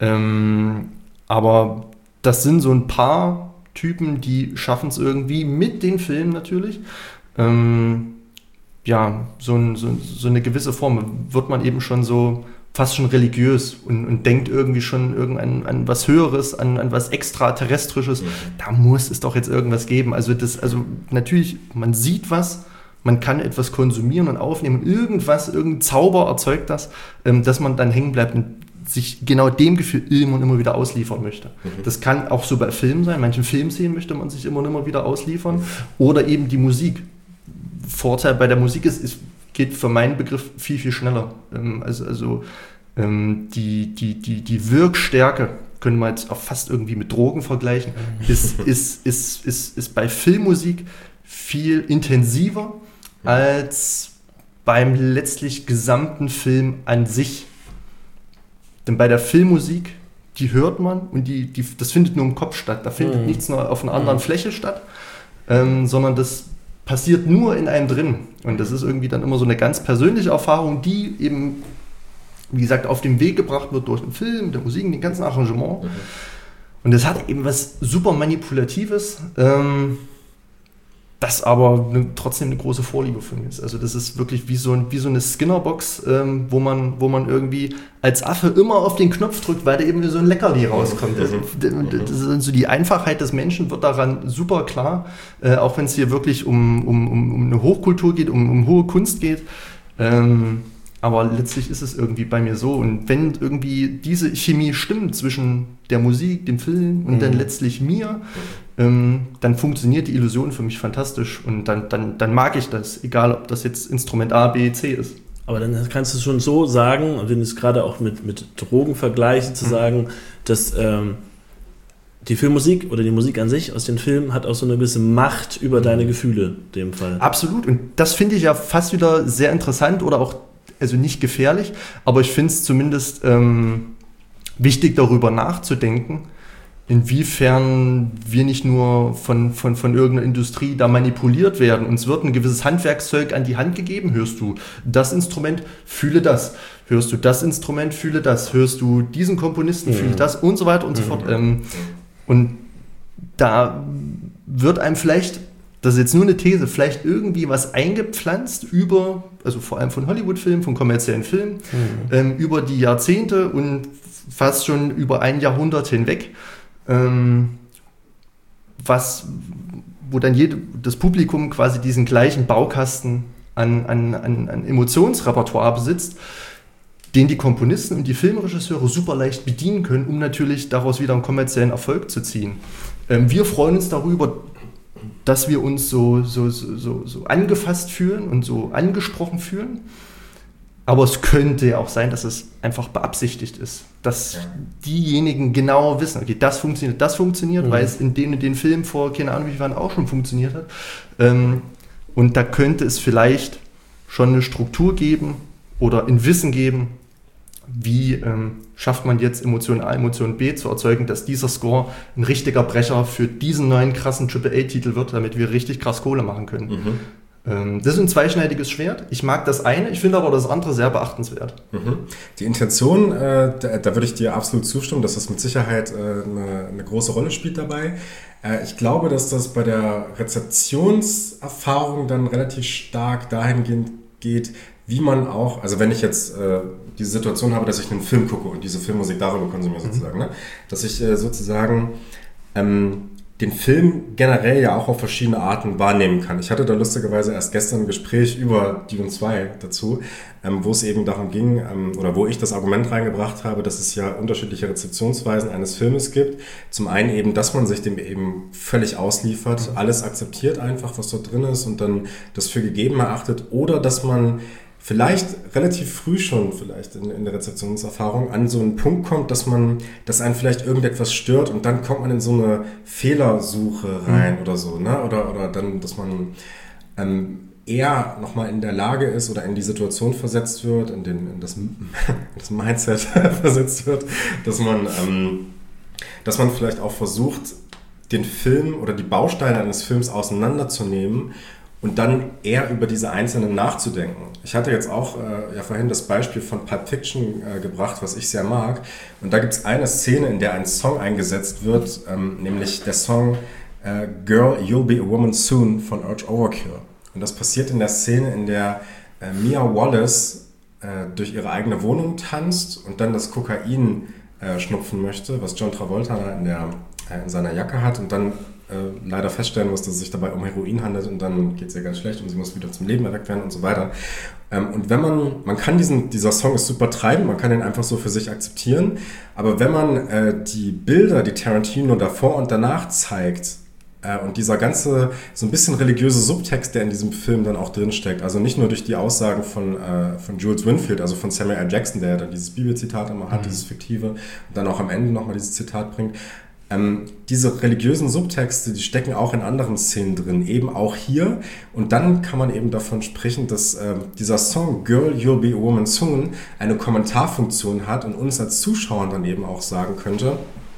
Ähm, aber das sind so ein paar Typen, die schaffen es irgendwie mit den Filmen natürlich. Ähm, ja, so, ein, so, so eine gewisse Form wird man eben schon so fast schon religiös und, und denkt irgendwie schon irgendein, an was Höheres, an, an was Extraterrestrisches. Mhm. Da muss es doch jetzt irgendwas geben. Also das, also natürlich, man sieht was, man kann etwas konsumieren und aufnehmen und irgendwas, irgendein Zauber erzeugt das, ähm, dass man dann hängen bleibt und sich genau dem Gefühl immer und immer wieder ausliefern möchte. Mhm. Das kann auch so bei Filmen sein. Manchen Filmszenen möchte man sich immer und immer wieder ausliefern. Mhm. Oder eben die Musik. Vorteil bei der Musik ist, ist geht für meinen Begriff viel, viel schneller. Ähm, also also ähm, die, die, die, die Wirkstärke, können wir jetzt auch fast irgendwie mit Drogen vergleichen, ist, ist, ist, ist, ist bei Filmmusik viel intensiver als beim letztlich gesamten Film an sich. Denn bei der Filmmusik, die hört man und die, die, das findet nur im Kopf statt. Da findet mhm. nichts nur auf einer anderen mhm. Fläche statt, ähm, sondern das passiert nur in einem drin. Und das ist irgendwie dann immer so eine ganz persönliche Erfahrung, die eben, wie gesagt, auf den Weg gebracht wird durch den Film, der Musik, den ganzen Arrangement. Mhm. Und das hat eben was super Manipulatives, ähm, das aber ne, trotzdem eine große Vorliebe von mir ist. Also das ist wirklich wie so, ein, wie so eine Skinner-Box, ähm, wo, man, wo man irgendwie als Affe immer auf den Knopf drückt, weil da eben so ein Leckerli rauskommt. Also, das ist so die Einfachheit des Menschen wird daran super klar, äh, auch wenn es hier wirklich um, um, um, um eine Hochkultur geht, um, um hohe Kunst geht. Ähm, aber letztlich ist es irgendwie bei mir so. Und wenn irgendwie diese Chemie stimmt zwischen der Musik, dem Film und mhm. dann letztlich mir, ähm, dann funktioniert die Illusion für mich fantastisch. Und dann, dann, dann mag ich das, egal ob das jetzt Instrument A, B, C ist. Aber dann kannst du schon so sagen, wenn du es gerade auch mit, mit Drogen vergleichst, zu mhm. sagen, dass ähm, die Filmmusik oder die Musik an sich aus den Filmen hat auch so eine gewisse Macht über deine Gefühle in dem Fall. Absolut. Und das finde ich ja fast wieder sehr interessant oder auch also nicht gefährlich, aber ich finde es zumindest ähm, wichtig, darüber nachzudenken, inwiefern wir nicht nur von, von, von irgendeiner Industrie da manipuliert werden. Uns wird ein gewisses Handwerkszeug an die Hand gegeben. Hörst du das Instrument, fühle das. Hörst du das Instrument, fühle das. Hörst du diesen Komponisten, mhm. fühle das und so weiter und so mhm. fort. Ähm, und da wird einem vielleicht, das ist jetzt nur eine These, vielleicht irgendwie was eingepflanzt über, also vor allem von Hollywood-Filmen, von kommerziellen Filmen, mhm. ähm, über die Jahrzehnte und fast schon über ein Jahrhundert hinweg, ähm, was, wo dann jede, das Publikum quasi diesen gleichen Baukasten an, an, an, an Emotionsrepertoire besitzt, den die Komponisten und die Filmregisseure super leicht bedienen können, um natürlich daraus wieder einen kommerziellen Erfolg zu ziehen. Ähm, wir freuen uns darüber, dass wir uns so, so, so, so angefasst fühlen und so angesprochen fühlen. Aber es könnte ja auch sein, dass es einfach beabsichtigt ist. Dass ja. diejenigen genau wissen, okay, das funktioniert, das funktioniert, mhm. weil es in den und den Film vor, keine Ahnung wie viel Jahren auch schon funktioniert hat. Ähm, und da könnte es vielleicht schon eine Struktur geben oder ein Wissen geben, wie ähm, schafft man jetzt Emotion A, Emotion B zu erzeugen, dass dieser Score ein richtiger Brecher für diesen neuen krassen Triple A Titel wird, damit wir richtig krass Kohle machen können. Mhm. Ähm, das ist ein zweischneidiges Schwert. Ich mag das eine, ich finde aber das andere sehr beachtenswert. Mhm. Die Intention, äh, da, da würde ich dir absolut zustimmen, dass das mit Sicherheit äh, eine, eine große Rolle spielt dabei. Äh, ich glaube, dass das bei der Rezeptionserfahrung dann relativ stark dahingehend geht, wie man auch, also wenn ich jetzt äh, diese Situation habe, dass ich einen Film gucke und diese Filmmusik darüber konsumiere sozusagen, mhm. ne? dass ich äh, sozusagen ähm, den Film generell ja auch auf verschiedene Arten wahrnehmen kann. Ich hatte da lustigerweise erst gestern ein Gespräch über Dune zwei dazu, ähm, wo es eben darum ging, ähm, oder wo ich das Argument reingebracht habe, dass es ja unterschiedliche Rezeptionsweisen eines Filmes gibt. Zum einen eben, dass man sich dem eben völlig ausliefert, alles akzeptiert einfach, was dort drin ist und dann das für gegeben erachtet, oder dass man vielleicht relativ früh schon, vielleicht in, in der Rezeptionserfahrung, an so einen Punkt kommt, dass man, dass einen vielleicht irgendetwas stört und dann kommt man in so eine Fehlersuche rein mhm. oder so, ne? Oder, oder dann, dass man ähm, eher nochmal in der Lage ist oder in die Situation versetzt wird, in, den, in das, das Mindset versetzt wird, dass man, ähm, dass man vielleicht auch versucht, den Film oder die Bausteine eines Films auseinanderzunehmen und dann eher über diese einzelnen nachzudenken. Ich hatte jetzt auch äh, ja vorhin das Beispiel von Pulp Fiction äh, gebracht, was ich sehr mag. Und da gibt es eine Szene, in der ein Song eingesetzt wird, ähm, nämlich der Song äh, Girl, You'll Be a Woman Soon von Urge Overkill. Und das passiert in der Szene, in der äh, Mia Wallace äh, durch ihre eigene Wohnung tanzt und dann das Kokain äh, schnupfen möchte, was John Travolta in, der, äh, in seiner Jacke hat und dann Äh, leider feststellen muss, dass es sich dabei um Heroin handelt und dann geht es ihr ganz schlecht und sie muss wieder zum Leben erweckt werden und so weiter. Ähm, und wenn man, man kann diesen, dieser Song ist super treibend, man kann ihn einfach so für sich akzeptieren, aber wenn man äh, die Bilder, die Tarantino davor und danach zeigt, äh, und dieser ganze, so ein bisschen religiöse Subtext, der in diesem Film dann auch drinsteckt, also nicht nur durch die Aussagen von, äh, von Jules Winfield, also von Samuel L. Jackson, der ja dann dieses Bibelzitat immer hat, mhm. dieses fiktive, und dann auch am Ende nochmal dieses Zitat bringt. Ähm, diese religiösen Subtexte, die stecken auch in anderen Szenen drin, eben auch hier. Und dann kann man eben davon sprechen, dass äh, dieser Song Girl, You'll Be a Woman Soon eine Kommentarfunktion hat und uns als Zuschauern dann eben auch sagen könnte,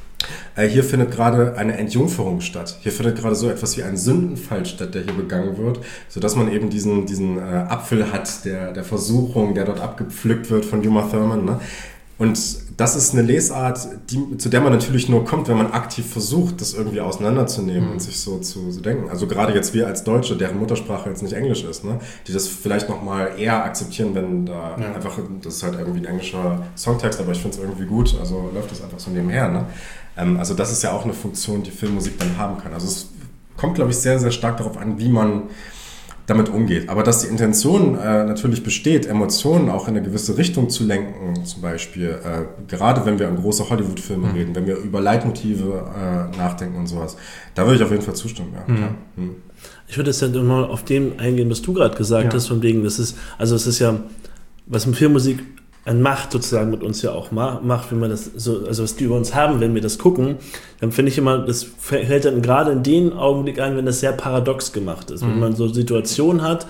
äh, hier findet gerade eine Entjungferung statt. Hier findet gerade so etwas wie ein Sündenfall statt, der hier begangen wird, sodass man eben diesen, diesen äh, Apfel hat, der, der Versuchung, der dort abgepflückt wird von Uma Thurman, ne? Und das ist eine Lesart, die, zu der man natürlich nur kommt, wenn man aktiv versucht, das irgendwie auseinanderzunehmen mhm. und sich so zu, zu denken. Also gerade jetzt wir als Deutsche, deren Muttersprache jetzt nicht Englisch ist, ne, die das vielleicht nochmal eher akzeptieren, wenn da ja. einfach, das ist halt irgendwie ein englischer Songtext, aber ich finde es irgendwie gut, also läuft das einfach so nebenher. Ne? Ähm, also das ist ja auch eine Funktion, die Filmmusik dann haben kann. Also es kommt, glaube ich, sehr, sehr stark darauf an, wie man damit umgeht. Aber dass die Intention äh, natürlich besteht, Emotionen auch in eine gewisse Richtung zu lenken, zum Beispiel, äh, gerade wenn wir an große Hollywood-Filme mhm. reden, wenn wir über Leitmotive äh, nachdenken und sowas, da würde ich auf jeden Fall zustimmen. Ja. Mhm. Ja. Mhm. Ich würde jetzt ja mal auf dem eingehen, was du gerade gesagt ja. hast, von wegen, das ist, also es ist ja, was mit Filmmusik an Macht sozusagen mit uns ja auch macht, wenn wir das so, also was die über uns haben, wenn wir das gucken, dann finde ich immer, das fällt dann gerade in den Augenblick ein, wenn das sehr paradox gemacht ist. Mhm. Wenn man so Situationen hat,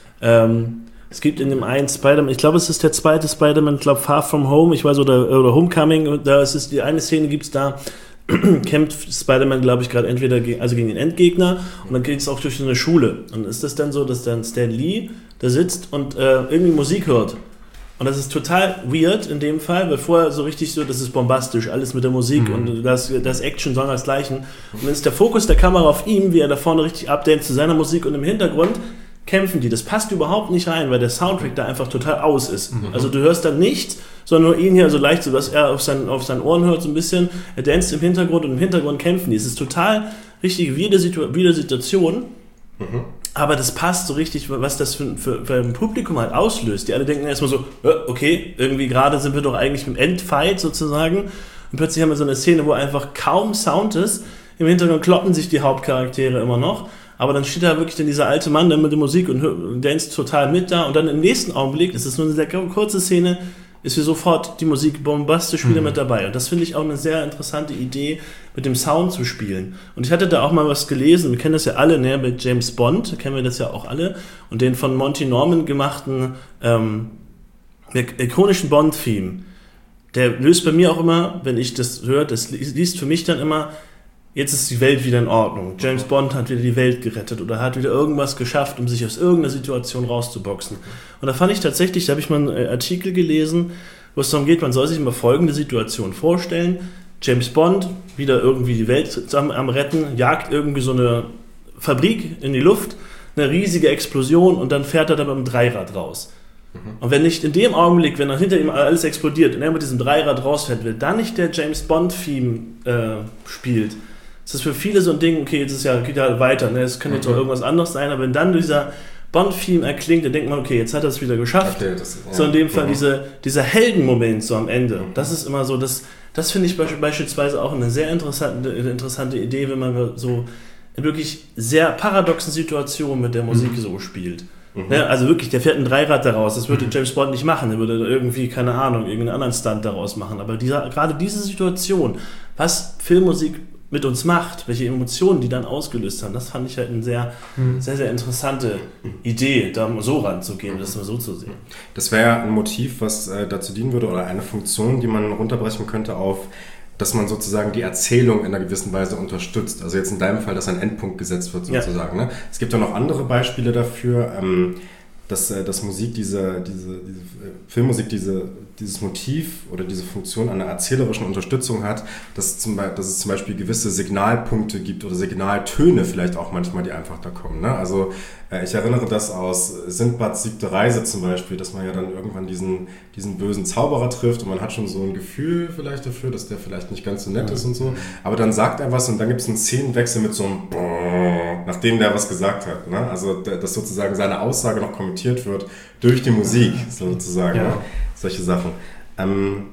ähm, es gibt in dem einen Spider-Man, ich glaube, es ist der zweite Spider-Man, ich glaube Far From Home, ich weiß, oder, oder Homecoming, da ist es, die eine Szene gibt's da, kämpft Spider-Man, glaube ich, gerade entweder gegen, also gegen den Endgegner und dann geht es auch durch eine Schule. Und ist das dann so, dass dann Stan Lee da sitzt und äh, irgendwie Musik hört? Und das ist total weird in dem Fall, weil vorher so richtig so, das ist bombastisch, alles mit der Musik mhm. und das, das Action-Song als gleichen. Und dann ist der Fokus der Kamera auf ihm, wie er da vorne richtig updatet zu seiner Musik und im Hintergrund kämpfen die. Das passt überhaupt nicht rein, weil der Soundtrack da einfach total aus ist. Mhm. Also du hörst da nichts, sondern nur ihn hier so leicht, so dass er auf seinen, auf seinen Ohren hört so ein bisschen, er danst im Hintergrund und im Hintergrund kämpfen die. Es ist total richtig wie die Situation. Mhm. Aber das passt so richtig, was das für, für, für ein Publikum halt auslöst. Die alle denken erstmal so, okay, irgendwie gerade sind wir doch eigentlich im Endfight sozusagen. Und plötzlich haben wir so eine Szene, wo einfach kaum Sound ist. Im Hintergrund kloppen sich die Hauptcharaktere immer noch. Aber dann steht da wirklich dann dieser alte Mann dann mit der Musik und danst total mit da. Und dann im nächsten Augenblick, das ist nur eine sehr kurze Szene, ist hier sofort die Musik bombastisch wieder mhm. mit dabei. Und das finde ich auch eine sehr interessante Idee, mit dem Sound zu spielen. Und ich hatte da auch mal was gelesen, wir kennen das ja alle, ne, mit James Bond, kennen wir das ja auch alle, und den von Monty Norman gemachten ähm, ikonischen Bond-Theme, der löst bei mir auch immer, wenn ich das höre, das liest für mich dann immer, jetzt ist die Welt wieder in Ordnung. James Bond hat wieder die Welt gerettet oder hat wieder irgendwas geschafft, um sich aus irgendeiner Situation rauszuboxen. Und da fand ich tatsächlich, da habe ich mal einen Artikel gelesen, wo es darum geht, man soll sich mal folgende Situation vorstellen. James Bond, wieder irgendwie die Welt zusammen am Retten, jagt irgendwie so eine Fabrik in die Luft, eine riesige Explosion und dann fährt er da mit dem Dreirad raus. Und wenn nicht in dem Augenblick, wenn dann hinter ihm alles explodiert und er mit diesem Dreirad rausfährt, will dann nicht der James Bond-Theme äh, spielt, Es ist für viele so ein Ding, okay, jetzt ist ja, geht ja weiter, ne? Es könnte jetzt auch irgendwas anderes sein, aber wenn dann dieser Bond-Theme erklingt, dann denkt man, okay, jetzt hat er es wieder geschafft. Okay, das, ja. So in dem Fall mhm. diese, dieser Heldenmoment so am Ende. Mhm. Das ist immer so, das, das finde ich beispielsweise auch eine sehr interessante, interessante Idee, wenn man so in wirklich sehr paradoxen Situationen mit der Musik mhm. so spielt. Mhm. Ja, also wirklich, der fährt ein Dreirad daraus, das würde mhm. James Bond nicht machen, er würde irgendwie, keine Ahnung, irgendeinen anderen Stunt daraus machen. Aber dieser, gerade diese Situation, was Filmmusik mit uns macht, welche Emotionen die dann ausgelöst haben, das fand ich halt eine sehr, mhm. sehr, sehr interessante Idee, da so ranzugehen, das mal so zu sehen. Das wäre ja ein Motiv, was äh, dazu dienen würde, oder eine Funktion, die man runterbrechen könnte auf, dass man sozusagen die Erzählung in einer gewissen Weise unterstützt. Also jetzt in deinem Fall, dass ein Endpunkt gesetzt wird sozusagen. Ja. Ne? Es gibt ja noch andere Beispiele dafür, ähm, dass, äh, dass Musik, diese, diese, diese äh, Filmmusik, diese, dieses Motiv oder diese Funktion einer erzählerischen Unterstützung hat, dass, zum Be- dass es zum Beispiel gewisse Signalpunkte gibt oder Signaltöne vielleicht auch manchmal, die einfach da kommen. Ne? Also äh, ich erinnere das aus Sindbads siebte Reise zum Beispiel, dass man ja dann irgendwann diesen, diesen bösen Zauberer trifft und man hat schon so ein Gefühl vielleicht dafür, dass der vielleicht nicht ganz so nett ist und so. Aber dann sagt er was und dann gibt es einen Szenenwechsel mit so einem Brrr, nachdem der was gesagt hat. Ne? Also dass sozusagen seine Aussage noch kommentiert wird durch die Musik sozusagen. Ja. Ne? Solche Sachen. Ähm,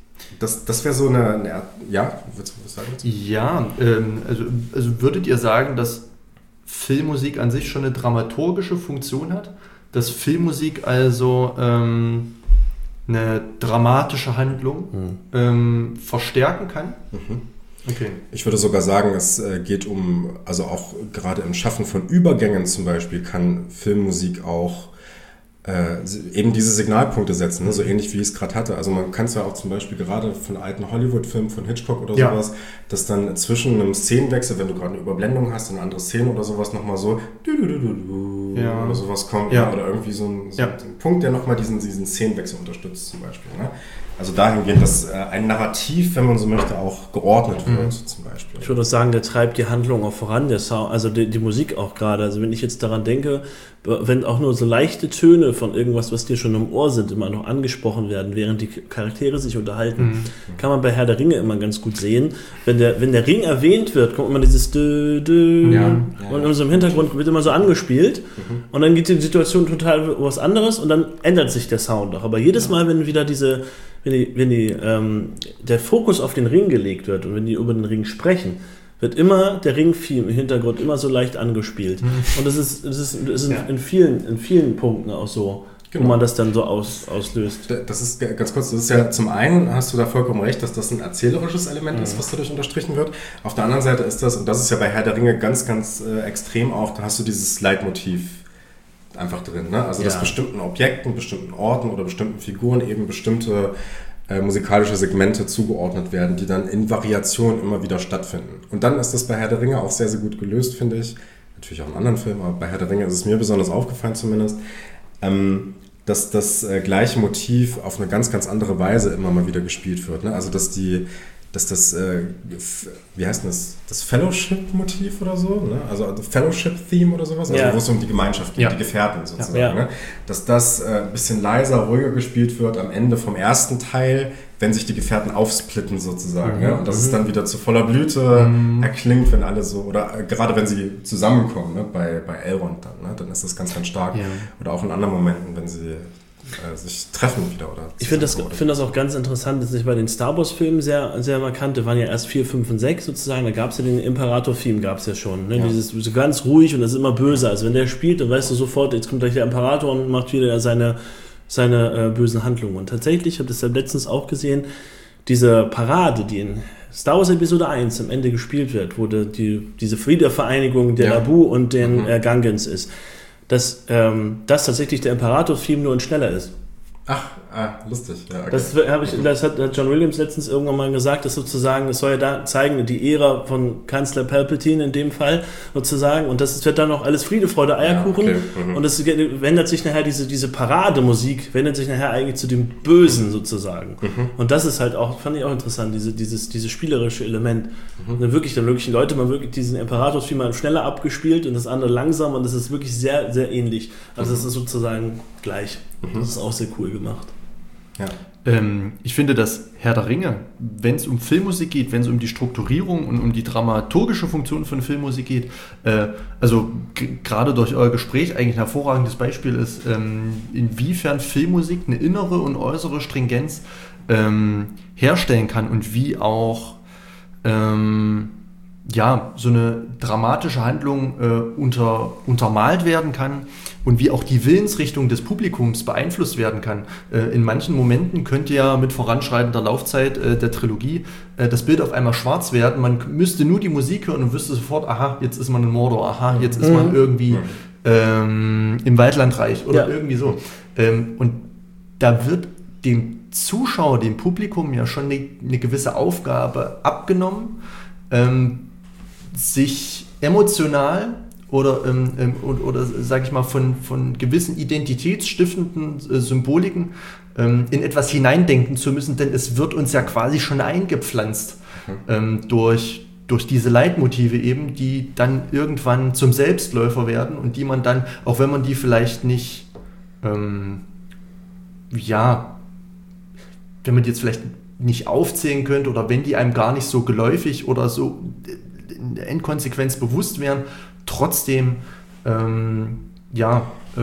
das das wäre so eine, eine... Ja, willst du was sagen? Ja, ähm, also, also würdet ihr sagen, dass Filmmusik an sich schon eine dramaturgische Funktion hat? Dass Filmmusik also ähm, eine dramatische Handlung mhm. ähm, verstärken kann? Mhm. Okay. Ich würde sogar sagen, es äh, geht um, also auch gerade im Schaffen von Übergängen zum Beispiel, kann Filmmusik auch Äh, eben diese Signalpunkte setzen, ne? So ähnlich wie ich es gerade hatte. Also man kann es ja auch zum Beispiel gerade von alten Hollywood-Filmen, von Hitchcock oder ja. sowas, dass dann zwischen einem Szenenwechsel, wenn du gerade eine Überblendung hast, eine andere Szene oder sowas, nochmal so du, du, du, du, du, ja. oder sowas kommt. Ja. Oder irgendwie so ein, so ja. ein Punkt, der nochmal diesen, diesen Szenenwechsel unterstützt zum Beispiel. Ne? Also dahingehend, dass äh, ein Narrativ, wenn man so möchte, auch geordnet wird, mhm. zum Beispiel. Ich würde auch sagen, der treibt die Handlung auch voran, der Sound, also die, die Musik auch gerade. Also wenn ich jetzt daran denke, wenn auch nur so leichte Töne von irgendwas, was dir schon im Ohr sind, immer noch angesprochen werden, während die Charaktere sich unterhalten, mhm. kann man bei Herr der Ringe immer ganz gut sehen. Wenn der, wenn der Ring erwähnt wird, kommt immer dieses Dö, Dö, ja. und in so im Hintergrund wird immer so angespielt mhm. und dann geht die Situation total was anderes und dann ändert sich der Sound auch. Aber jedes Mal, wenn wieder diese Wenn, die, wenn die, ähm, der Fokus auf den Ring gelegt wird und wenn die über den Ring sprechen, wird immer der Ring-Theme im Hintergrund immer so leicht angespielt. Mhm. Und das ist, das ist, das ist ja. in, vielen, in vielen Punkten auch so, genau. wo man das dann so aus, auslöst. Das ist ganz kurz, das ist ja zum einen, hast du da vollkommen recht, dass das ein erzählerisches Element mhm. ist, was dadurch unterstrichen wird. Auf der anderen Seite ist das, und das ist ja bei Herr der Ringe ganz, ganz äh, extrem auch, da hast du dieses Leitmotiv einfach drin, ne? Also ja. dass bestimmten Objekten, bestimmten Orten oder bestimmten Figuren eben bestimmte äh, musikalische Segmente zugeordnet werden, die dann in Variation immer wieder stattfinden. Und dann ist das bei Herr der Ringe auch sehr, sehr gut gelöst, finde ich. Natürlich auch in anderen Filmen, aber bei Herr der Ringe ist es mir besonders aufgefallen zumindest, ähm, dass das äh, gleiche Motiv auf eine ganz, ganz andere Weise immer mal wieder gespielt wird, ne? Also dass die dass das, äh, wie heißt das, das Fellowship-Motiv oder so, ne? Also Fellowship-Theme oder sowas, also ja. wo es um die Gemeinschaft geht, ja. die Gefährten sozusagen, ja. ne? Dass das äh, ein bisschen leiser, ruhiger gespielt wird am Ende vom ersten Teil, wenn sich die Gefährten aufsplitten sozusagen, mhm. ne? Und dass mhm. es dann wieder zu voller Blüte mhm. erklingt, wenn alle so, oder äh, gerade wenn sie zusammenkommen, ne? bei, bei Elrond dann, ne? Dann ist das ganz, ganz stark. Ja. Oder auch in anderen Momenten, wenn sie sich treffen wieder. Oder ich finde das, find das auch ganz interessant, das ist bei den Star Wars Filmen sehr, sehr markant, die waren ja erst vier, fünf und sechs sozusagen, da gab es ja den Imperator-Theme, gab es ja schon, ne? Ja. Dieses so ganz ruhig und das ist immer böse, also wenn der spielt, dann weißt du sofort, jetzt kommt gleich der Imperator und macht wieder seine, seine äh, bösen Handlungen. Und tatsächlich, ich habe das ja letztens auch gesehen, diese Parade, die in Star Wars Episode eins am Ende gespielt wird, wo die, die, diese Wiedervereinigung der ja. Naboo und den mhm. äh, Gungans ist, dass ähm, das tatsächlich der Imperator-Theme nur ein schneller ist. Ach, ah, lustig. Ja, okay. Das, hab ich, das hat John Williams letztens irgendwann mal gesagt, dass sozusagen, es soll ja da zeigen, die Ära von Kanzler Palpatine in dem Fall sozusagen, und das wird dann noch alles Friede, Freude, Eierkuchen, ja, okay. mhm. und es wendet sich nachher, diese, diese Parademusik wendet sich nachher eigentlich zu dem Bösen sozusagen. Mhm. Und das ist halt auch, fand ich auch interessant, diese, dieses, dieses spielerische Element. Mhm. Und dann wirklich, dann wirklich Leute mal wirklich diesen Imperator-Theme mal schneller abgespielt und das andere langsam, und das ist wirklich sehr, sehr ähnlich. Also es mhm. ist sozusagen gleich. Das ist auch sehr cool gemacht. Ja. Ähm, ich finde, dass Herr der Ringe, wenn es um Filmmusik geht, wenn es um die Strukturierung und um die dramaturgische Funktion von Filmmusik geht, äh, also g- gerade durch euer Gespräch eigentlich ein hervorragendes Beispiel ist, ähm, inwiefern Filmmusik eine innere und äußere Stringenz ähm, herstellen kann und wie auch ähm, ja, so eine dramatische Handlung äh, unter, untermalt werden kann und wie auch die Willensrichtung des Publikums beeinflusst werden kann. Äh, in manchen Momenten könnte ja mit voranschreitender Laufzeit äh, der Trilogie äh, das Bild auf einmal schwarz werden. Man müsste nur die Musik hören und wüsste sofort, aha, jetzt ist man in Mordor, aha, jetzt ist man irgendwie ähm, im Waldlandreich oder ja. irgendwie so. Ähm, und da wird dem Zuschauer, dem Publikum ja schon eine, eine gewisse Aufgabe abgenommen, ähm, sich emotional oder, ähm, oder, oder sage ich mal, von, von gewissen identitätsstiftenden äh, Symboliken ähm, in etwas hineindenken zu müssen, denn es wird uns ja quasi schon eingepflanzt mhm. ähm, durch, durch diese Leitmotive eben, die dann irgendwann zum Selbstläufer werden und die man dann, auch wenn man die vielleicht nicht, ähm, ja, wenn man die jetzt vielleicht nicht aufzählen könnte oder wenn die einem gar nicht so geläufig oder so in der Endkonsequenz bewusst wären, trotzdem ähm, ja, äh,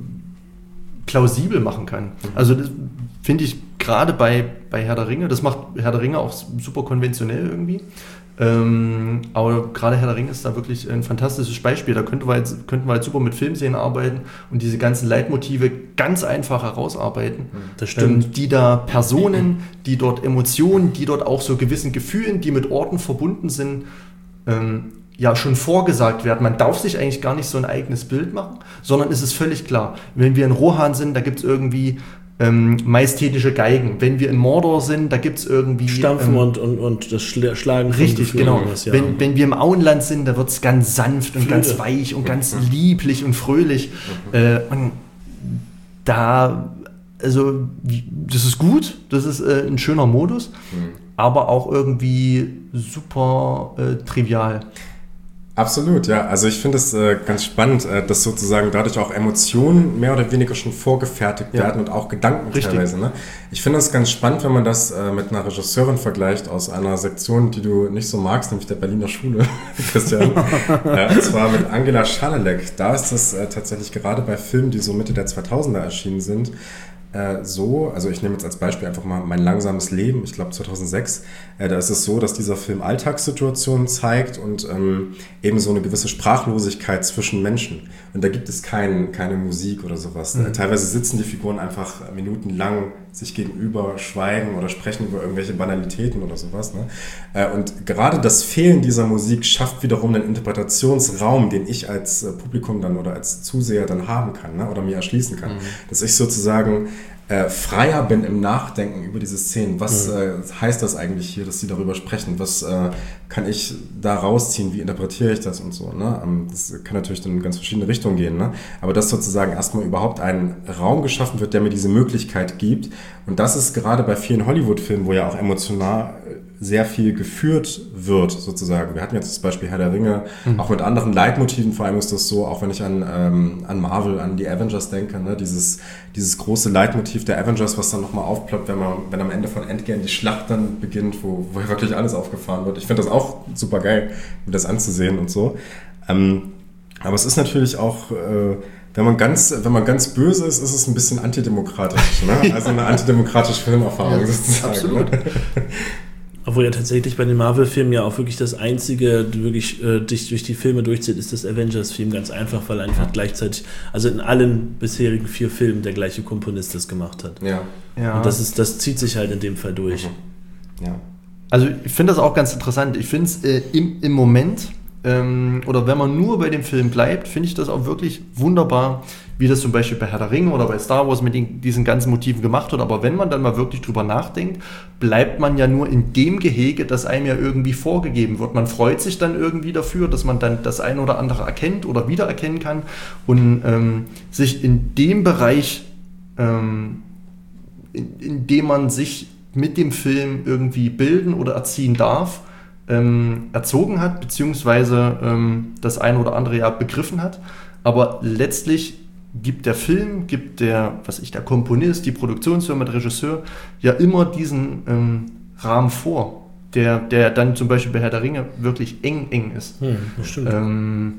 plausibel machen kann. Also das finde ich gerade bei, bei Herr der Ringe, das macht Herr der Ringe auch super konventionell irgendwie, ähm, aber gerade Herr der Ringe ist da wirklich ein fantastisches Beispiel. Da könnten wir jetzt, könnten wir jetzt super mit Filmszenen arbeiten und diese ganzen Leitmotive ganz einfach herausarbeiten. Das stimmt. Ähm, die da Personen, die dort Emotionen, die dort auch so gewissen Gefühlen, die mit Orten verbunden sind, ähm, ja schon vorgesagt werden. Man darf sich eigentlich gar nicht so ein eigenes Bild machen, sondern es ist völlig klar, wenn wir in Rohan sind, da gibt es irgendwie ähm, majestätische Geigen. Wenn wir in Mordor sind, da gibt es irgendwie Stampfen ähm, und, und, und das Schlagen von richtig, Gefühlen genau. was, ja. wenn, wenn wir im Auenland sind, da wird es ganz sanft und Flöte. ganz weich und ganz lieblich und fröhlich. Äh, und da, also das ist gut, das ist äh, ein schöner Modus, mhm. aber auch irgendwie super äh, trivial. Absolut, ja. Also ich finde es äh, ganz spannend, äh, dass sozusagen dadurch auch Emotionen mehr oder weniger schon vorgefertigt ja. werden und auch Gedanken Richtig. teilweise. Ne? Ich finde es ganz spannend, wenn man das äh, mit einer Regisseurin vergleicht aus einer Sektion, die du nicht so magst, nämlich der Berliner Schule, Christian. äh, und zwar mit Angela Schanelek. Da ist es äh, tatsächlich gerade bei Filmen, die so Mitte der zweitausender erschienen sind, äh, so, also ich nehme jetzt als Beispiel einfach mal Mein langsames Leben, ich glaube zweitausendsechs, äh, da ist es so, dass dieser Film Alltagssituationen zeigt und ähm, eben so eine gewisse Sprachlosigkeit zwischen Menschen. Und da gibt es kein, keine Musik oder sowas. Mhm. Äh, teilweise sitzen die Figuren einfach minutenlang sich gegenüber, schweigen oder sprechen über irgendwelche Banalitäten oder sowas. Ne? Äh, und gerade das Fehlen dieser Musik schafft wiederum einen Interpretationsraum, den ich als äh, Publikum dann oder als Zuseher dann haben kann, ne? Oder mir erschließen kann. Mhm. Dass ich sozusagen äh, freier bin im Nachdenken über diese Szenen. Was mhm. äh, heißt das eigentlich hier, dass sie darüber sprechen? Was äh, kann ich da rausziehen? Wie interpretiere ich das und so? Ne? Ähm, das kann natürlich dann in ganz verschiedene Richtungen gehen. Ne? Aber dass sozusagen erstmal überhaupt ein Raum geschaffen wird, der mir diese Möglichkeit gibt. Und das ist gerade bei vielen Hollywood-Filmen, wo ja auch emotional sehr viel geführt wird, sozusagen. Wir hatten jetzt das Beispiel Herr der Ringe, mhm. auch mit anderen Leitmotiven, vor allem ist das so, auch wenn ich an, ähm, an Marvel, an die Avengers denke, ne? dieses, dieses große Leitmotiv der Avengers, was dann nochmal aufploppt, wenn man, wenn am Ende von Endgame die Schlacht dann beginnt, wo, wo ja wirklich alles aufgefahren wird. Ich finde das auch super geil, mir das anzusehen und so. Ähm, aber es ist natürlich auch, äh, wenn man ganz, wenn man ganz böse ist, ist es ein bisschen antidemokratisch, ne? Also eine antidemokratische Filmerfahrung ja, sozusagen. Absolut. Ne? Obwohl ja tatsächlich bei den Marvel-Filmen ja auch wirklich das einzige, wirklich äh, dich durch die Filme durchzieht, ist das Avengers-Film, ganz einfach, weil einfach ja. gleichzeitig, also in allen bisherigen vier Filmen der gleiche Komponist das gemacht hat. Ja. ja. Und das ist, das zieht sich halt in dem Fall durch. Mhm. Ja. Also ich finde das auch ganz interessant. Ich finde es äh, im, im Moment, ähm, oder wenn man nur bei dem Film bleibt, finde ich das auch wirklich wunderbar, wie das zum Beispiel bei Herr der Ringe oder bei Star Wars mit den, diesen ganzen Motiven gemacht wird. Aber wenn man dann mal wirklich drüber nachdenkt, bleibt man ja nur in dem Gehege, das einem ja irgendwie vorgegeben wird. Man freut sich dann irgendwie dafür, dass man dann das eine oder andere erkennt oder wiedererkennen kann und ähm, sich in dem Bereich, ähm, in, in dem man sich mit dem Film irgendwie bilden oder erziehen darf, ähm, erzogen hat, beziehungsweise ähm, das eine oder andere ja begriffen hat. Aber letztlich gibt der Film, gibt der, was ich, der Komponist, die Produktionsfirma, der Regisseur ja immer diesen ähm, Rahmen vor, der, der dann zum Beispiel bei Herr der Ringe wirklich eng, eng ist. Hm, das stimmt. Ähm,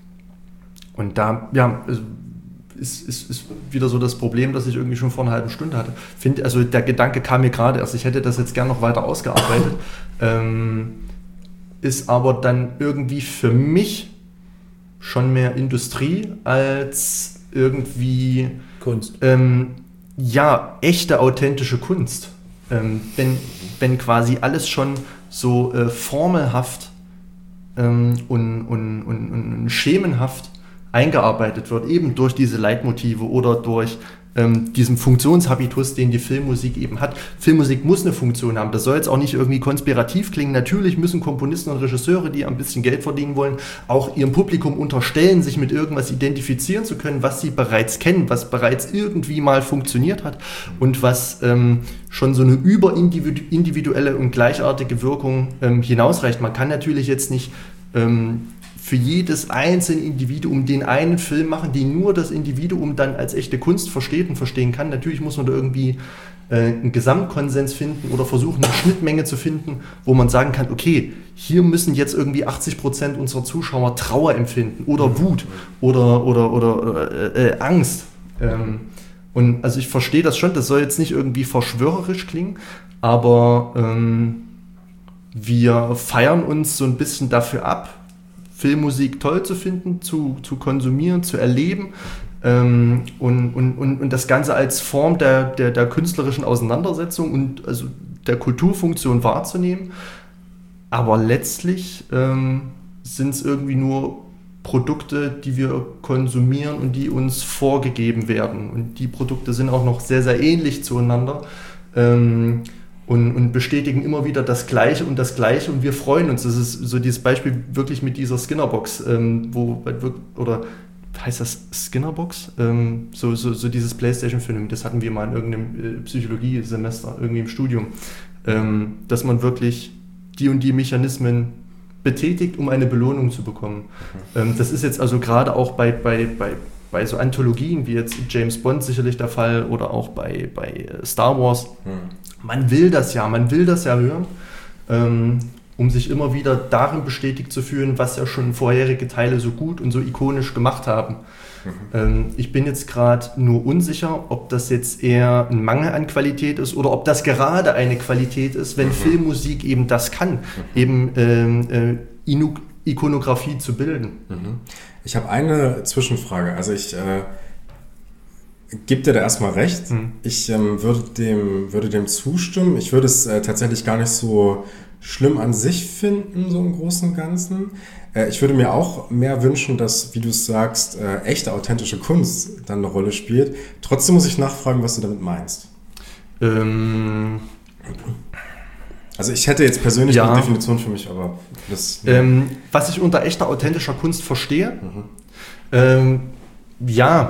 und da, ja, ist, ist, ist wieder so das Problem, das ich irgendwie schon vor einer halben Stunde hatte. Find, also der Gedanke kam mir gerade erst, ich hätte das jetzt gern noch weiter ausgearbeitet, ähm, ist aber dann irgendwie für mich schon mehr Industrie als irgendwie Kunst. Ähm, ja, echte, authentische Kunst. Ähm, wenn, wenn quasi alles schon so äh, formelhaft ähm, und, und, und, und schemenhaft eingearbeitet wird, eben durch diese Leitmotive oder durch ähm, diesen Funktionshabitus, den die Filmmusik eben hat. Filmmusik muss eine Funktion haben. Das soll jetzt auch nicht irgendwie konspirativ klingen. Natürlich müssen Komponisten und Regisseure, die ein bisschen Geld verdienen wollen, auch ihrem Publikum unterstellen, sich mit irgendwas identifizieren zu können, was sie bereits kennen, was bereits irgendwie mal funktioniert hat und was ähm, schon so eine überindividuelle und gleichartige Wirkung ähm, hinausreicht. Man kann natürlich jetzt nicht ähm, für jedes einzelne Individuum den einen Film machen, den nur das Individuum dann als echte Kunst versteht und verstehen kann. Natürlich muss man da irgendwie äh, einen Gesamtkonsens finden oder versuchen, eine Schnittmenge zu finden, wo man sagen kann, okay, hier müssen jetzt irgendwie achtzig Prozent unserer Zuschauer Trauer empfinden oder Wut oder, oder, oder äh, äh, Angst. Ähm, und also ich verstehe das schon, das soll jetzt nicht irgendwie verschwörerisch klingen, aber ähm, wir feiern uns so ein bisschen dafür ab, Filmmusik toll zu finden, zu, zu konsumieren, zu erleben ähm, und, und, und, und das Ganze als Form der, der, der künstlerischen Auseinandersetzung und also der Kulturfunktion wahrzunehmen. Aber letztlich ähm, sind es irgendwie nur Produkte, die wir konsumieren und die uns vorgegeben werden. Und die Produkte sind auch noch sehr, sehr ähnlich zueinander. Ähm, Und, und bestätigen immer wieder das Gleiche und das Gleiche und wir freuen uns. Das ist so dieses Beispiel wirklich mit dieser Skinnerbox, ähm, wo, oder heißt das Skinnerbox? Ähm, so, so, so dieses PlayStation-Film, das hatten wir mal in irgendeinem äh, Psychologie-Semester, irgendwie im Studium, ähm, dass man wirklich die und die Mechanismen betätigt, um eine Belohnung zu bekommen. Mhm. Ähm, das ist jetzt also gerade auch bei, bei, bei, bei so Anthologien wie jetzt James Bond sicherlich der Fall oder auch bei, bei Star Wars. Mhm. Man will das ja, man will das ja hören, ähm, um sich immer wieder darin bestätigt zu fühlen, was ja schon vorherige Teile so gut und so ikonisch gemacht haben. Mhm. Ähm, ich bin jetzt gerade nur unsicher, ob das jetzt eher ein Mangel an Qualität ist oder ob das gerade eine Qualität ist, wenn mhm. Filmmusik eben das kann, mhm. eben ähm, äh, Inu- Ikonografie zu bilden. Mhm. Ich habe eine Zwischenfrage. Also ich äh, gebe dir da erstmal recht. Mhm. Ich ähm, würde, dem, würde dem zustimmen. Ich würde es äh, tatsächlich gar nicht so schlimm an sich finden, so im Großen und Ganzen. Äh, ich würde mir auch mehr wünschen, dass, wie du es sagst, äh, echte, authentische Kunst dann eine Rolle spielt. Trotzdem muss ich nachfragen, was du damit meinst. Ähm... Also ich hätte jetzt persönlich ja. eine Definition für mich, aber das... Ähm, was ich unter echter, authentischer Kunst verstehe? Mhm. Ähm, ja...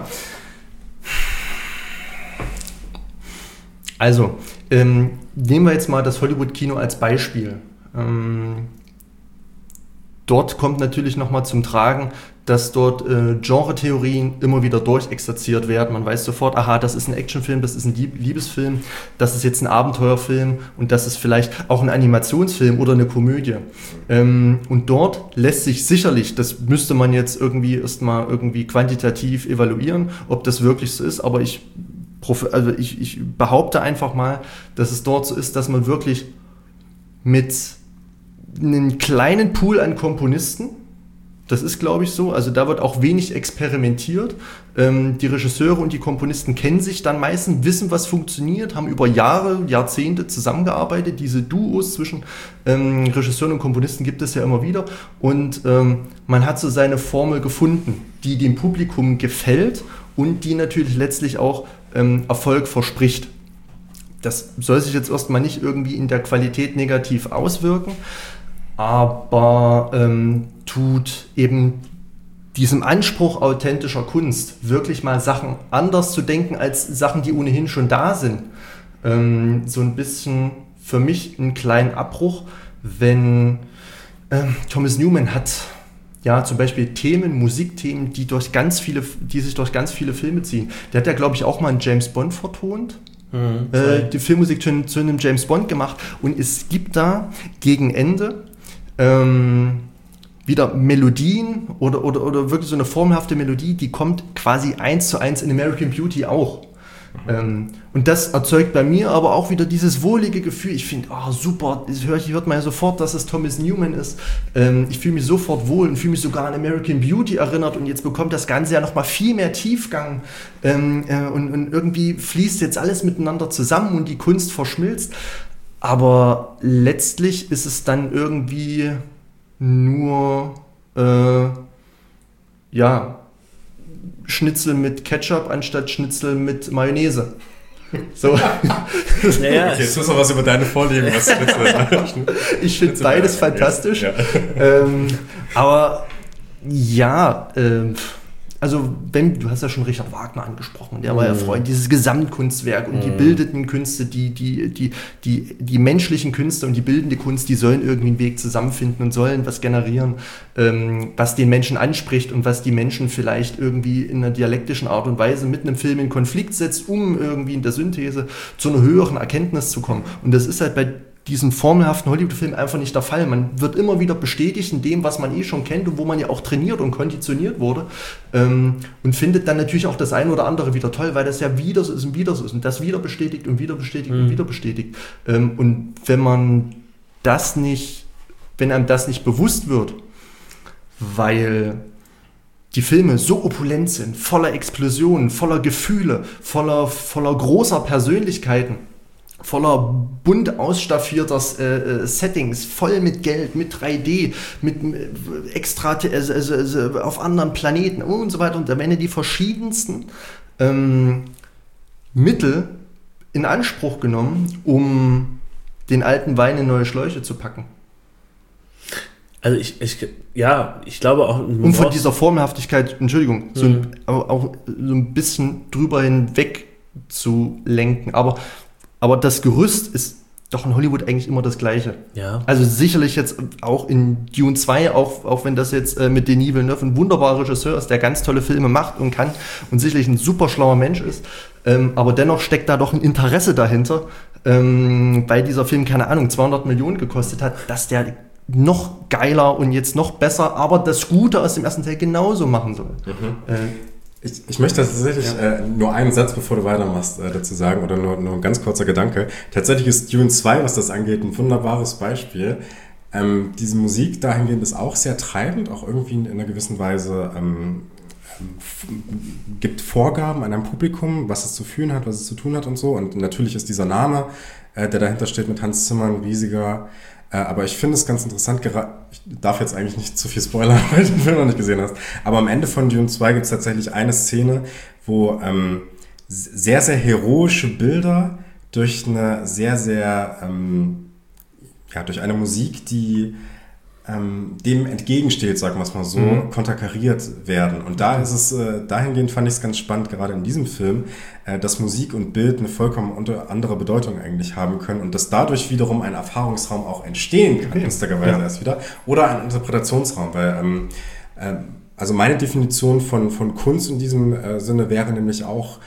Also, ähm, nehmen wir jetzt mal das Hollywood-Kino als Beispiel. Ähm, dort kommt natürlich nochmal zum Tragen, dass dort äh, Genre-Theorien immer wieder durchexerziert werden. Man weiß sofort, aha, das ist ein Actionfilm, das ist ein Liebesfilm, das ist jetzt ein Abenteuerfilm und das ist vielleicht auch ein Animationsfilm oder eine Komödie. Ähm, und dort lässt sich sicherlich, das müsste man jetzt irgendwie erstmal irgendwie quantitativ evaluieren, ob das wirklich so ist, aber ich, also ich, ich behaupte einfach mal, dass es dort so ist, dass man wirklich mit einem kleinen Pool an Komponisten, das ist, glaube ich, so. Also da wird auch wenig experimentiert. Ähm, die Regisseure und die Komponisten kennen sich dann meistens, wissen, was funktioniert, haben über Jahre, Jahrzehnte zusammengearbeitet. Diese Duos zwischen ähm, Regisseuren und Komponisten gibt es ja immer wieder. Und ähm, man hat so seine Formel gefunden, die dem Publikum gefällt und die natürlich letztlich auch ähm, Erfolg verspricht. Das soll sich jetzt erstmal nicht irgendwie in der Qualität negativ auswirken, aber ähm, tut eben diesem Anspruch authentischer Kunst, wirklich mal Sachen anders zu denken als Sachen, die ohnehin schon da sind, ähm, so ein bisschen für mich einen kleinen Abbruch, wenn ähm, Thomas Newman hat ja, zum Beispiel Themen, Musikthemen, die durch ganz viele, die sich durch ganz viele Filme ziehen. Der hat ja, glaube ich, auch mal einen James Bond vertont. Mhm, äh, die Filmmusik zu, zu einem James Bond gemacht. Und es gibt da gegen Ende ähm, wieder Melodien oder, oder, oder wirklich so eine formhafte Melodie, die kommt quasi eins zu eins in American Beauty auch. Mhm. Ähm, und das erzeugt bei mir aber auch wieder dieses wohlige Gefühl. Ich finde, oh, super, das hört, hört man ja sofort, dass es Thomas Newman ist. Ähm, ich fühle mich sofort wohl und fühle mich sogar an American Beauty erinnert und jetzt bekommt das Ganze ja nochmal viel mehr Tiefgang ähm, äh, und, und irgendwie fließt jetzt alles miteinander zusammen und die Kunst verschmilzt. Aber letztlich ist es dann irgendwie nur äh, ja Schnitzel mit Ketchup anstatt Schnitzel mit Mayonnaise. So. Naja, okay, jetzt müssen wir was über deine Vorlieben. Was ich finde beides fantastisch. Ja. Ähm, aber ja, äh, also wenn, du hast ja schon Richard Wagner angesprochen, der war ja Freund, dieses Gesamtkunstwerk und die bildenden Künste, die, die, die, die, die menschlichen Künste und die bildende Kunst, die sollen irgendwie einen Weg zusammenfinden und sollen was generieren, ähm, was den Menschen anspricht und was die Menschen vielleicht irgendwie in einer dialektischen Art und Weise mit einem Film in Konflikt setzt, um irgendwie in der Synthese zu einer höheren Erkenntnis zu kommen. Und das ist halt bei diesen formelhaften Hollywood-Film einfach nicht der Fall. Man wird immer wieder bestätigt in dem, was man eh schon kennt und wo man ja auch trainiert und konditioniert wurde, ähm, und findet dann natürlich auch das eine oder andere wieder toll, weil das ja wieder so ist und wieder so ist und das wieder bestätigt und wieder bestätigt mhm. und wieder bestätigt. Ähm, und wenn man das nicht, wenn einem das nicht bewusst wird, weil die Filme so opulent sind, voller Explosionen, voller Gefühle, voller, voller großer Persönlichkeiten, voller bunt ausstaffierter äh, Settings, voll mit Geld, mit drei D, mit äh, extra, also, also, also auf anderen Planeten und so weiter. Und da werden ja die verschiedensten ähm, Mittel in Anspruch genommen, um den alten Wein in neue Schläuche zu packen. Also ich, ich ja, ich glaube auch... Um von dieser Formelhaftigkeit, Entschuldigung, so ein, auch, auch so ein bisschen drüber hinweg zu lenken. Aber Aber das Gerüst ist doch in Hollywood eigentlich immer das Gleiche. Ja. Also sicherlich jetzt auch in Dune zwei, auch, auch wenn das jetzt äh, mit Denis Villeneuve ein wunderbarer Regisseur ist, der ganz tolle Filme macht und kann und sicherlich ein super schlauer Mensch ist. Ähm, aber dennoch steckt da doch ein Interesse dahinter, ähm, weil dieser Film, keine Ahnung, zweihundert Millionen gekostet hat, dass der noch geiler und jetzt noch besser, aber das Gute aus dem ersten Teil genauso machen soll. Mhm. Äh, Ich, ich möchte tatsächlich ja. äh, nur einen Satz, bevor du weitermachst, äh, dazu sagen, oder nur, nur ein ganz kurzer Gedanke. Tatsächlich ist Dune zwei, was das angeht, ein wunderbares Beispiel. Ähm, diese Musik dahingehend ist auch sehr treibend, auch irgendwie in einer gewissen Weise ähm, f- gibt Vorgaben an ein Publikum, was es zu fühlen hat, was es zu tun hat und so. Und natürlich ist dieser Name, äh, der dahinter steht, mit Hans Zimmer ein riesiger. Äh, aber ich finde es ganz interessant, gera- ich darf jetzt eigentlich nicht zu viel spoilern, weil du den Film noch nicht gesehen hast, aber am Ende von Dune zwei gibt es tatsächlich eine Szene, wo ähm, sehr, sehr heroische Bilder durch eine sehr, sehr, ähm, ja, durch eine Musik, die ähm, dem entgegensteht, sagen wir es mal so, mhm. konterkariert werden. Und da ist es, äh, dahingehend fand ich es ganz spannend, gerade in diesem Film, äh, dass Musik und Bild eine vollkommen unter, andere Bedeutung eigentlich haben können und dass dadurch wiederum ein Erfahrungsraum auch entstehen kann, lustigerweise ja. erst wieder, oder ein Interpretationsraum, weil, ähm, äh, also meine Definition von, von Kunst in diesem äh, Sinne wäre nämlich auch,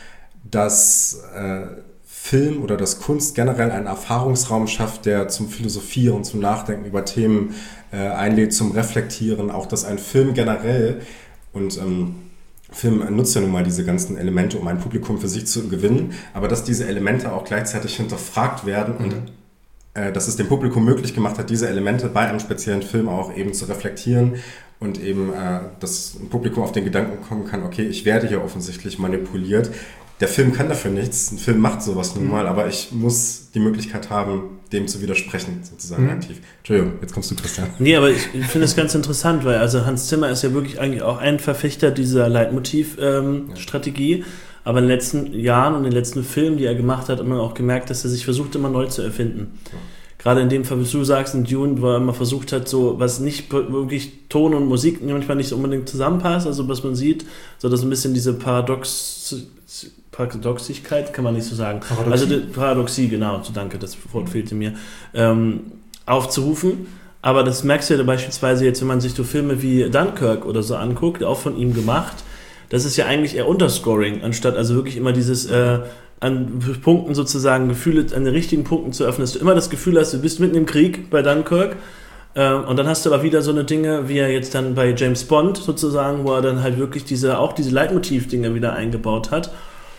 dass äh, Film oder dass Kunst generell einen Erfahrungsraum schafft, der zum Philosophieren, zum Nachdenken über Themen äh, einlädt, zum Reflektieren, auch dass ein Film generell und ähm, Film nutzt ja nun mal diese ganzen Elemente, um ein Publikum für sich zu gewinnen, aber dass diese Elemente auch gleichzeitig hinterfragt werden und mhm. äh, dass es dem Publikum möglich gemacht hat, diese Elemente bei einem speziellen Film auch eben zu reflektieren und eben, äh, dass ein Publikum auf den Gedanken kommen kann, okay, ich werde hier offensichtlich manipuliert. Der Film kann dafür nichts, ein Film macht sowas nun mal, aber ich muss die Möglichkeit haben, dem zu widersprechen, sozusagen mhm. aktiv. Entschuldigung, jetzt kommst du, Christian. Nee, aber ich, ich finde es ganz interessant, weil also Hans Zimmer ist ja wirklich eigentlich auch ein Verfechter dieser Leitmotiv-Strategie, ähm, ja. aber in den letzten Jahren und in den letzten Filmen, die er gemacht hat, hat man auch gemerkt, dass er sich versucht, immer neu zu erfinden. Ja. Gerade in dem Fall, was du sagst, in Dune, wo er immer versucht hat, so was nicht wirklich Ton und Musik manchmal nicht so unbedingt zusammenpasst, also was man sieht, so dass ein bisschen diese Paradox Paradoxigkeit, kann man nicht so sagen. Paradoxie. Also die Paradoxie, genau, so danke, das Wort fehlte mir, ähm, aufzurufen. Aber das merkst du ja beispielsweise jetzt, wenn man sich so Filme wie Dunkirk oder so anguckt, auch von ihm gemacht, das ist ja eigentlich eher Unterscoring, anstatt also wirklich immer dieses äh, an Punkten sozusagen Gefühle, an den richtigen Punkten zu öffnen, dass du immer das Gefühl hast, du bist mitten im Krieg bei Dunkirk äh, und dann hast du aber wieder so eine Dinge, wie er jetzt dann bei James Bond sozusagen, wo er dann halt wirklich diese, auch diese Leitmotiv-Dinge wieder eingebaut hat.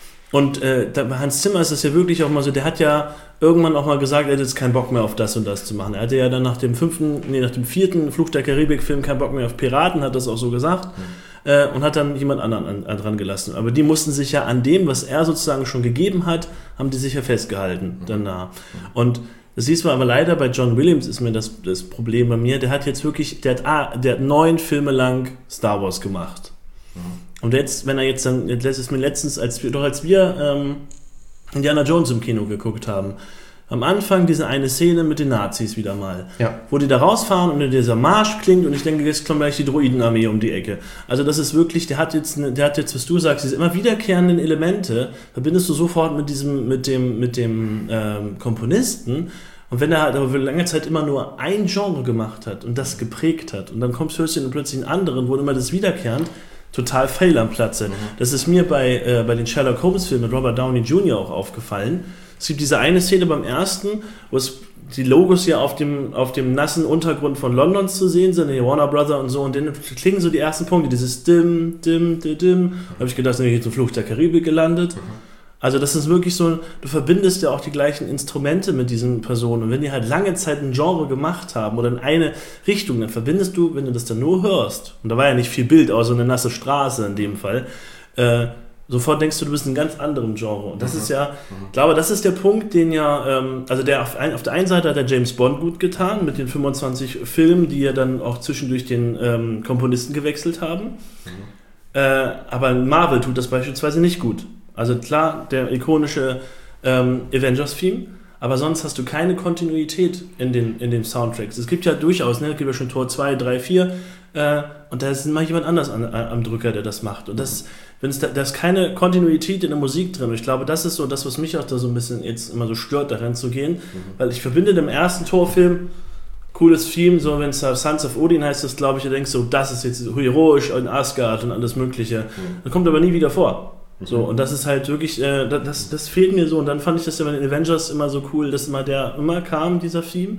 Und äh, da, bei Hans Zimmer ist das ja wirklich auch mal so, der hat ja irgendwann auch mal gesagt, er hätte jetzt keinen Bock mehr auf das und das zu machen. Er hatte ja dann nach dem fünften, nee, nach dem vierten Fluch der Karibik-Film keinen Bock mehr auf Piraten, hat das auch so gesagt, mhm. äh, und hat dann jemand anderen an, an, dran gelassen. Aber die mussten sich ja an dem, was er sozusagen schon gegeben hat, haben die sich ja festgehalten mhm. danach. Und das siehst du aber leider bei John Williams ist mir das, das Problem bei mir, der hat jetzt wirklich, der hat, ah, der hat neun Filme lang Star Wars gemacht. Mhm. Und jetzt, wenn er jetzt dann, das ist mir letztens, als wir, doch als wir ähm, Indiana Jones im Kino geguckt haben, am Anfang diese eine Szene mit den Nazis wieder mal, ja. wo die da rausfahren und dieser Marsch klingt und ich denke, jetzt kommt gleich die Droidenarmee um die Ecke. Also das ist wirklich, der hat jetzt, der hat jetzt, was du sagst, diese immer wiederkehrenden Elemente, verbindest du sofort mit diesem, mit dem, mit dem ähm, Komponisten. Und wenn er halt aber für lange Zeit immer nur ein Genre gemacht hat und das geprägt hat und dann kommst du plötzlich einen anderen, wo immer das wiederkehrend total fail am Platze. Mhm. Das ist mir bei, äh, bei den Sherlock Holmes Filmen mit Robert Downey Junior auch aufgefallen. Es gibt diese eine Szene beim ersten, wo es die Logos ja auf dem, auf dem nassen Untergrund von Londons zu sehen sind, die Warner Brother und so, und dann klingen so die ersten Punkte, dieses Dim, Dim, Dim, Dim. Da habe ich gedacht, dann bin ich jetzt im Fluch der Karibik gelandet. Mhm. Also das ist wirklich so, du verbindest ja auch die gleichen Instrumente mit diesen Personen und wenn die halt lange Zeit ein Genre gemacht haben oder in eine Richtung, dann verbindest du, wenn du das dann nur hörst, und da war ja nicht viel Bild, außer eine nasse Straße in dem Fall, äh, sofort denkst du, du bist in einem ganz anderen Genre. Und das mhm. ist ja, ich glaube, das ist der Punkt, den ja, ähm, also der auf, ein, auf der einen Seite hat der James Bond gut getan, mit den fünfundzwanzig Filmen, die ja dann auch zwischendurch den ähm, Komponisten gewechselt haben. Mhm. Äh, aber Marvel tut das beispielsweise nicht gut. Also klar, der ikonische ähm, Avengers-Theme, aber sonst hast du keine Kontinuität in den, in den Soundtracks. Es gibt ja durchaus, ne, es gibt ja schon Tor zwei, drei, vier äh, und da ist mal jemand anders an, an, am Drücker, der das macht. Und das, wenn es da, da ist keine Kontinuität in der Musik drin. Und ich glaube, das ist so das, was mich auch da so ein bisschen jetzt immer so stört, daran zu gehen, mhm. weil ich verbinde dem ersten Torfilm cooles Theme, so wenn es Sons of Odin heißt, das glaube ich, du denkst so, das ist jetzt heroisch in Asgard und alles Mögliche. Mhm. Das kommt aber nie wieder vor. So, und das ist halt wirklich, äh, das, das fehlt mir so. Und dann fand ich das ja bei den Avengers immer so cool, dass immer der immer kam, dieser Theme.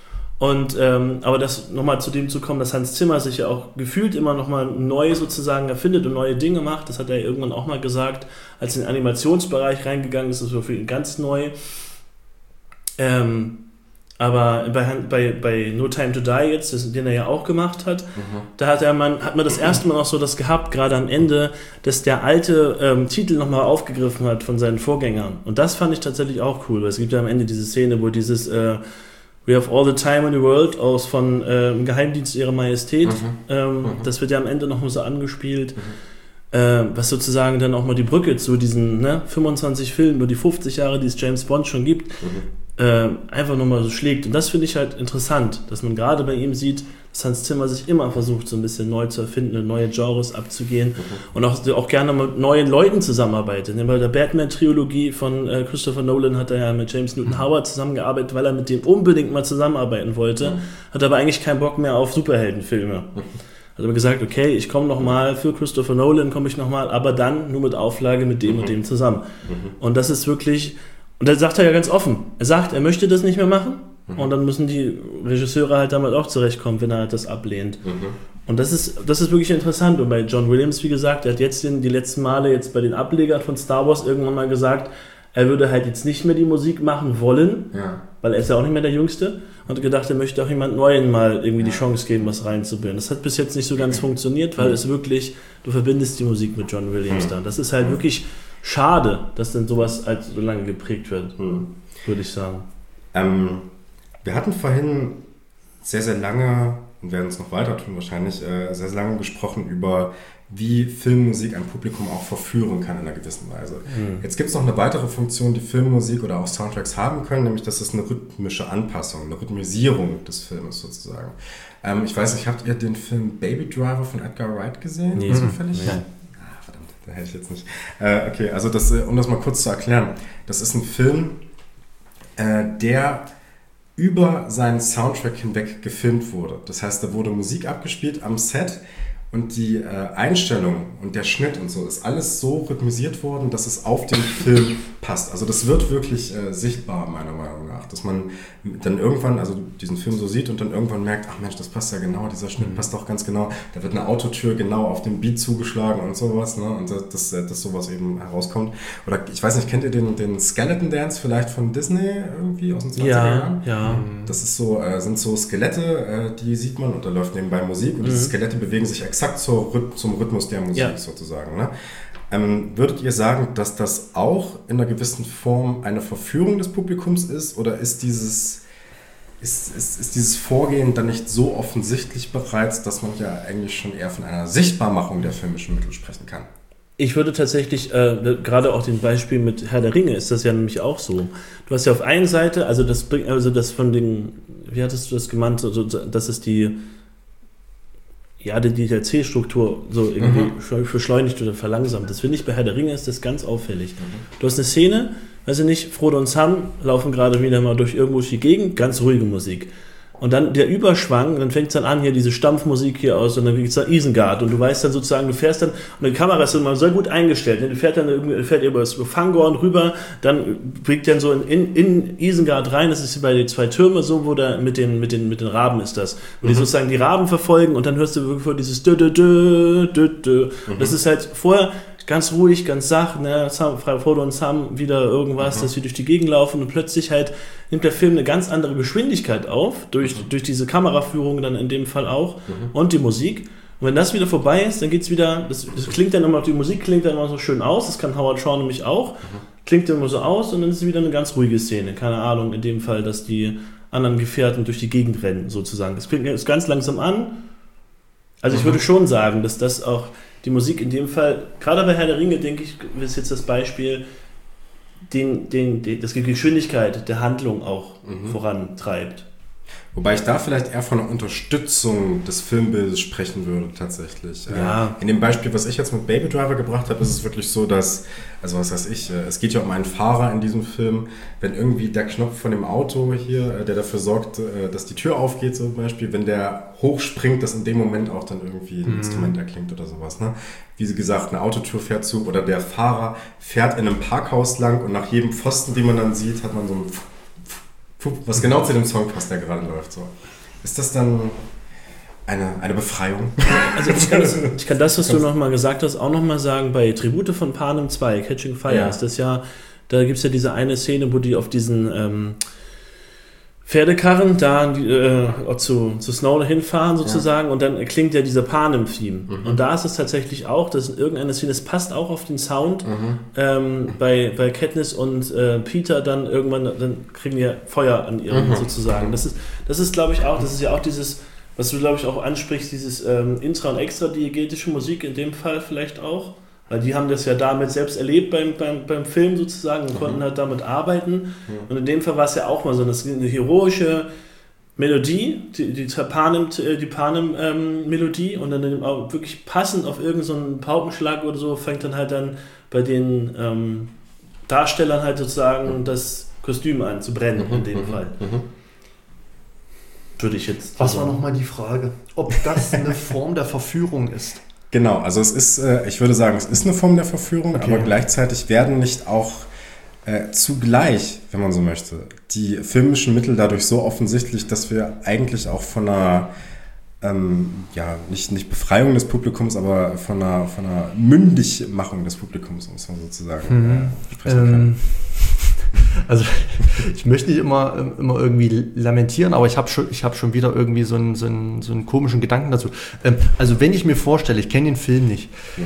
Und, ähm, aber das nochmal zu dem zu kommen, dass Hans Zimmer sich ja auch gefühlt immer nochmal neu sozusagen erfindet und neue Dinge macht, das hat er irgendwann auch mal gesagt, als er in den Animationsbereich reingegangen ist, das war für ihn ganz neu. Ähm, Aber bei, bei, bei No Time to Die jetzt, das, den er ja auch gemacht hat, mhm. da hat, er man, hat man das erste Mal noch so das gehabt, gerade am Ende, dass der alte ähm, Titel nochmal aufgegriffen hat von seinen Vorgängern. Und das fand ich tatsächlich auch cool, weil es gibt ja am Ende diese Szene, wo dieses äh, We have all the time in the world aus von äh, Geheimdienst Ihrer Majestät, mhm. Ähm, mhm. das wird ja am Ende nochmal so angespielt, mhm. äh, was sozusagen dann auch mal die Brücke zu diesen ne, fünfundzwanzig Filmen, nur die fünfzig Jahre, die es James Bond schon gibt, mhm. Äh, einfach nochmal so schlägt. Und das finde ich halt interessant, dass man gerade bei ihm sieht, dass Hans Zimmer sich immer versucht, so ein bisschen neu zu erfinden und neue Genres abzugehen mhm. und auch, auch gerne mit neuen Leuten zusammenarbeitet. Bei der Batman-Trilogie von äh, Christopher Nolan hat er ja mit James Newton Howard zusammengearbeitet, weil er mit dem unbedingt mal zusammenarbeiten wollte, mhm. hat aber eigentlich keinen Bock mehr auf Superheldenfilme. Mhm. Hat aber gesagt, okay, ich komme nochmal, für Christopher Nolan komme ich nochmal, aber dann nur mit Auflage mit dem mhm. und dem zusammen. Mhm. Und das ist wirklich... Und da sagt er ja ganz offen. Er sagt, er möchte das nicht mehr machen. Mhm. Und dann müssen die Regisseure halt damit auch zurechtkommen, wenn er halt das ablehnt. Mhm. Und das ist, das ist wirklich interessant. Und bei John Williams, wie gesagt, er hat jetzt den, die letzten Male jetzt bei den Ablegern von Star Wars irgendwann mal gesagt, er würde halt jetzt nicht mehr die Musik machen wollen, ja. weil er ist ja auch nicht mehr der Jüngste. Und hat gedacht, er möchte auch jemand Neuen mal irgendwie ja. die Chance geben, was reinzubilden. Das hat bis jetzt nicht so ganz funktioniert, weil mhm. es wirklich, du verbindest die Musik mit John Williams mhm. da. Das ist halt mhm. wirklich... schade, dass denn sowas als so lange geprägt wird, hm. würde ich sagen. Ähm, wir hatten vorhin sehr, sehr lange, und werden es noch weiter tun wahrscheinlich, äh, sehr, sehr lange gesprochen über, wie Filmmusik ein Publikum auch verführen kann in einer gewissen Weise. Hm. Jetzt gibt es noch eine weitere Funktion, die Filmmusik oder auch Soundtracks haben können, nämlich dass es eine rhythmische Anpassung, eine Rhythmisierung des Filmes sozusagen. Ähm, ich weiß nicht, habt ihr den Film Baby Driver von Edgar Wright gesehen? Nee, zufällig. Ja. Da hätte ich jetzt nicht. Äh, okay, also das, um das mal kurz zu erklären. Das ist ein Film, äh, der über seinen Soundtrack hinweg gefilmt wurde. Das heißt, da wurde Musik abgespielt am Set und die äh, Einstellung und der Schnitt und so ist alles so rhythmisiert worden, dass es auf den Film passt. Also das wird wirklich äh, sichtbar, meiner Meinung nach. Dass man dann irgendwann, also diesen Film so sieht und dann irgendwann merkt, ach Mensch, das passt ja genau, dieser Schnitt mhm. passt auch ganz genau. Da wird eine Autotür genau auf den Beat zugeschlagen und sowas, ne? Und dass, dass, dass sowas eben herauskommt. Oder ich weiß nicht, kennt ihr den, den Skeleton Dance vielleicht von Disney irgendwie aus den zwanziger Jahren? Ja, ja. Das ist so, äh, sind so Skelette, äh, die sieht man und da läuft nebenbei Musik und mhm. diese Skelette bewegen sich exakt zur, zum Rhythmus der Musik ja. sozusagen, ne? Ähm, würdet ihr sagen, dass das auch in einer gewissen Form eine Verführung des Publikums ist oder ist dieses, ist, ist, ist dieses Vorgehen dann nicht so offensichtlich bereits, dass man ja eigentlich schon eher von einer Sichtbarmachung der filmischen Mittel sprechen kann? Ich würde tatsächlich, äh, gerade auch dem Beispiel mit Herr der Ringe ist das ja nämlich auch so. Du hast ja auf einer Seite, also das bringt, also das von den, wie hattest du das gemeint, also das ist die ja, die D L C-Struktur so irgendwie mhm. beschleunigt oder verlangsamt. Das finde ich bei Herr der Ringe ist das ganz auffällig. Mhm. Du hast eine Szene, weiß ich nicht, Frodo und Sam laufen gerade wieder mal durch irgendwo durch die Gegend, ganz ruhige Musik. Und dann der Überschwang, dann fängt es dann an, hier diese Stampfmusik hier aus und dann gibt es da Isengard und du weißt dann sozusagen, du fährst dann, und die Kamera ist dann mal sehr gut eingestellt, ne? Du fährst dann irgendwie, fährt über das Fangorn rüber, dann blickt dann so in, in, in Isengard rein, das ist bei den zwei Türmen so, wo da mit den, mit den, mit den Raben ist das, wo mhm. die sozusagen die Raben verfolgen und dann hörst du wirklich vor dieses dö, dö, dö, dö, dö. Mhm. Das ist halt vorher ganz ruhig, ganz sach, ne, Frodo und Sam wieder irgendwas, mhm. dass sie durch die Gegend laufen und plötzlich halt nimmt der Film eine ganz andere Geschwindigkeit auf, durch, mhm. durch diese Kameraführung dann in dem Fall auch mhm. und die Musik. Und wenn das wieder vorbei ist, dann geht's wieder, das, das klingt dann immer, die Musik klingt dann immer so schön aus, das kann Howard Shaw nämlich auch, mhm. klingt dann immer so aus und dann ist es wieder eine ganz ruhige Szene. Keine Ahnung, in dem Fall, dass die anderen Gefährten durch die Gegend rennen, sozusagen. Das klingt jetzt ganz langsam an. Also mhm. ich würde schon sagen, dass das auch die Musik in dem Fall, gerade bei Herr der Ringe, denke ich, ist jetzt das Beispiel, den, den, den, das die Geschwindigkeit der Handlung auch mhm. vorantreibt. Wobei ich da vielleicht eher von einer Unterstützung des Filmbildes sprechen würde, tatsächlich. Ja. In dem Beispiel, was ich jetzt mit Baby Driver gebracht habe, ist es wirklich so, dass, also was weiß ich, es geht ja um einen Fahrer in diesem Film, wenn irgendwie der Knopf von dem Auto hier, der dafür sorgt, dass die Tür aufgeht zum Beispiel, wenn der hochspringt, dass in dem Moment auch dann irgendwie ein mhm. Instrument erklingt oder sowas, ne? Wie gesagt, eine Autotür fährt zu oder der Fahrer fährt in einem Parkhaus lang und nach jedem Pfosten, den man dann sieht, hat man so ein was genau zu dem Song passt, der gerade läuft. So. Ist das dann eine, eine Befreiung? Also ich kann das, ich kann das was du nochmal gesagt hast, auch nochmal sagen, bei Tribute von Panem zwei, Catching Fire, ja. ist das ja, da gibt es ja diese eine Szene, wo die auf diesen ähm, Pferdekarren da äh, zu, zu Snow hinfahren sozusagen ja. und dann klingt ja dieser Panem-Theme. Mhm. Und da ist es tatsächlich auch, dass in irgendeiner Szene, das passt auch auf den Sound, mhm. ähm, bei, bei Katniss und äh, Peter dann irgendwann, dann kriegen die ja Feuer an ihrem mhm. sozusagen. Das ist, das ist glaube ich auch, das ist ja auch dieses, was du glaube ich auch ansprichst, dieses ähm, Intra- und Extra-diegetische Musik in dem Fall vielleicht auch. Weil die haben das ja damit selbst erlebt beim, beim, beim Film sozusagen und mhm. konnten halt damit arbeiten. Mhm. Und in dem Fall war es ja auch mal so eine heroische Melodie, die, die Panem, die Panem-Melodie ähm, und dann auch wirklich passend auf irgendeinen so Paukenschlag oder so fängt dann halt dann bei den ähm, Darstellern halt sozusagen mhm. das Kostüm an zu brennen mhm. in dem mhm. Fall. Mhm. Würde ich jetzt... Was war nochmal die Frage? Ob das eine Form der Verführung ist? Genau, also es ist, äh, ich würde sagen, es ist eine Form der Verführung, okay. aber gleichzeitig werden nicht auch äh, zugleich, wenn man so möchte, die filmischen Mittel dadurch so offensichtlich, dass wir eigentlich auch von einer, ähm, ja, nicht, nicht Befreiung des Publikums, aber von einer, von einer Mündigmachung des Publikums, muss man sozusagen mhm. äh, sprechen kann. Ähm. Also ich möchte nicht immer, immer irgendwie lamentieren, aber ich habe schon, ich hab schon wieder irgendwie so einen, so, einen, so einen komischen Gedanken dazu. Ähm, also wenn ich mir vorstelle, ich kenne den Film nicht, mhm.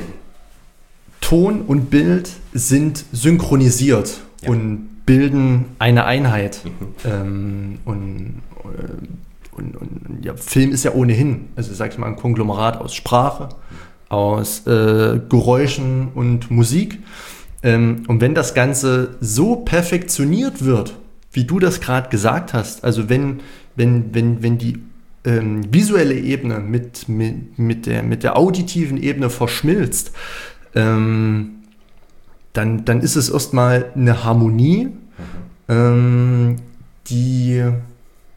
Ton und Bild sind synchronisiert ja. und bilden eine Einheit. Mhm. Ähm, und, und, und ja, Film ist ja ohnehin, also sag ich mal, ein Konglomerat aus Sprache, aus äh, Geräuschen und Musik. Ähm, und wenn das Ganze so perfektioniert wird, wie du das gerade gesagt hast, also wenn, wenn, wenn, wenn die ähm, visuelle Ebene mit, mit, mit, der, mit der auditiven Ebene verschmilzt, ähm, dann, dann ist es erstmal eine Harmonie, mhm. ähm, die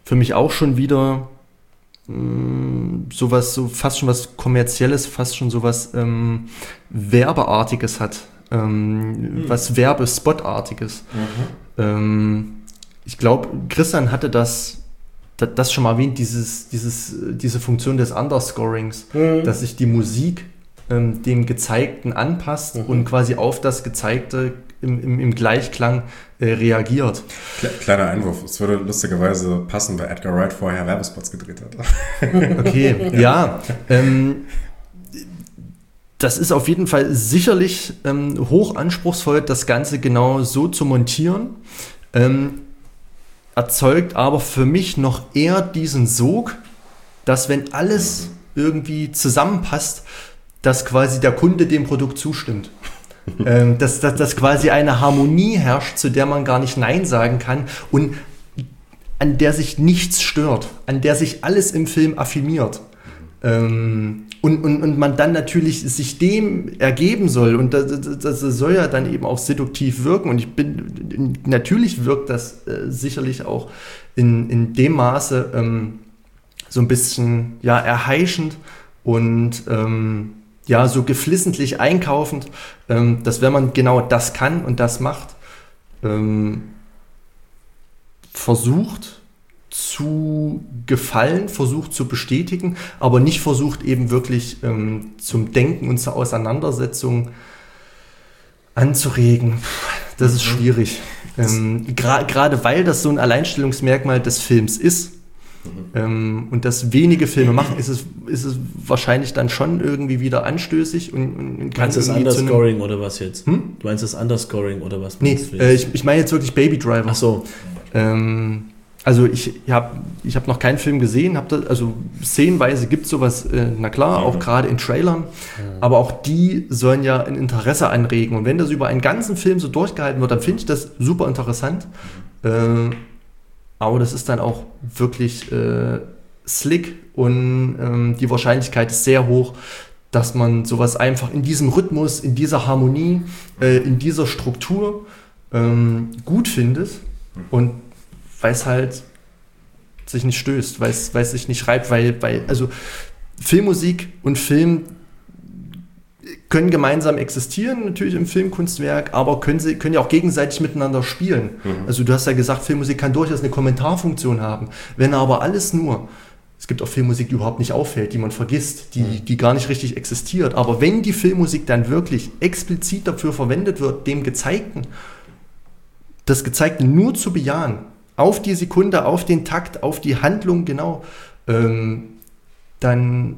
für mich auch schon wieder mh, sowas, so fast schon was Kommerzielles, fast schon sowas ähm, Werbeartiges hat. Ähm, mhm. Was Werbespotartiges. Mhm. Ähm, ich glaube, Christian hatte das, das, das schon mal erwähnt, dieses, dieses, diese Funktion des Underscorings, mhm. dass sich die Musik ähm, dem Gezeigten anpasst mhm. und quasi auf das Gezeigte im, im, im Gleichklang äh, reagiert. Kleiner Einwurf, es würde lustigerweise passen, weil Edgar Wright vorher Werbespots gedreht hat. Okay, ja. Ähm, das ist auf jeden Fall sicherlich ähm, hoch anspruchsvoll, das Ganze genau so zu montieren. Ähm, erzeugt aber für mich noch eher diesen Sog, dass wenn alles irgendwie zusammenpasst, dass quasi der Kunde dem Produkt zustimmt. ähm, dass, dass, dass quasi eine Harmonie herrscht, zu der man gar nicht Nein sagen kann und an der sich nichts stört, an der sich alles im Film affirmiert. Ähm, und, und, und man dann natürlich sich dem ergeben soll und das, das, das soll ja dann eben auch seduktiv wirken und ich bin, natürlich wirkt das äh, sicherlich auch in, in dem Maße ähm, so ein bisschen ja, erheischend und ähm, ja, so geflissentlich einkaufend, ähm, dass wenn man genau das kann und das macht, ähm, versucht zu gefallen, versucht zu bestätigen, aber nicht versucht eben wirklich ähm, zum Denken und zur Auseinandersetzung anzuregen. Das ist schwierig. Ähm, gra- gerade weil das so ein Alleinstellungsmerkmal des Films ist mhm. ähm, und das wenige Filme machen, ist es, ist es wahrscheinlich dann schon irgendwie wieder anstößig. Und, und kann du meinst das Underscoring oder was jetzt? Hm? Du meinst das Underscoring oder was? Nee, äh, ich, ich meine jetzt wirklich Baby Driver. Ach so. Ähm, Also ich habe ich hab noch keinen Film gesehen, hab das, also szenenweise gibt es sowas, äh, na klar, mhm. auch gerade in Trailern, mhm. aber auch die sollen ja ein Interesse anregen und wenn das über einen ganzen Film so durchgehalten wird, dann finde ich das super interessant, mhm. äh, aber das ist dann auch wirklich äh, slick und ähm, die Wahrscheinlichkeit ist sehr hoch, dass man sowas einfach in diesem Rhythmus, in dieser Harmonie, äh, in dieser Struktur ähm, gut findet und weil es halt sich nicht stößt, weil es, weil es sich nicht reibt, weil, weil, also Filmmusik und Film können gemeinsam existieren, natürlich im Filmkunstwerk, aber können sie können ja auch gegenseitig miteinander spielen. Mhm. Also du hast ja gesagt, Filmmusik kann durchaus eine Kommentarfunktion haben. Wenn aber alles nur, es gibt auch Filmmusik, die überhaupt nicht auffällt, die man vergisst, die, mhm. die gar nicht richtig existiert, aber wenn die Filmmusik dann wirklich explizit dafür verwendet wird, dem Gezeigten, das Gezeigte nur zu bejahen, auf die Sekunde, auf den Takt, auf die Handlung, genau, ähm, dann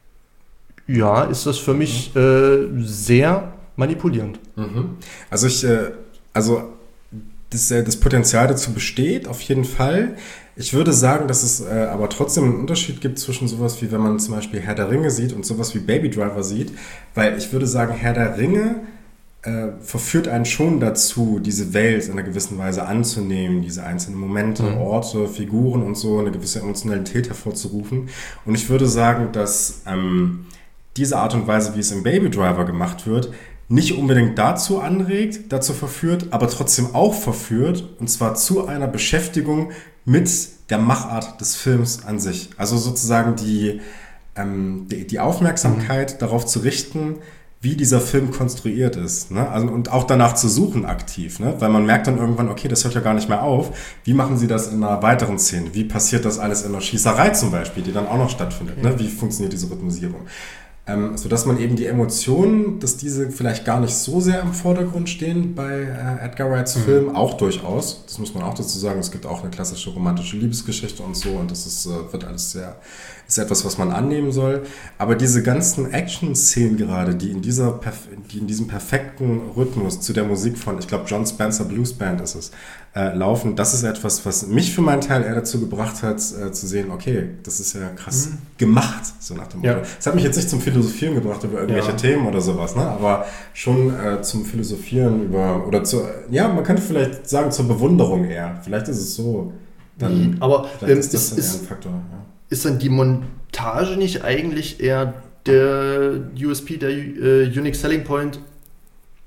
ja, ist das für mich äh, sehr manipulierend. Mhm. Also ich, äh, also das, äh, das Potenzial dazu besteht, auf jeden Fall. Ich würde sagen, dass es äh, aber trotzdem einen Unterschied gibt zwischen sowas wie, wenn man zum Beispiel Herr der Ringe sieht und sowas wie Baby Driver sieht, weil ich würde sagen, Herr der Ringe Äh, verführt einen schon dazu, diese Welt in einer gewissen Weise anzunehmen, diese einzelnen Momente, mhm. Orte, Figuren und so, eine gewisse Emotionalität hervorzurufen. Und ich würde sagen, dass ähm, diese Art und Weise, wie es im Baby Driver gemacht wird, nicht unbedingt dazu anregt, dazu verführt, aber trotzdem auch verführt, und zwar zu einer Beschäftigung mit der Machart des Films an sich. Also sozusagen die, ähm, die, die Aufmerksamkeit mhm. darauf zu richten, wie dieser Film konstruiert ist, ne? Also, und auch danach zu suchen aktiv, ne? Weil man merkt dann irgendwann, okay, das hört ja gar nicht mehr auf. Wie machen sie das in einer weiteren Szene? Wie passiert das alles in einer Schießerei zum Beispiel, die dann auch noch stattfindet? Okay. Ne? Wie funktioniert diese Rhythmisierung? Ähm, sodass man eben die Emotionen, dass diese vielleicht gar nicht so sehr im Vordergrund stehen bei äh, Edgar Wrights mhm. Film, auch durchaus. Das muss man auch dazu sagen. Es gibt auch eine klassische romantische Liebesgeschichte und so und das ist, äh, wird alles sehr, ist etwas, was man annehmen soll. Aber diese ganzen Action-Szenen gerade, die in dieser, die in diesem perfekten Rhythmus zu der Musik von, ich glaube, John Spencer Blues Band ist es, äh, laufen, das ist etwas, was mich für meinen Teil eher dazu gebracht hat, äh, zu sehen, okay, das ist ja krass mhm. gemacht, so nach dem Motto. Ja. Das hat mich jetzt nicht zum Philosophieren gebracht über irgendwelche ja. Themen oder sowas, ne? Aber schon äh, zum Philosophieren über, oder zu, ja, man könnte vielleicht sagen, zur Bewunderung eher. Vielleicht ist es so. Dann, mhm. Aber dann ähm, ist das ist, dann ist, eher ein Faktor. Ja. Ist dann die Montage nicht eigentlich eher der U S P, der äh, Unique Selling Point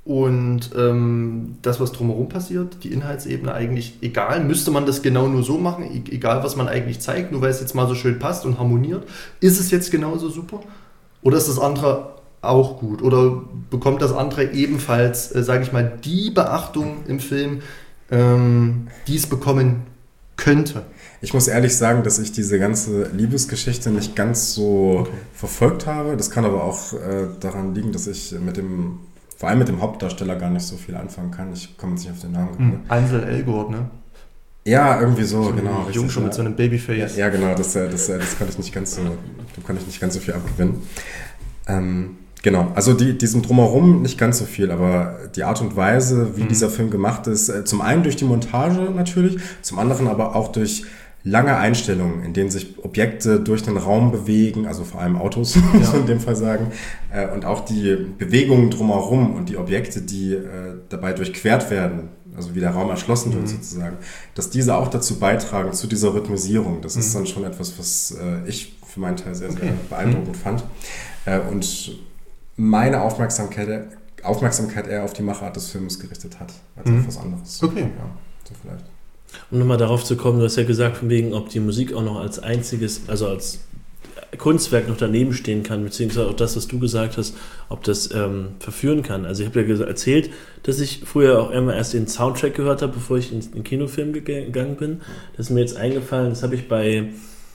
und ähm, das, was drumherum passiert, die Inhaltsebene eigentlich egal. Müsste man das genau nur so machen, e- egal was man eigentlich zeigt, nur weil es jetzt mal so schön passt und harmoniert. Ist es jetzt genauso super? Oder ist das andere auch gut? Oder bekommt das andere ebenfalls, äh, sage ich mal, die Beachtung im Film, ähm, die es bekommen könnte? Ich muss ehrlich sagen, dass ich diese ganze Liebesgeschichte nicht ganz so okay. verfolgt habe. Das kann aber auch äh, daran liegen, dass ich mit dem, vor allem mit dem Hauptdarsteller gar nicht so viel anfangen kann. Ich komme jetzt nicht auf den Namen. Mhm. Ansel Elgort, ne? Ja, irgendwie so, so genau. Jung schon mit so einem Babyface. Ja, ja genau, das, das, das konnte ich nicht ganz so, da konnte ich nicht ganz so viel abgewinnen. Ähm, Genau, also die, diesem Drumherum nicht ganz so viel, aber die Art und Weise, wie mhm. dieser Film gemacht ist, äh, zum einen durch die Montage natürlich, zum anderen aber auch durch lange Einstellungen, in denen sich Objekte durch den Raum bewegen, also vor allem Autos, ja. muss man in dem Fall sagen, äh, und auch die Bewegungen drumherum und die Objekte, die äh, dabei durchquert werden, also wie der Raum erschlossen wird mhm. sozusagen, dass diese auch dazu beitragen, zu dieser Rhythmisierung. Das mhm. ist dann schon etwas, was äh, ich für meinen Teil sehr, sehr okay. beeindruckend mhm. fand. Äh, und meine Aufmerksamkeit, Aufmerksamkeit eher auf die Machart des Films gerichtet hat, als mhm. auf was anderes. Okay. Ja, so vielleicht. Um nochmal darauf zu kommen, du hast ja gesagt, von wegen, ob die Musik auch noch als einziges, also als Kunstwerk noch daneben stehen kann, beziehungsweise auch das, was du gesagt hast, ob das ähm, verführen kann. Also ich habe ja erzählt, dass ich früher auch immer erst den Soundtrack gehört habe, bevor ich in den Kinofilm gegangen bin. Das ist mir jetzt eingefallen, das habe ich bei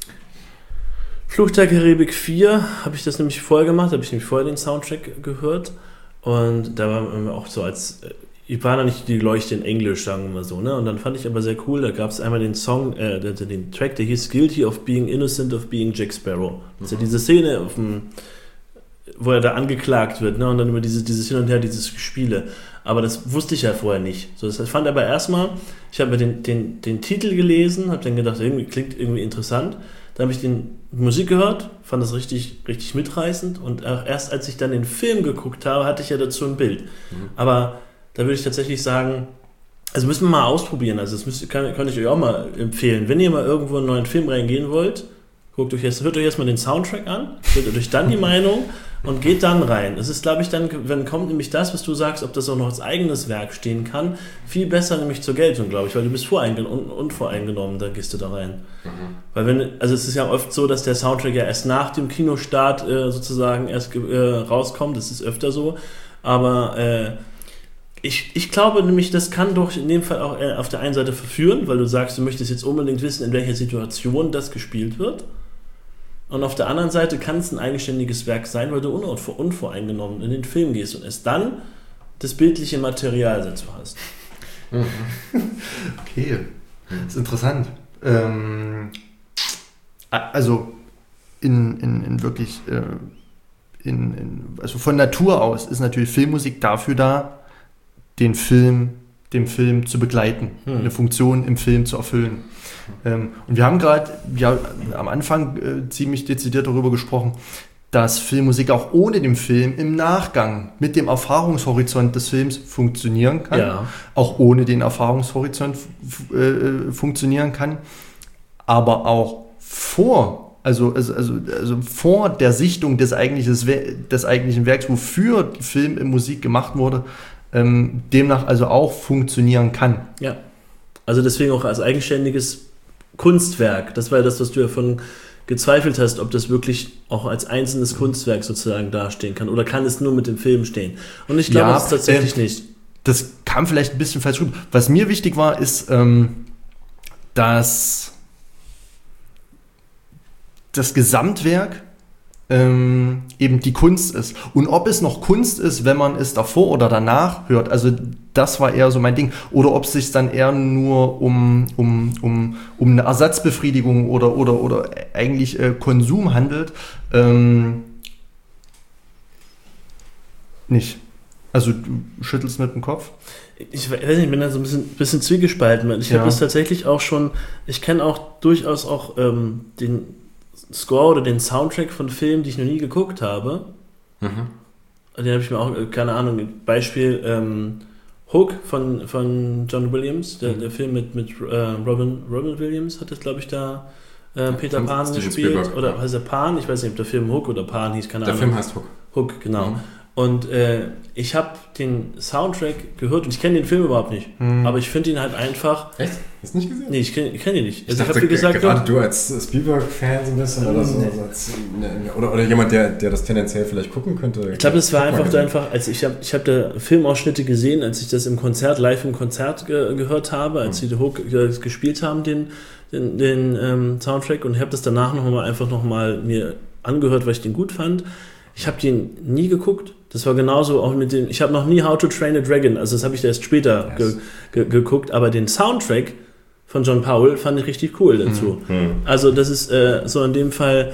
Fluch der Karibik vier, habe ich das nämlich vorher gemacht, habe ich nämlich vorher den Soundtrack gehört und da war immer auch so als, ich war da nicht die Leuchte in Englisch, sagen wir mal so, ne? Und dann fand ich aber sehr cool, da gab es einmal den Song, äh, den, den Track, der hieß Guilty of Being Innocent of Being Jack Sparrow. Das ist ja diese Szene, auf dem, wo er da angeklagt wird, ne? Und dann immer dieses, dieses Hin und Her, dieses Gespiele. Aber das wusste ich ja vorher nicht. So, das fand aber erstmal, ich habe mir den, den, den Titel gelesen, habe dann gedacht, irgendwie klingt irgendwie interessant. Dann habe ich die Musik gehört, fand das richtig, richtig mitreißend und auch erst als ich dann den Film geguckt habe, hatte ich ja dazu ein Bild. Mhm. Aber da würde ich tatsächlich sagen, also müssen wir mal ausprobieren, also das müsst, kann, kann ich euch auch mal empfehlen. Wenn ihr mal irgendwo in einen neuen Film reingehen wollt, guckt euch jetzt, hört euch erstmal den Soundtrack an, hört euch dann die Meinung und geht dann rein. Es ist, glaube ich, dann, wenn kommt nämlich das, was du sagst, ob das auch noch als eigenes Werk stehen kann, viel besser nämlich zur Geltung, glaube ich, weil du bist voreingenommen, unvoreingenommen, dann gehst du da rein. Mhm. Weil wenn, also es ist ja oft so, dass der Soundtrack ja erst nach dem Kinostart äh, sozusagen erst äh, rauskommt, das ist öfter so, aber äh, ich, ich glaube nämlich, das kann doch in dem Fall auch äh, auf der einen Seite verführen, weil du sagst, du möchtest jetzt unbedingt wissen, in welcher Situation das gespielt wird. Und auf der anderen Seite kann es ein eigenständiges Werk sein, weil du unvoreingenommen in den Film gehst und erst dann das bildliche Material dazu hast. Okay, das ist interessant. Ähm, also in, in, in wirklich, äh, in, in, also von Natur aus ist natürlich Filmmusik dafür da, den Film, dem Film zu begleiten, hm. eine Funktion im Film zu erfüllen. Ähm, und wir haben gerade ja, am Anfang äh, ziemlich dezidiert darüber gesprochen, dass Filmmusik auch ohne den Film im Nachgang mit dem Erfahrungshorizont des Films funktionieren kann, ja. auch ohne den Erfahrungshorizont f- äh, funktionieren kann, aber auch vor, also, also, also, also vor der Sichtung des, des eigentlichen Werks, wofür Film in Musik gemacht wurde, ähm, demnach also auch funktionieren kann. Ja, also deswegen auch als eigenständiges Kunstwerk. Das war ja das, was du ja von gezweifelt hast, ob das wirklich auch als einzelnes Kunstwerk sozusagen dastehen kann oder kann es nur mit dem Film stehen. Und ich glaube, ja, das ist tatsächlich äh, nicht. Das kam vielleicht ein bisschen falsch rüber. Was mir wichtig war, ist, ähm, dass das Gesamtwerk ähm, eben die Kunst ist. Und ob es noch Kunst ist, wenn man es davor oder danach hört, also das war eher so mein Ding. Oder ob es sich dann eher nur um, um, um, um eine Ersatzbefriedigung oder, oder, oder eigentlich äh, Konsum handelt. Ähm, nicht. Also du schüttelst mit dem Kopf? Ich weiß nicht, ich bin da so ein bisschen, bisschen zwiegespalten. Ich ja. habe das tatsächlich auch schon, ich kenne auch durchaus auch ähm, den Score oder den Soundtrack von Filmen, die ich noch nie geguckt habe. Mhm. Den habe ich mir auch, keine Ahnung, Beispiel ähm, Hook von, von John Williams, der, mhm. der Film mit, mit äh, Robin, Robin Williams hat das, glaube ich, da äh, Peter Pan gespielt. Spielberg, oder ja. heißt er Pan? Ich weiß nicht, ob der Film Hook oder Pan hieß, keine der Ahnung. Der Film heißt Hook. Hook, genau. Mhm. Und äh, ich habe den Soundtrack gehört und ich kenne den Film überhaupt nicht. Mhm. Aber ich finde ihn halt einfach... Echt? Hast du nicht gesehen? Nee, ich kenne kenn ihn nicht. Also ich, ich habe gesagt, gerade du als Spielberg-Fan so ein bisschen oder so. Nee. Als, oder, oder jemand, der, der das tendenziell vielleicht gucken könnte. Ich glaube, das war einfach so einfach, als ich habe ich hab da Filmausschnitte gesehen, als ich das im Konzert, live im Konzert ge- gehört habe, als mhm. sie Hook äh, gespielt haben, den, den, den ähm, Soundtrack. Und ich habe das danach noch mal einfach noch mal mir angehört, weil ich den gut fand. Ich habe den nie geguckt. Das war genauso auch mit dem, ich habe noch nie How to Train a Dragon, also das habe ich erst später yes. ge, ge, geguckt, aber den Soundtrack von John Powell fand ich richtig cool dazu. Mhm. Also das ist äh, so in dem Fall,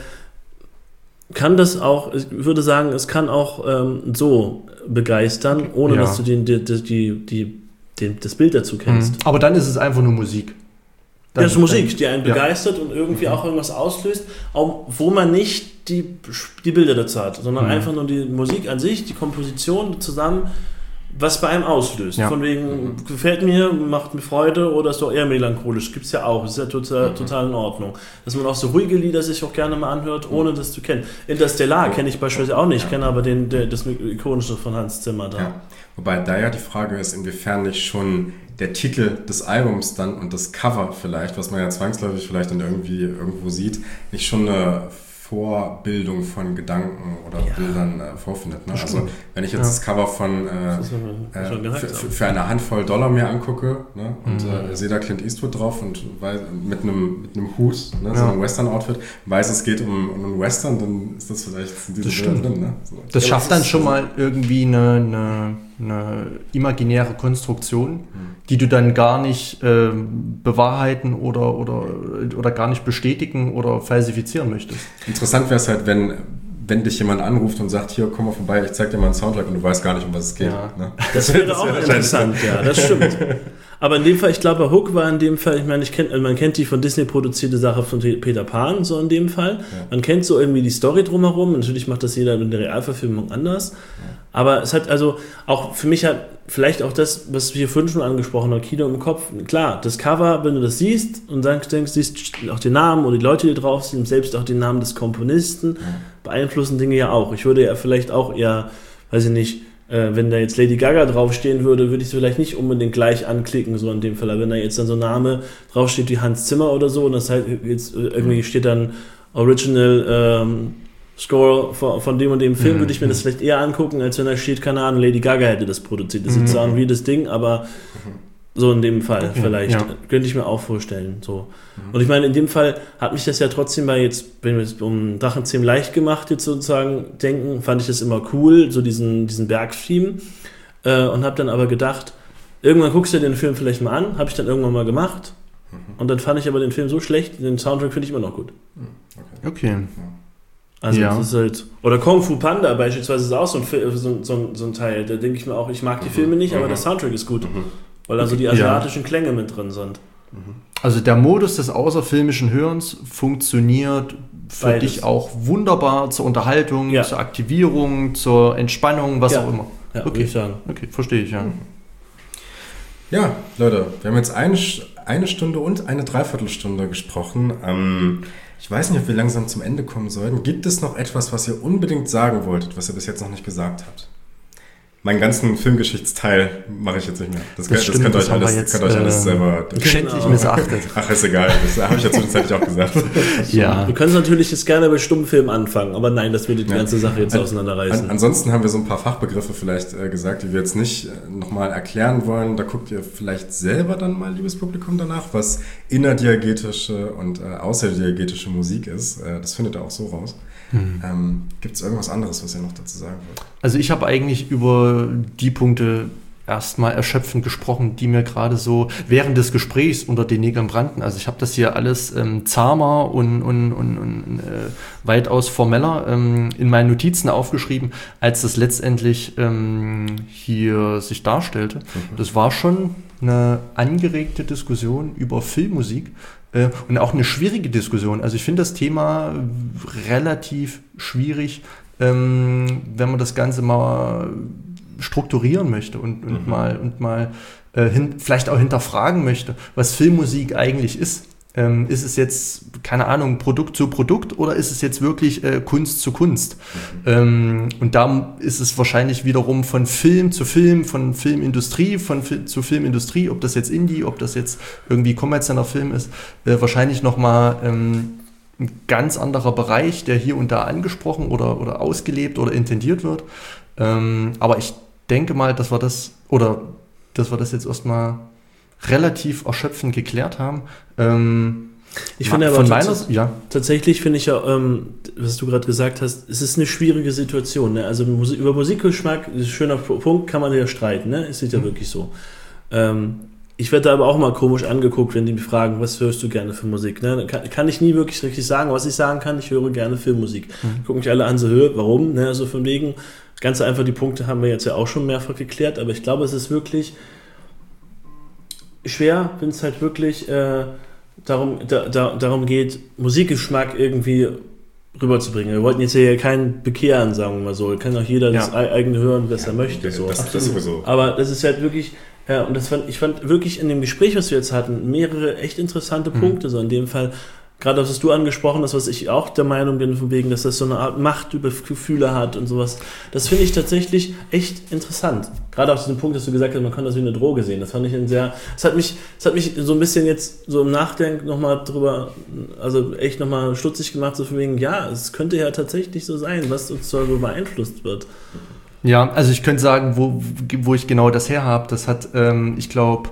kann das auch, ich würde sagen, es kann auch ähm, so begeistern, ohne ja. dass du den, die, die, die, die, das Bild dazu kennst. Mhm. Aber dann ist es einfach nur Musik. Das ist Musik, die einen begeistert ja. und irgendwie auch irgendwas auslöst, auch wo man nicht die, die Bilder dazu hat, sondern mhm. einfach nur die Musik an sich, die Komposition zusammen, was bei einem auslöst. Ja. Von wegen, gefällt mir, macht mir Freude oder ist doch eher melancholisch. Gibt es ja auch, ist ja total, mhm. total in Ordnung. Dass man auch so ruhige Lieder sich auch gerne mal anhört, ohne das zu kennen. Interstellar kenne ich beispielsweise auch nicht, ja. kenne aber den, der, das ikonische von Hans Zimmer da. Ja. Wobei da ja die Frage ist, inwiefern nicht schon der Titel des Albums dann und das Cover vielleicht, was man ja zwangsläufig vielleicht dann irgendwie irgendwo sieht, nicht schon eine Vorbildung von Gedanken oder ja. Bildern äh, vorfindet. Ne? Also wenn ich jetzt ja. das Cover von äh, äh, für, für eine Handvoll Dollar mir angucke, ne? und mhm. äh, sehe da Clint Eastwood drauf und weiß, mit einem mit einem Hut, ne? ja. so einem Western-Outfit, weiß, es geht um, um einen Western, dann ist das vielleicht diese das Bilder drin. Ne? So. Das ja, schafft dann schon mal irgendwie eine, eine, eine imaginäre Konstruktion, mhm. die du dann gar nicht äh, bewahrheiten oder, oder, oder gar nicht bestätigen oder falsifizieren möchtest. Interessant wäre es halt, wenn, wenn dich jemand anruft und sagt, hier, komm mal vorbei, ich zeig dir mal einen Soundtrack und du weißt gar nicht, um was es geht. Ja. Ne? Das wäre auch interessant, ja, das stimmt. Aber in dem Fall, ich glaube, Hook war in dem Fall, ich meine, ich kenn, man kennt die von Disney produzierte Sache von Peter Pan, so in dem Fall. Ja. Man kennt so irgendwie die Story drumherum. Natürlich macht das jeder in der Realverfilmung anders. Ja. Aber es hat also auch für mich hat vielleicht auch das, was wir vorhin schon angesprochen haben, Kino im Kopf. Klar, das Cover, wenn du das siehst und dann denkst, siehst auch den Namen oder die Leute, die drauf sind, selbst auch den Namen des Komponisten, ja. beeinflussen Dinge ja auch. Ich würde ja vielleicht auch eher, weiß ich nicht, äh, wenn da jetzt Lady Gaga draufstehen würde, würde ich es vielleicht nicht unbedingt gleich anklicken, so in dem Fall. Aber wenn da jetzt dann so ein Name draufsteht wie Hans Zimmer oder so und das halt jetzt irgendwie steht dann Original ähm, Score von, von dem und dem Film, mhm. würde ich mir das vielleicht eher angucken, als wenn da steht, keine Ahnung, Lady Gaga hätte das produziert. Das ist zwar ein weirdes Ding, aber so in dem Fall okay. vielleicht. Ja. Könnte ich mir auch vorstellen. So. Mhm. Und ich meine, in dem Fall hat mich das ja trotzdem bei jetzt, wenn wir jetzt um Drachenzähmen leicht gemacht jetzt sozusagen denken, fand ich das immer cool, so diesen, diesen Bergtheme. Äh, und habe dann aber gedacht, irgendwann guckst du dir den Film vielleicht mal an, habe ich dann irgendwann mal gemacht. Mhm. Und dann fand ich aber den Film so schlecht, den Soundtrack finde ich immer noch gut. Okay. okay. Also ja. das ist halt, oder Kung Fu Panda beispielsweise ist auch so ein, so, so, so ein Teil, da denke ich mir auch, ich mag die Filme nicht, aber der Soundtrack ist gut, weil also die asiatischen ja. Klänge mit drin sind. Also der Modus des außerfilmischen Hörens funktioniert für Beides. dich auch wunderbar zur Unterhaltung, ja. zur Aktivierung, zur Entspannung, was ja. auch immer. Ja, okay. würde ich sagen. Okay, verstehe ich, ja. Ja, Leute, wir haben jetzt eine, eine Stunde und eine Dreiviertelstunde gesprochen. Ähm, Ich weiß nicht, ob wir langsam zum Ende kommen sollten. Gibt es noch etwas, was ihr unbedingt sagen wolltet, was ihr bis jetzt noch nicht gesagt habt? Meinen ganzen Filmgeschichtsteil mache ich jetzt nicht mehr. Das, das, das könnt ihr euch alles, jetzt, könnt euch alles äh, selber... Schändlich missachtet. Ach, ist egal. Das habe ich ja zwischenzeitlich auch gesagt. Ja. Wir können natürlich jetzt gerne bei Stummfilmen anfangen, aber nein, das würde die ja. ganze Sache jetzt an, auseinanderreißen. An, ansonsten haben wir so ein paar Fachbegriffe vielleicht äh, gesagt, die wir jetzt nicht äh, nochmal erklären wollen. Da guckt ihr vielleicht selber dann mal, liebes Publikum, danach, was innerdiegetische und äh, außerdiegetische Musik ist. Äh, das findet ihr auch so raus. Hm. Ähm, gibt es irgendwas anderes, was ihr noch dazu sagen wollt? Also ich habe eigentlich über die Punkte erstmal erschöpfend gesprochen, die mir gerade so während des Gesprächs unter den Nägeln brannten. Also ich habe das hier alles ähm, zahmer und, und, und, und äh, weitaus formeller ähm, in meinen Notizen aufgeschrieben, als das letztendlich ähm, hier sich darstellte. Mhm. Das war schon eine angeregte Diskussion über Filmmusik äh, und auch eine schwierige Diskussion. Also ich finde das Thema relativ schwierig, ähm, wenn man das Ganze mal strukturieren möchte und, und mhm. mal, und mal äh, hin, vielleicht auch hinterfragen möchte, was Filmmusik eigentlich ist. Ähm, ist es jetzt, keine Ahnung, Produkt zu Produkt oder ist es jetzt wirklich äh, Kunst zu Kunst? Mhm. Ähm, und da ist es wahrscheinlich wiederum von Film zu Film, von Filmindustrie, von Fi- zu Filmindustrie, ob das jetzt Indie, ob das jetzt irgendwie kommerzieller Film ist, äh, wahrscheinlich nochmal ähm, ein ganz anderer Bereich, der hier und da angesprochen oder, oder ausgelebt oder intendiert wird. Ähm, aber ich denke mal, dass wir das, oder dass wir das jetzt erstmal relativ erschöpfend geklärt haben. Ähm, ich finde aber von tats- meiner, ja. tatsächlich finde ich ja, ähm, was du gerade gesagt hast, es ist eine schwierige Situation. Ne? Also Musik, über Musikgeschmack, ist ein schöner Punkt, kann man ja streiten. Ne? Es ist ja mhm. wirklich so. Ähm, ich werde da aber auch mal komisch angeguckt, wenn die mich fragen, was hörst du gerne für Musik? Ne? Kann, kann ich nie wirklich richtig sagen. Was ich sagen kann, ich höre gerne Filmmusik. Mhm. Gucken mich alle an, so, warum? Ne? Also von wegen, ganz einfach, die Punkte haben wir jetzt ja auch schon mehrfach geklärt, aber ich glaube, es ist wirklich schwer, wenn es halt wirklich äh, darum, da, da, darum geht, Musikgeschmack irgendwie rüberzubringen. Wir wollten jetzt hier keinen bekehren, sagen wir mal so. Kann auch jeder ja. das eigene hören, was ja, er möchte. So. Das, das sowieso. Aber das ist halt wirklich, ja, und das fand, ich fand wirklich in dem Gespräch, was wir jetzt hatten, mehrere echt interessante mhm. Punkte. So in dem Fall, gerade das, was du angesprochen hast, was ich auch der Meinung bin, von wegen, dass das so eine Art Macht über Gefühle hat und sowas. Das finde ich tatsächlich echt interessant. Gerade auf diesen Punkt, dass du gesagt hast, man kann das wie eine Droge sehen. Das fand ich ein sehr, es hat mich, es hat mich so ein bisschen jetzt so im Nachdenken nochmal drüber, also echt nochmal stutzig gemacht, so von wegen, ja, es könnte ja tatsächlich so sein, was uns so beeinflusst wird. Ja, also ich könnte sagen, wo, wo ich genau das her habe. Das hat, ähm, ich glaube,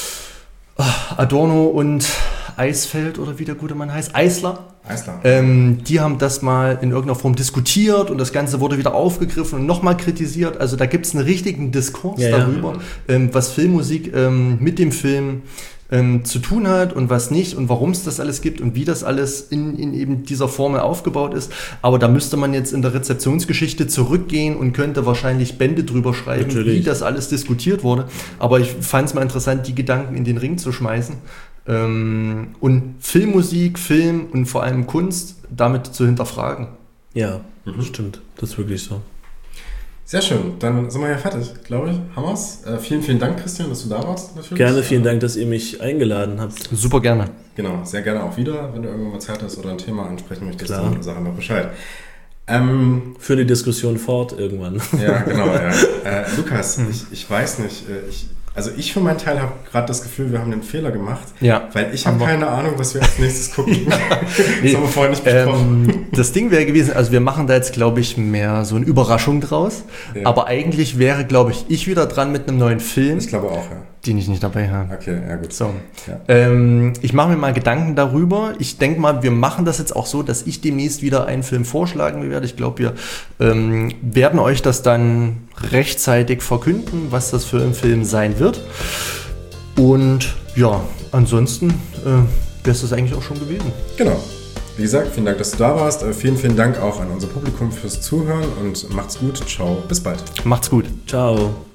Adorno und Eisfeld oder wie der gute Mann heißt, Eisler. Eisler. Ähm, die haben das mal in irgendeiner Form diskutiert und das Ganze wurde wieder aufgegriffen und nochmal kritisiert. Also da gibt es einen richtigen Diskurs ja, darüber, ja. ähm, was Filmmusik ähm, mit dem Film ähm, zu tun hat und was nicht und warum es das alles gibt und wie das alles in, in eben dieser Formel aufgebaut ist. Aber da müsste man jetzt in der Rezeptionsgeschichte zurückgehen und könnte wahrscheinlich Bände drüber schreiben, Natürlich. wie das alles diskutiert wurde. Aber ich fand es mal interessant, die Gedanken in den Ring zu schmeißen. Ähm, und Filmmusik, Film und vor allem Kunst damit zu hinterfragen. Ja, mhm. stimmt. Das ist wirklich so. Sehr schön. Dann sind wir ja fertig, glaube ich. Hammers. Äh, vielen, vielen Dank, Christian, dass du da warst. Natürlich. Gerne, vielen Dank, dass ihr mich eingeladen habt. Super gerne. Genau, sehr gerne auch wieder. Wenn du irgendwann mal Zeit hast oder ein Thema ansprechen möchtest, Klar. dann sag einfach Bescheid. Ähm, Führen die Diskussion fort irgendwann. Ja, genau. Ja. Äh, Lukas, ich, ich weiß nicht, ich... Also ich für meinen Teil habe gerade das Gefühl, wir haben einen Fehler gemacht, ja, weil ich habe keine Ahnung, was wir als nächstes gucken. ja. Das haben wir vorher nicht besprochen. Ähm, das Ding wäre gewesen, also wir machen da jetzt, glaube ich, mehr so eine Überraschung draus, ja. aber eigentlich wäre, glaube ich, ich wieder dran mit einem neuen Film. Ich glaube auch, ja. Den ich nicht dabei habe. Okay, ja gut. So. Ja. Ähm, ich mache mir mal Gedanken darüber. Ich denke mal, wir machen das jetzt auch so, dass ich demnächst wieder einen Film vorschlagen werde. Ich glaube, wir ähm, werden euch das dann rechtzeitig verkünden, was das für ein Film sein wird. Und ja, ansonsten äh, wäre es das eigentlich auch schon gewesen. Genau. Wie gesagt, vielen Dank, dass du da warst. Äh, vielen, vielen Dank auch an unser Publikum fürs Zuhören und macht's gut. Ciao, bis bald. Macht's gut. Ciao.